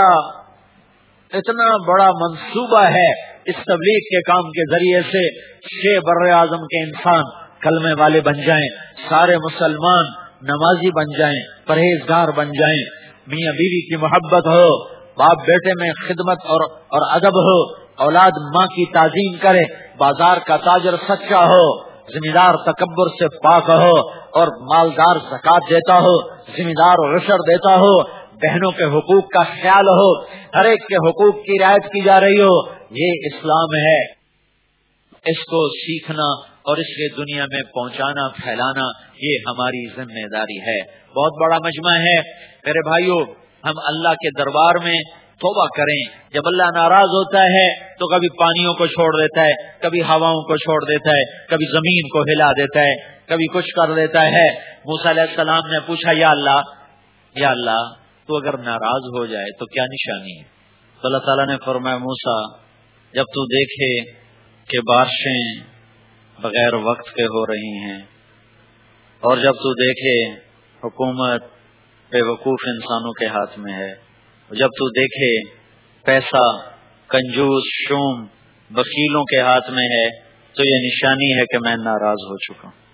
اتنا بڑا منصوبہ ہے، اس تبلیغ کے کام کے ذریعے سے چھ بر اعظم کے انسان کلمے والے بن جائیں، سارے مسلمان نمازی بن جائیں، پرہیزگار بن جائیں، میاں بیوی کی محبت ہو، باپ بیٹے میں خدمت اور اور ادب ہو، اولاد ماں کی تعظیم کرے، بازار کا تاجر سچا ہو، زمیندار تکبر سے پاک ہو، اور مالدار زکات دیتا ہو، زمیندار عشر دیتا ہو، بہنوں کے حقوق کا خیال ہو، ہر ایک کے حقوق کی رعایت کی جا رہی ہو۔ یہ اسلام ہے، اس کو سیکھنا اور اس کے دنیا میں پہنچانا پھیلانا یہ ہماری ذمہ داری ہے۔ بہت بڑا مجمع ہے میرے بھائیوں، ہم اللہ کے دربار میں توبہ کریں۔ جب اللہ ناراض ہوتا ہے تو کبھی پانیوں کو چھوڑ دیتا ہے، کبھی ہواؤں کو چھوڑ دیتا ہے، کبھی زمین کو ہلا دیتا ہے، کبھی کچھ کر دیتا ہے۔ موسیٰ علیہ السلام نے پوچھا، یا اللہ یا اللہ تو اگر ناراض ہو جائے تو کیا نشانی ہے؟ تو اللہ تعالیٰ نے فرمایا، موسیٰ جب تو دیکھے کہ بارشیں بغیر وقت کے ہو رہی ہیں، اور جب تو دیکھے حکومت بے وقوف انسانوں کے ہاتھ میں ہے، جب تو دیکھے پیسہ کنجوس شوم بخیلوں کے ہاتھ میں ہے، تو یہ نشانی ہے کہ میں ناراض ہو چکا ہوں۔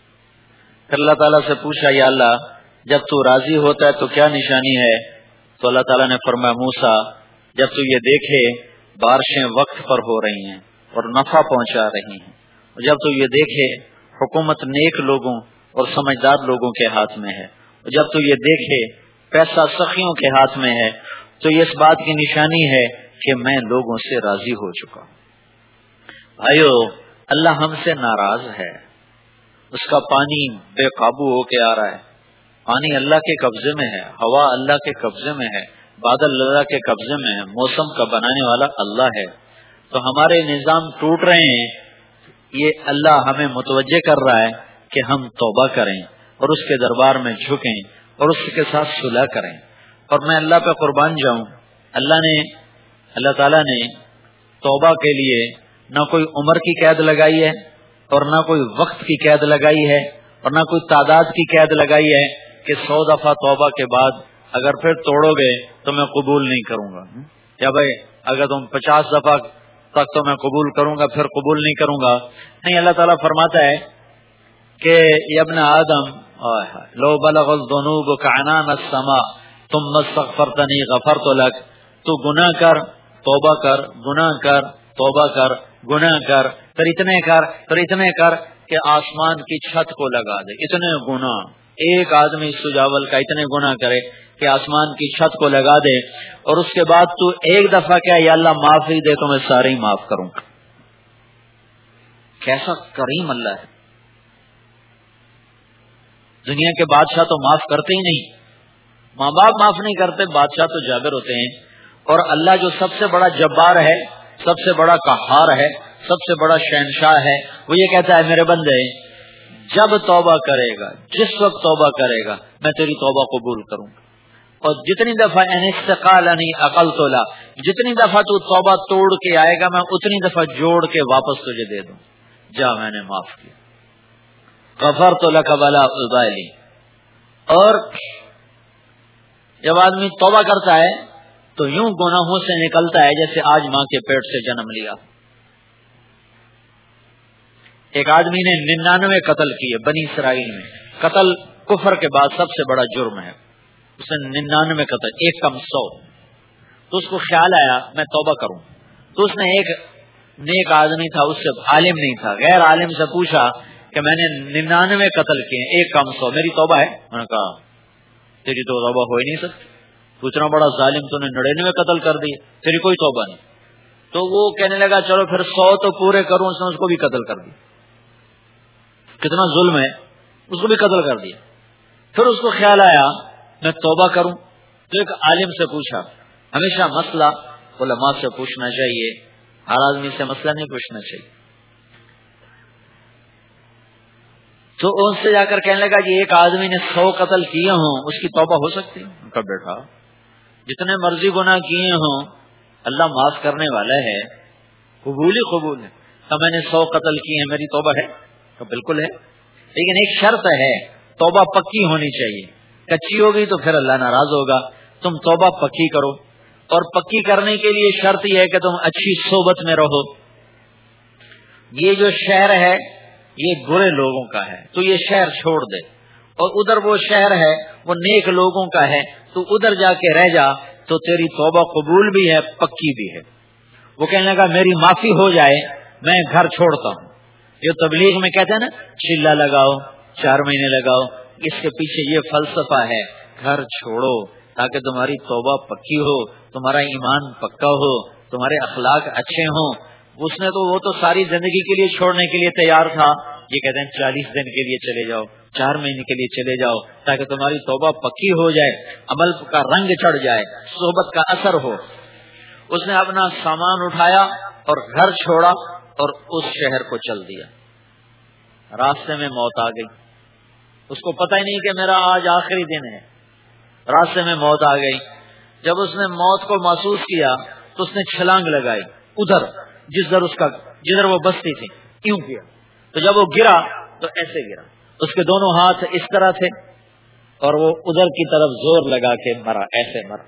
پھر اللہ تعالیٰ سے پوچھا، یا اللہ جب تو راضی ہوتا ہے تو کیا نشانی ہے؟ تو اللہ تعالیٰ نے فرمایا، موسیٰ جب تو یہ دیکھے بارشیں وقت پر ہو رہی ہیں اور نفع پہنچا رہی ہیں، اور جب تو یہ دیکھے حکومت نیک لوگوں اور سمجھدار لوگوں کے ہاتھ میں ہے، اور جب تو یہ دیکھے پیسہ سخیوں کے ہاتھ میں ہے، تو یہ اس بات کی نشانی ہے کہ میں لوگوں سے راضی ہو چکا ہوں۔ بھائیو، اللہ ہم سے ناراض ہے، اس کا پانی بے قابو ہو کے آ رہا ہے، پانی اللہ کے قبضے میں ہے، ہوا اللہ کے قبضے میں ہے، بادل اللہ کے قبضے میں ہے، موسم کا بنانے والا اللہ ہے۔ تو ہمارے نظام ٹوٹ رہے ہیں، یہ اللہ ہمیں متوجہ کر رہا ہے کہ ہم توبہ کریں اور اس کے دربار میں جھکیں اور اس کے ساتھ صلح کریں۔ اور میں اللہ پہ قربان جاؤں، اللہ نے اللہ تعالیٰ نے توبہ کے لیے نہ کوئی عمر کی قید لگائی ہے، اور نہ کوئی وقت کی قید لگائی ہے، اور نہ کوئی تعداد کی قید لگائی ہے کہ سو دفعہ توبہ کے بعد اگر پھر توڑو گے تو میں قبول نہیں کروں گا، یا بھائی اگر تم پچاس دفعہ تک تو میں قبول کروں گا پھر قبول نہیں کروں گا۔ نہیں، اللہ تعالیٰ فرماتا ہے کہ یا ابن آدم لو بلغ الذنوب کعنان السماء ثم استغفرتنی غفرت لک، تو گناہ کر توبہ کر، گناہ کر توبہ کر، گناہ کر پھر اتنے کر پھر اتنے کر کہ آسمان کی چھت کو لگا دے۔ اتنے گناہ ایک آدمی سجاول کا اتنے گناہ کرے کہ آسمان کی چھت کو لگا دے، اور اس کے بعد تو ایک دفعہ کیا یا اللہ معافی دے تو میں سارے ہی معاف کروں گا۔ کیسا کریم اللہ ہے! دنیا کے بادشاہ تو معاف کرتے ہی نہیں، ماں باپ معاف نہیں کرتے، بادشاہ تو جابر ہوتے ہیں۔ اور اللہ جو سب سے بڑا جبار ہے، سب سے بڑا قہار ہے، سب سے بڑا شہنشاہ ہے، وہ یہ کہتا ہے میرے بندے جب توبہ کرے گا، جس وقت توبہ کرے گا میں تیری توبہ قبول کروں گا، اور جتنی دفعہ ان استقالنی عقلت لا، جتنی دفعہ تو توبہ توڑ کے آئے گا میں اتنی دفعہ جوڑ کے واپس تجھے دے دوں، جا میں نے معاف کیا، غفرت لک ولا ابالی۔ اور جب آدمی توبہ کرتا ہے تو یوں گناہوں سے نکلتا ہے جیسے آج ماں کے پیٹ سے جنم لیا۔ ایک آدمی نے ننانوے قتل کیے بنی اسرائیل میں، قتل کفر کے بعد سب سے بڑا جرم ہے، اس نے ننانوے قتل، ایک کم سو۔ تو اس کو خیال آیا میں توبہ کروں، تو اس نے ایک نیک آدمی تھا، اس سے عالم نہیں تھا، غیر عالم سے پوچھا کہ میں نے ننانوے قتل کیے ایک کم سو، میری توبہ ہے؟ میں نے کہا تیری تو توبہ ہو ہی نہیں سکتی، تو اتنا بڑا ظالم تو نے نڑینوے قتل کر دیے، تیری کوئی توبہ نہیں۔ تو وہ کہنے لگا چلو پھر سو تو پورے کروں، اس نے اس کو بھی قتل کر دیا، کتنا ظلم ہے، اس کو بھی قتل کر دیا۔ پھر اس کو خیال آیا میں توبہ کروں تو ایک عالم سے پوچھا. ہمیشہ مسئلہ علماء سے پوچھنا چاہیے، ہر آدمی سے مسئلہ نہیں پوچھنا چاہیے. تو ان سے جا کر کہنے لگا کہ ایک آدمی نے سو قتل کیے ہوں اس کی توبہ ہو سکتی ہے؟ ان کا بیٹا جتنے مرضی گناہ کیے ہوں اللہ معاف کرنے والا ہے، قبول ہی قبول ہے. تو میں نے سو قتل کیے ہیں، میری توبہ ہے؟ تو بالکل ہے، لیکن ایک شرط ہے، توبہ پکی ہونی چاہیے. کچی ہوگی تو پھر اللہ ناراض ہوگا. تم توبہ پکی کرو، اور پکی کرنے کے لیے شرط یہ ہے کہ تم اچھی صحبت میں رہو. یہ جو شہر ہے یہ برے لوگوں کا ہے تو یہ شہر چھوڑ دے، اور ادھر وہ شہر ہے وہ نیک لوگوں کا ہے تو ادھر جا کے رہ جا، تو تیری توبہ قبول بھی ہے پکی بھی ہے. وہ کہنے لگا میری معافی ہو جائے میں گھر چھوڑتا ہوں. یہ تبلیغ میں کہتے ہیں نا چلا لگاؤ چار مہینے لگاؤ، اس کے پیچھے یہ فلسفہ ہے، گھر چھوڑو تاکہ تمہاری توبہ پکی ہو، تمہارا ایمان پکا ہو، تمہارے اخلاق اچھے ہوں. اس نے تو وہ تو ساری زندگی کے لیے چھوڑنے کے لیے تیار تھا. یہ کہتے ہیں چالیس دن کے لیے چلے جاؤ، چار مہینے کے لیے چلے جاؤ تاکہ تمہاری توبہ پکی ہو جائے، عمل کا رنگ چڑھ جائے، صحبت کا اثر ہو. اس نے اپنا سامان اٹھایا اور گھر چھوڑا اور اس شہر کو چل دیا. راستے میں موت آ گئی، اس کو پتہ ہی نہیں کہ میرا آج آخری دن ہے. راستے میں موت آ گئی. جب اس نے موت کو محسوس کیا تو اس نے چھلانگ لگائی ادھر جس در اس کا جدھر وہ بستی تھی. کیوں کیا؟ تو جب وہ گرا تو ایسے گرا، اس کے دونوں ہاتھ اس طرح تھے اور وہ ادھر کی طرف زور لگا کے مرا، ایسے مرا.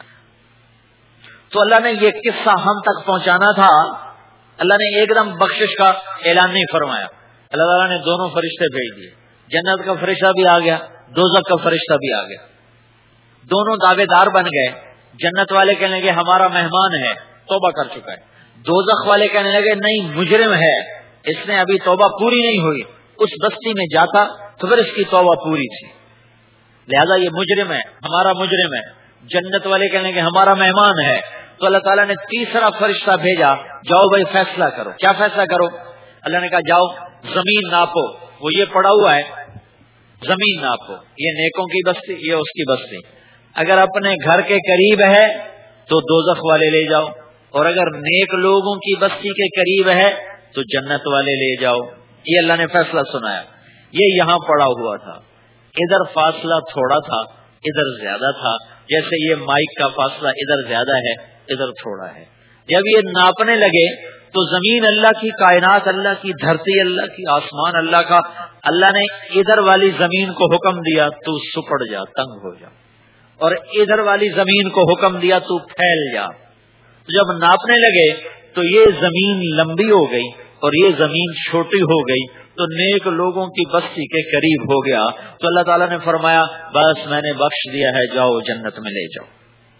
تو اللہ نے یہ قصہ ہم تک پہنچانا تھا. اللہ نے ایک دم بخشش کا اعلان نہیں فرمایا. اللہ تعالیٰ نے دونوں فرشتے بھیج دیے. جنت کا فرشتہ بھی آ گیا، دوزخ کا فرشتہ بھی آ گیا. دونوں دعوے دار بن گئے. جنت والے کہنے لگے ہمارا مہمان ہے، توبہ کر چکا ہے. دوزخ والے کہنے لگے نہیں مجرم ہے، اس نے ابھی توبہ پوری نہیں ہوئی، اس بستی میں جاتا تو پھر اس کی توبہ پوری تھی، لہذا یہ مجرم ہے، ہمارا مجرم ہے. جنت والے کہنے لگے ہمارا مہمان ہے. تو اللہ تعالیٰ نے تیسرا فرشتہ بھیجا، جاؤ بھائی فیصلہ کرو. کیا فیصلہ کرو؟ اللہ نے کہا جاؤ زمین ناپو. وہ یہ پڑا ہوا ہے زمین ناپو، یہ نیکوں کی بستی، یہ اس کی بستی. اگر اپنے گھر کے قریب ہے تو دوزخ والے لے جاؤ، اور اگر نیک لوگوں کی بستی کے قریب ہے تو جنت والے لے جاؤ. یہ اللہ نے فیصلہ سنایا. یہ یہاں پڑا ہوا تھا، ادھر فاصلہ تھوڑا تھا ادھر زیادہ تھا، جیسے یہ مائک کا فاصلہ ادھر زیادہ ہے ادھر تھوڑا ہے. جب یہ ناپنے لگے تو زمین اللہ کی، کائنات اللہ کی، دھرتی اللہ کی، آسمان اللہ کا. اللہ نے ادھر والی زمین کو حکم دیا تو سپڑ جا، تنگ ہو جا، اور ادھر والی زمین کو حکم دیا تو پھیل جا. جب ناپنے لگے تو یہ زمین لمبی ہو گئی اور یہ زمین چھوٹی ہو گئی تو نیک لوگوں کی بستی کے قریب ہو گیا. تو اللہ تعالیٰ نے فرمایا بس میں نے بخش دیا ہے، جاؤ جنت میں لے جاؤ.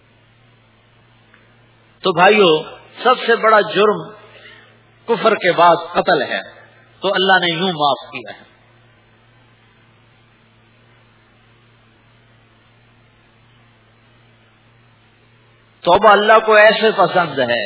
تو بھائیو سب سے بڑا جرم کفر کے بعد قتل ہے، تو اللہ نے یوں معاف کیا ہے. توبہ اللہ کو ایسے پسند ہے.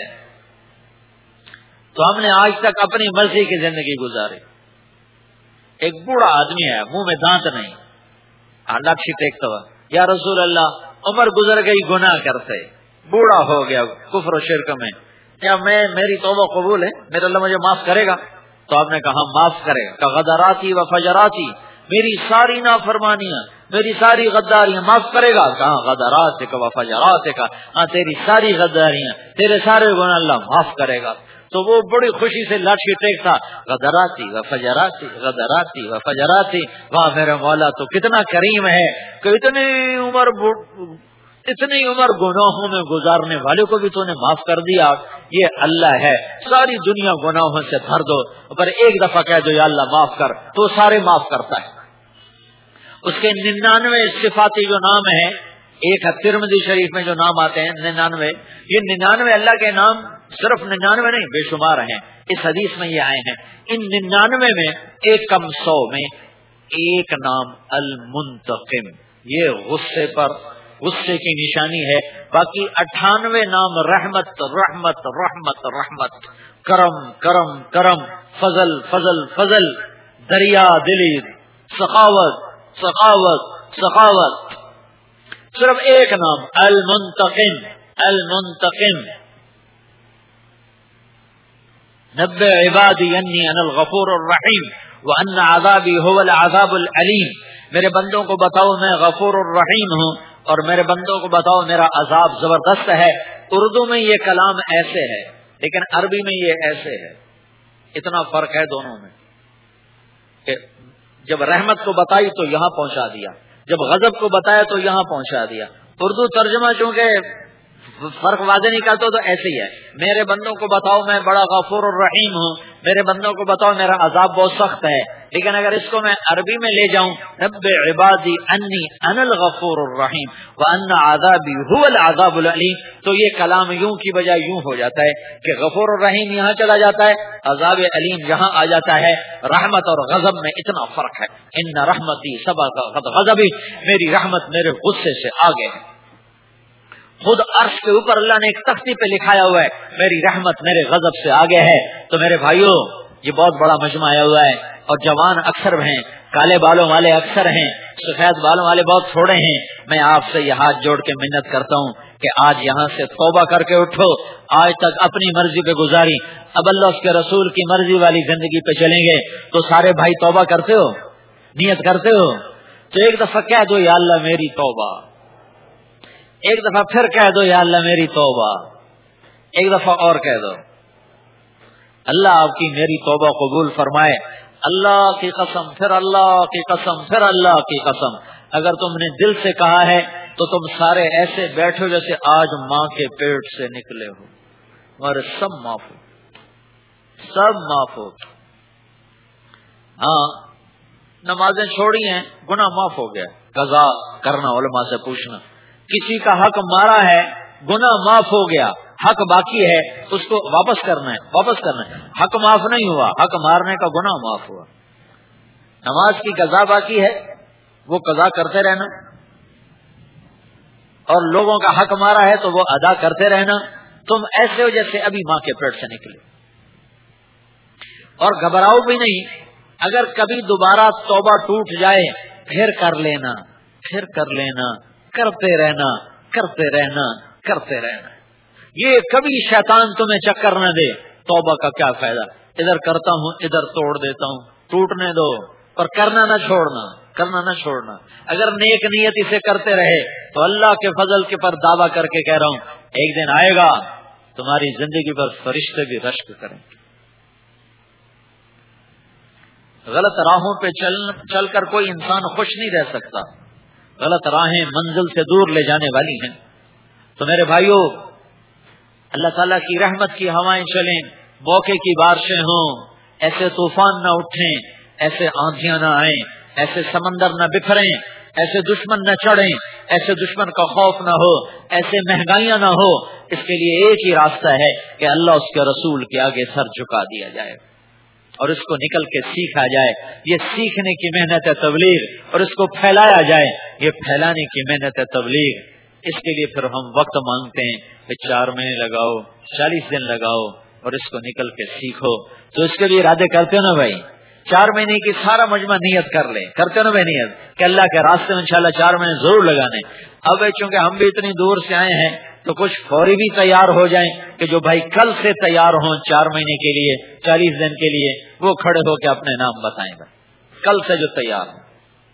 تو ہم نے آج تک اپنی مرضی کی زندگی گزاری. ایک بوڑھا آدمی ہے، منہ میں دانت نہیں، اللہ ٹیکتا ہوا، یا رسول اللہ عمر گزر گئی گناہ کرتے، بوڑھا ہو گیا کفر و شرک میں، کیا میں میری توبہ قبول ہے، میرا اللہ مجھے معاف کرے گا؟ تو آپ نے کہا معاف کرے گا. کہ غدراتی و فجراتی، میری ساری نافرمانیاں، میری ساری غداریاں معاف کرے گا. کہاں غدرات کا و فجرات کا، ہاں تیری ساری غداریاں، تیرے سارے گناہ اللہ معاف کرے گا. تو وہ بڑی خوشی سے لاٹھی ٹیکتا، غدراتی و فجراتی، غدراتی و فجراتی. واہ میرا مولا تو کتنا کریم ہے کہ اتنی عمر اتنی عمر گناہوں میں گزارنے والے کو بھی تو نے معاف کر دیا. یہ اللہ ہے، ساری دنیا گناہوں سے بھر دو پر ایک دفعہ کہہ دو یا اللہ معاف کر، تو سارے معاف کرتا ہے. اس کے ننانوے صفاتی جو نام ہیں، ایک ہے ترمذی شریف میں جو نام آتے ہیں ننانوے، یہ ننانوے اللہ کے نام صرف ننانوے نہیں بے شمار ہیں، اس حدیث میں یہ آئے ہیں. ان ننانوے میں ایک کم سو میں ایک نام المنتقم، یہ غصے پر غصے کی نشانی ہے. باقی اٹھانوے نام رحمت رحمت رحمت رحمت، کرم کرم کرم، فضل فضل فضل، دریا دلی، سخاوت سخاوت سخاوت. صرف ایک نام المنتقم. المنتقم. نبئ عبادی انی انا الغفور الرحیم وان عذابی هو العذاب العلیم. میرے بندوں کو بتاؤ میں غفور الرحیم ہوں اور میرے بندوں کو بتاؤ میرا عذاب زبردست ہے. اردو میں یہ کلام ایسے ہے لیکن عربی میں یہ ایسے ہے. اتنا فرق ہے دونوں میں کہ جب رحمت کو بتائی تو یہاں پہنچا دیا, جب غضب کو بتایا تو یہاں پہنچا دیا. اردو ترجمہ چونکہ فرق واضح نہیں کرتا تو ایسے ہی ہے. میرے بندوں کو بتاؤ میں بڑا غفور الرحیم ہوں, میرے بندوں کو بتاؤ میرا عذاب بہت سخت ہے. لیکن اگر اس کو میں عربی میں لے جاؤں نبئ عبادی انی انا الغفور الرحیم وان عذابی هو العذاب العلیم, تو یہ کلام یوں کی بجائے یوں ہو جاتا ہے کہ غفور الرحیم یہاں چلا جاتا ہے, عذاب علیم یہاں آ جاتا ہے. رحمت اور غضب میں اتنا فرق ہے. ان رحمتی سبقت غضبی, میری رحمت میرے غصے سے آگے ہے. خود عرش کے اوپر اللہ نے ایک تختی پہ لکھایا ہوا ہے میری رحمت میرے غضب سے آگے ہے. تو میرے بھائیوں یہ بہت بڑا مجمع آیا ہوا ہے اور جوان اکثر ہیں, کالے بالوں والے اکثر ہیں, سفید بالوں والے بہت تھوڑے ہیں. میں آپ سے یہ ہاتھ جوڑ کے منت کرتا ہوں کہ آج یہاں سے توبہ کر کے اٹھو. آج تک اپنی مرضی پہ گزاری, اب اللہ اس کے رسول کی مرضی والی زندگی پہ چلیں گے. تو سارے بھائی توبہ کرتے ہو, نیت کرتے ہو, تو ایک دفعہ کہہ دو یا اللہ میری توبہ, ایک دفعہ پھر کہہ دو یا اللہ میری توبہ, ایک دفعہ اور کہہ دو. اللہ آپ کی میری توبہ قبول فرمائے. اللہ کی قسم پھر اللہ کی قسم پھر اللہ کی قسم, اگر تم نے دل سے کہا ہے تو تم سارے ایسے بیٹھو جیسے آج ماں کے پیٹ سے نکلے ہو. اور سب معاف ہو, سب معاف ہو. ہاں نمازیں چھوڑی ہیں, گناہ معاف ہو گیا. قضا کرنا, علماء سے پوچھنا. کسی کا حق مارا ہے, گناہ معاف ہو گیا, حق باقی ہے اس کو واپس کرنا ہے, واپس کرنا ہے. حق معاف نہیں ہوا, حق مارنے کا گناہ معاف ہوا. نماز کی قضا باقی ہے, وہ قضا کرتے رہنا, اور لوگوں کا حق مارا ہے تو وہ ادا کرتے رہنا. تم ایسے ہو جیسے ابھی ماں کے پیٹ سے نکلے, اور گھبراؤ بھی نہیں. اگر کبھی دوبارہ توبہ ٹوٹ جائے پھر کر لینا, پھر کر لینا, کرتے رہنا کرتے رہنا کرتے رہنا. یہ کبھی شیطان تمہیں چکر نہ دے. توبہ کا کیا فائدہ, ادھر کرتا ہوں ادھر توڑ دیتا ہوں, ٹوٹنے دو, پر کرنا نہ چھوڑنا, کرنا نہ چھوڑنا. اگر نیک نیت اسے کرتے رہے تو اللہ کے فضل کے پر دعویٰ کر کے کہہ رہا ہوں ایک دن آئے گا تمہاری زندگی پر فرشتے بھی رشک کریں گے. غلط راہوں پہ چل چل کر کوئی انسان خوش نہیں رہ سکتا. غلط راہیں منزل سے دور لے جانے والی ہیں. تو میرے بھائیوں اللہ تعالیٰ کی رحمت کی ہوائیں چلیں, موقع کی بارشیں ہوں, ایسے طوفان نہ اٹھیں, ایسے آندھیاں نہ آئیں, ایسے سمندر نہ بکھریں, ایسے دشمن نہ چڑھیں, ایسے دشمن کا خوف نہ ہو, ایسے مہنگائیاں نہ ہو. اس کے لیے ایک ہی راستہ ہے کہ اللہ اس کے رسول کے آگے سر جھکا دیا جائے اور اس کو نکل کے سیکھا جائے. یہ سیکھنے کی محنت ہے تبلیغ, اور اس کو پھیلایا جائے, یہ پھیلانے کی محنت ہے تبلیغ. اس کے لیے پھر ہم وقت مانگتے ہیں کہ چار مہینے لگاؤ, چالیس دن لگاؤ اور اس کو نکل کے سیکھو. تو اس کے لیے ارادے کرتے ہو نا بھائی, چار مہینے کی سارا مجمع نیت کر لے, کرتے ہو نا بھائی نیت کہ اللہ کے راستے میں انشاءاللہ چار مہینے ضرور لگانے. اب چونکہ ہم بھی اتنی دور سے آئے ہیں تو کچھ فوری بھی تیار ہو جائیں کہ جو بھائی کل سے تیار ہوں چار مہینے کے لیے, چالیس دن کے لیے, وہ کھڑے ہو کے اپنے نام بتائیں بھائی کل سے جو تیار ہوں.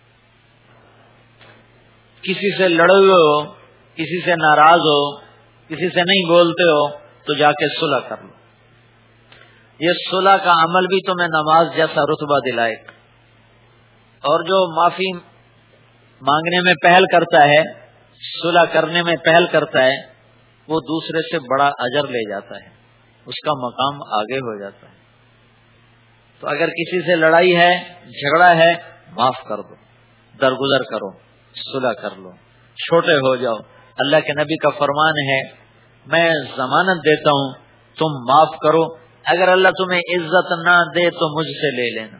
کسی سے لڑے ہوئے ہو, کسی سے ناراض ہو, کسی سے نہیں بولتے ہو تو جا کے صلح کر لو. یہ صلح کا عمل بھی تمہیں نماز جیسا رتبہ دلائے, اور جو معافی مانگنے میں پہل کرتا ہے, صلح کرنے میں پہل کرتا ہے, وہ دوسرے سے بڑا اجر لے جاتا ہے, اس کا مقام آگے ہو جاتا ہے. تو اگر کسی سے لڑائی ہے, جھگڑا ہے, معاف کر دو, درگزر کرو, صلح کر لو, چھوٹے ہو جاؤ. اللہ کے نبی کا فرمان ہے میں ضمانت دیتا ہوں تم معاف کرو, اگر اللہ تمہیں عزت نہ دے تو مجھ سے لے لینا.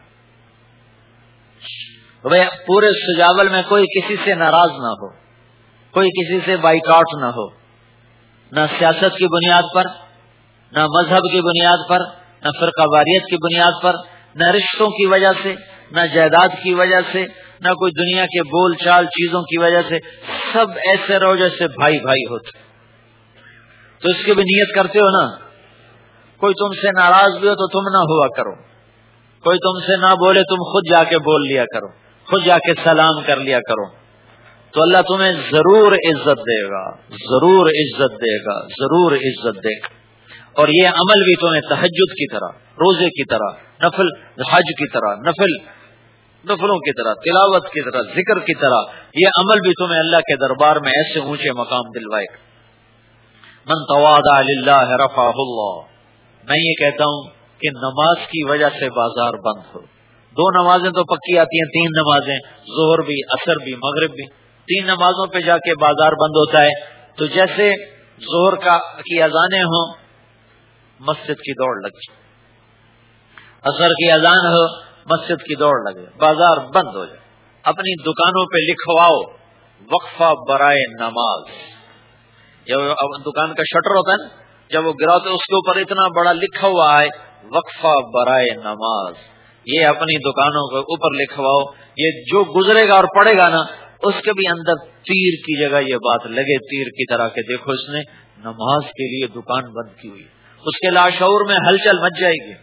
پورے سجاول میں کوئی کسی سے ناراض نہ ہو, کوئی کسی سے بائیکاٹ نہ ہو, نہ سیاست کی بنیاد پر, نہ مذہب کی بنیاد پر, نہ فرقہ واریت کی بنیاد پر, نہ رشتوں کی وجہ سے, نہ جائیداد کی وجہ سے, نہ کوئی دنیا کے بول چال چیزوں کی وجہ سے، سب ایسے رہو جیسے بھائی بھائی ہوتے. تو اس کی بھی نیت کرتے ہو نا. کوئی تم سے ناراض بھی ہو تو تم نہ ہوا کرو، کوئی تم سے نہ بولے تم خود جا کے بول لیا کرو، خود جا کے سلام کر لیا کرو. تو اللہ تمہیں ضرور عزت دے گا، ضرور عزت دے گا، ضرور عزت دے گا. اور یہ عمل بھی تمہیں تہجد کی طرح، روزے کی طرح، نفل حج کی طرح، نفل نفلوں کی طرح، تلاوت کی طرح، ذکر کی طرح، یہ عمل بھی تمہیں اللہ کے دربار میں ایسے اونچے مقام دلوائے گا. من تواضع للہ رفعہ اللہ. میں یہ کہتا ہوں کہ نماز کی وجہ سے بازار بند ہو. دو نمازیں تو پکی آتی ہیں، تین نمازیں، ظہر بھی، عصر بھی، مغرب بھی. تین نمازوں پہ جا کے بازار بند ہوتا ہے. تو جیسے ظہر کا کی اذانیں ہوں، مسجد کی دوڑ لگی، عصر کی اذان ہو، مسجد کی دوڑ لگے، بازار بند ہو جائے. اپنی دکانوں پہ لکھواؤ وقفہ برائے نماز. جب دکان کا شٹر ہوتا ہے نا، جب وہ گراؤ تو اس کے اوپر اتنا بڑا لکھا ہوا ہے وقفہ برائے نماز. یہ اپنی دکانوں کے اوپر لکھواؤ. یہ جو گزرے گا اور پڑے گا نا، اس کے بھی اندر تیر کی جگہ یہ بات لگے، تیر کی طرح کہ دیکھو اس نے نماز کے لیے دکان بند کی ہوئی. اس کے لاشعور میں ہلچل مچ جائے گی.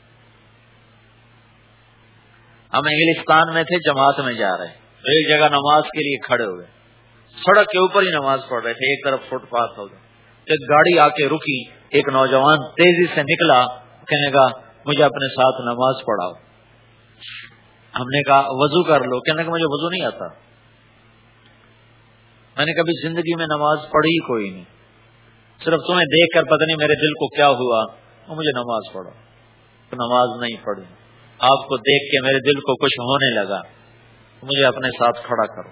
ہم انگلستان میں تھے، جماعت میں جا رہے ہیں، ایک جگہ نماز کے لیے کھڑے ہوئے، سڑک کے اوپر ہی نماز پڑھ رہے تھے، ایک طرف فٹ پاتھ ہوگا. ایک گاڑی آ کے رکی، ایک نوجوان تیزی سے نکلا، کہنے کا مجھے اپنے ساتھ نماز پڑھاؤ. ہم نے کہا وضو کر لو. کہنے کا مجھے وضو نہیں آتا، میں نے کبھی زندگی میں نماز پڑھی کوئی نہیں، صرف تمہیں دیکھ کر پتہ نہیں میرے دل کو کیا ہوا، اور مجھے نماز پڑھو. تو نماز نہیں پڑھی. آپ کو دیکھ کے میرے دل کو کچھ ہونے لگا، مجھے اپنے ساتھ کھڑا کرو.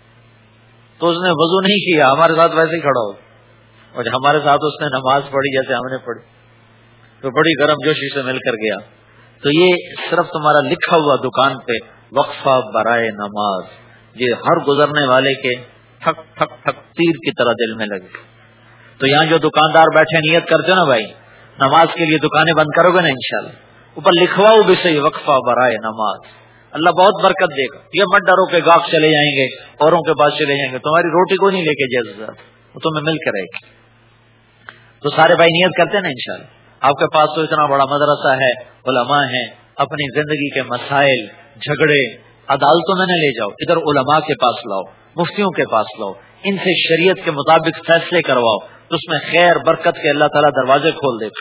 تو اس نے وضو نہیں کیا، ہمارے ساتھ ویسے ہی کھڑا ہو، اور ہمارے ساتھ اس نے نماز پڑھی جیسے ہم نے پڑھی. تو بڑی گرم جوشی سے مل کر گیا. تو یہ صرف تمہارا لکھا ہوا دکان پہ وقفہ برائے نماز، یہ ہر گزرنے والے کے ٹھک ٹھک ٹھک تیر کی طرح دل میں لگے. تو یہاں جو دکاندار بیٹھے نیت کرتے ہو نا بھائی، نماز کے لیے دکانیں بند کرو گے نا انشاءاللہ، اوپر لکھواؤ بھی صحیح وقفہ برائے نماز. اللہ بہت برکت دے گا. یہ مت ڈرو کہ گاہک چلے جائیں گے، اوروں کے پاس چلے جائیں گے، تمہاری روٹی کو نہیں لے کے جیسا، وہ تمہیں مل کے رہے گی. تو سارے بھائی نیت کرتے ہیں نا انشاءاللہ. آپ کے پاس تو اتنا بڑا مدرسہ ہے، علماء ہیں، اپنی زندگی کے مسائل، جھگڑے عدالتوں میں نہ لے جاؤ، ادھر علماء کے پاس لاؤ، مفتیوں کے پاس لاؤ، ان سے شریعت کے مطابق فیصلے کرواؤ. تو اس میں خیر برکت کے اللہ تعالیٰ دروازے کھول دے.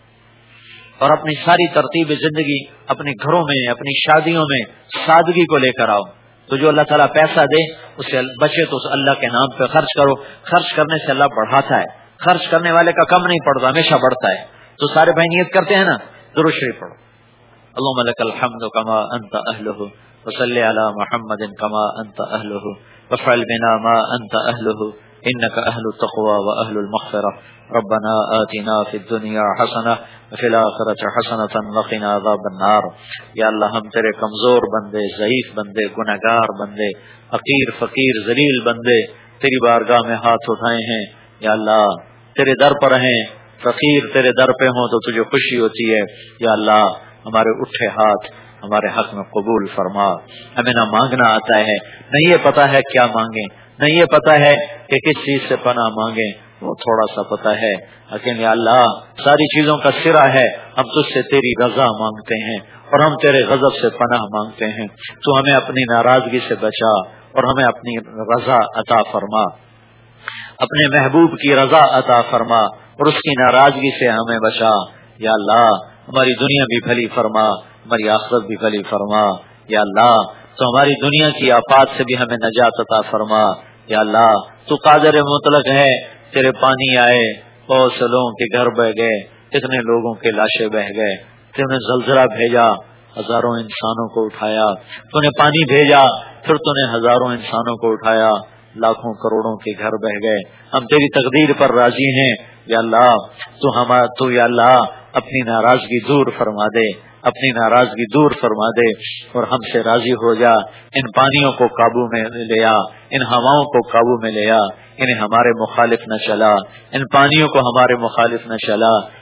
اور اپنی ساری ترتیب زندگی اپنے گھروں میں، اپنی شادیوں میں سادگی کو لے کر آؤ. تو جو اللہ تعالیٰ پیسہ دے اسے بچے تو اس اللہ کے نام پہ خرچ کرو. خرچ کرنے سے اللہ بڑھاتا ہے، خرچ کرنے والے کا کم نہیں پڑتا، ہمیشہ بڑھتا ہے. تو سارے بھائی نیت کرتے ہیں نا، درود شریف پڑھو. اللهم لك الحمد كما انت اهله وصل على محمد كما انت اهله وافعل بنا ما انت اهله انك اهل التقوى واهل المغفرة. ربنا آتنا في الدنيا حسنة وفي الآخرة حسنة وقنا عذاب النار. یا اللہ ہم تیرے کمزور بندے، ضعیف بندے، گنہگار بندے، حقیر فقیر ذلیل بندے تیری بارگاہ میں ہاتھ اٹھائے ہیں. یا اللہ تیرے در پر ہیں، فقیر تیرے در پہ ہوں تو تجھے خوشی ہوتی ہے. یا اللہ ہمارے اٹھے ہاتھ ہمارے حق میں قبول فرما. ہمیں نہ مانگنا آتا ہے، نہ یہ پتا ہے کیا مانگیں، نہ یہ پتا ہے کہ کس چیز سے پناہ مانگیں، وہ تھوڑا سا پتا ہے. لیکن یا اللہ ساری چیزوں کا سرا ہے، ہم تجھ سے تیری رضا مانگتے ہیں اور ہم تیرے غضب سے پناہ مانگتے ہیں. تو ہمیں اپنی ناراضگی سے بچا اور ہمیں اپنی رضا عطا فرما، اپنے محبوب کی رضا عطا فرما اور اس کی ناراضگی سے ہمیں بچا. یا اللہ ہماری دنیا بھی بھلی فرما، ہماری آخرت بھی بھلی فرما. یا اللہ تو ہماری دنیا کی آفات سے بھی ہمیں نجات عطا فرما. یا اللہ تو قادر مطلق ہے، تیرے پانی آئے، بہت سے لوگوں کے گھر بہ گئے، کتنے لوگوں کے لاشیں بہ گئے. تو نے زلزلہ بھیجا، ہزاروں انسانوں کو اٹھایا. تو نے پانی بھیجا، پھر تو نے ہزاروں انسانوں کو اٹھایا، لاکھوں کروڑوں کے گھر بہ گئے. ہم تیری تقدیر پر راضی ہیں. یا اللہ تو ہم تو یا اللہ اپنی ناراضگی دور فرما دے، اپنی ناراضگی دور فرما دے اور ہم سے راضی ہو جا. ان پانیوں کو قابو میں لے آ، ان ہواؤں کو قابو میں لے آ، انہیں ہمارے مخالف نہ چلا، ان پانیوں کو ہمارے مخالف نہ چلا.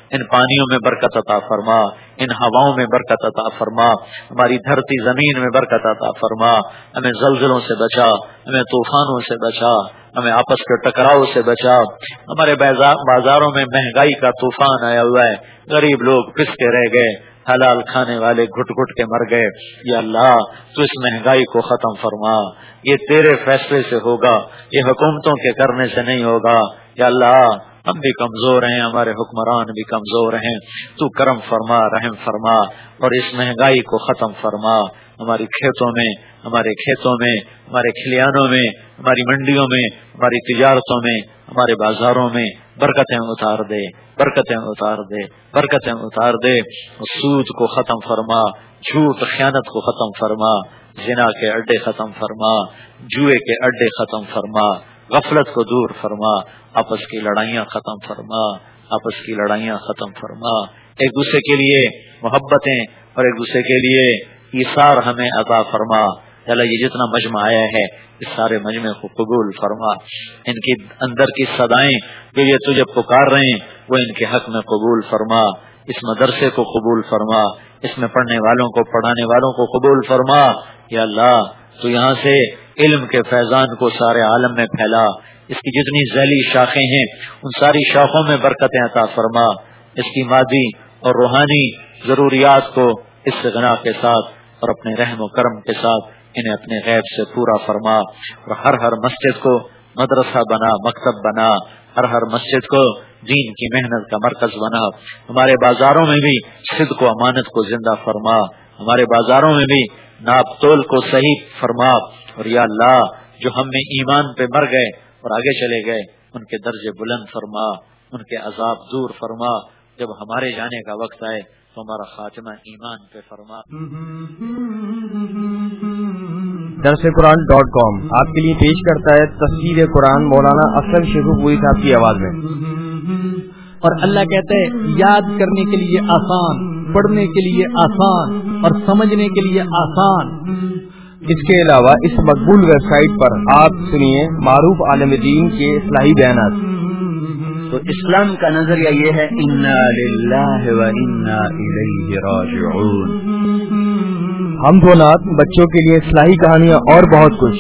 ان پانیوں میں برکت عطا فرما، ان ہواؤں میں برکت عطا فرما، ہماری دھرتی زمین میں برکت عطا فرما، ہمیں زلزلوں سے بچا، ہمیں طوفانوں سے بچا، ہمیں آپس کے ٹکراؤ سے بچا۔ ہمارے بازاروں میں مہنگائی کا طوفان آیا ہوا ہے، غریب لوگ پس کے رہ گئے، حلال کھانے والے گھٹ گھٹ کے مر گئے۔ یا اللہ تو اس مہنگائی کو ختم فرما، یہ تیرے فیصلے سے ہوگا، یہ حکومتوں کے کرنے سے نہیں ہوگا۔ یا اللہ ہم بھی کمزور ہیں، ہمارے حکمران بھی کمزور ہیں، تو کرم فرما، رحم فرما اور اس مہنگائی کو ختم فرما۔ ہماری کھیتوں میں، ہمارے کھیتوں میں، ہمارے کھلیانوں میں، ہماری منڈیوں میں، ہماری تجارتوں میں، ہمارے بازاروں میں برکتیں اتار دے، برکتیں اتار دے، برکتیں اتار دے۔ سود کو ختم فرما، جھوٹ خیانت کو ختم فرما، زنا کے اڈے ختم فرما، جوئے کے اڈے ختم فرما، غفلت کو دور فرما، آپس کی لڑائیاں ختم فرما، آپس کی لڑائیاں ختم فرما، ایک دوسرے کے لیے محبتیں اور ایک دوسرے کے لیے ایثار ہمیں عطا فرما۔ اللہ یہ جتنا مجمع آیا ہے اس سارے مجمع کو قبول فرما، ان کی اندر کی صدائیں جو یہ تجھے پکار رہے ہیں وہ ان کے حق میں قبول فرما، اس مدرسے کو قبول فرما، اس میں پڑھنے والوں کو، پڑھانے والوں کو قبول فرما۔ یا اللہ تو یہاں سے علم کے فیضان کو سارے عالم میں پھیلا، اس کی جتنی ذیلی شاخیں ہیں ان ساری شاخوں میں برکتیں عطا فرما، اس کی مادی اور روحانی ضروریات کو اس سے غنا کے ساتھ اور اپنے رحم و کرم کے ساتھ انہیں اپنے غیب سے پورا فرما، اور ہر ہر مسجد کو مدرسہ بنا، مکتب بنا، ہر ہر مسجد کو دین کی محنت کا مرکز بنا۔ ہمارے بازاروں میں بھی صدق و امانت کو زندہ فرما، ہمارے بازاروں میں بھی ناپ تول کو صحیح فرما، اور یا اللہ جو ہم میں ایمان پہ مر گئے اور آگے چلے گئے ان کے درجے بلند فرما، ان کے عذاب دور فرما، جب ہمارے جانے کا وقت آئے تو ہمارا خاتمہ ایمان پہ فرما۔ درس قرآن ڈاٹ کام آپ کے لیے پیش کرتا ہے تفسیر قرآن مولانا افضل شیخو پوری صاحب کی آواز میں۔ اور اللہ کہتے ہیں یاد کرنے کے لیے آسان، پڑھنے کے لیے آسان اور سمجھنے کے لیے آسان۔ اس کے علاوہ اس مقبول ویب سائٹ پر آپ سنیے معروف عالم دین کے اصلاحی بیانات۔ تو اسلام کا نظریہ یہ ہے انا للہ و انا الیہ راجعون۔ ہم دو نات بچوں کے لیے اصلاحی کہانیاں اور بہت کچھ۔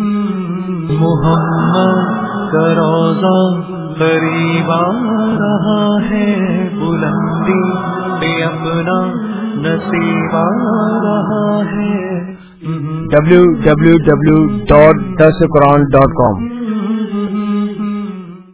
محمد کا روضہ قریب آ رہا ہے، بلندی پہ اپنا نصیب آ رہا ہے۔ ڈبلیو ڈبلیو ڈبلیو ڈاٹ درس قرآن ڈاٹ کام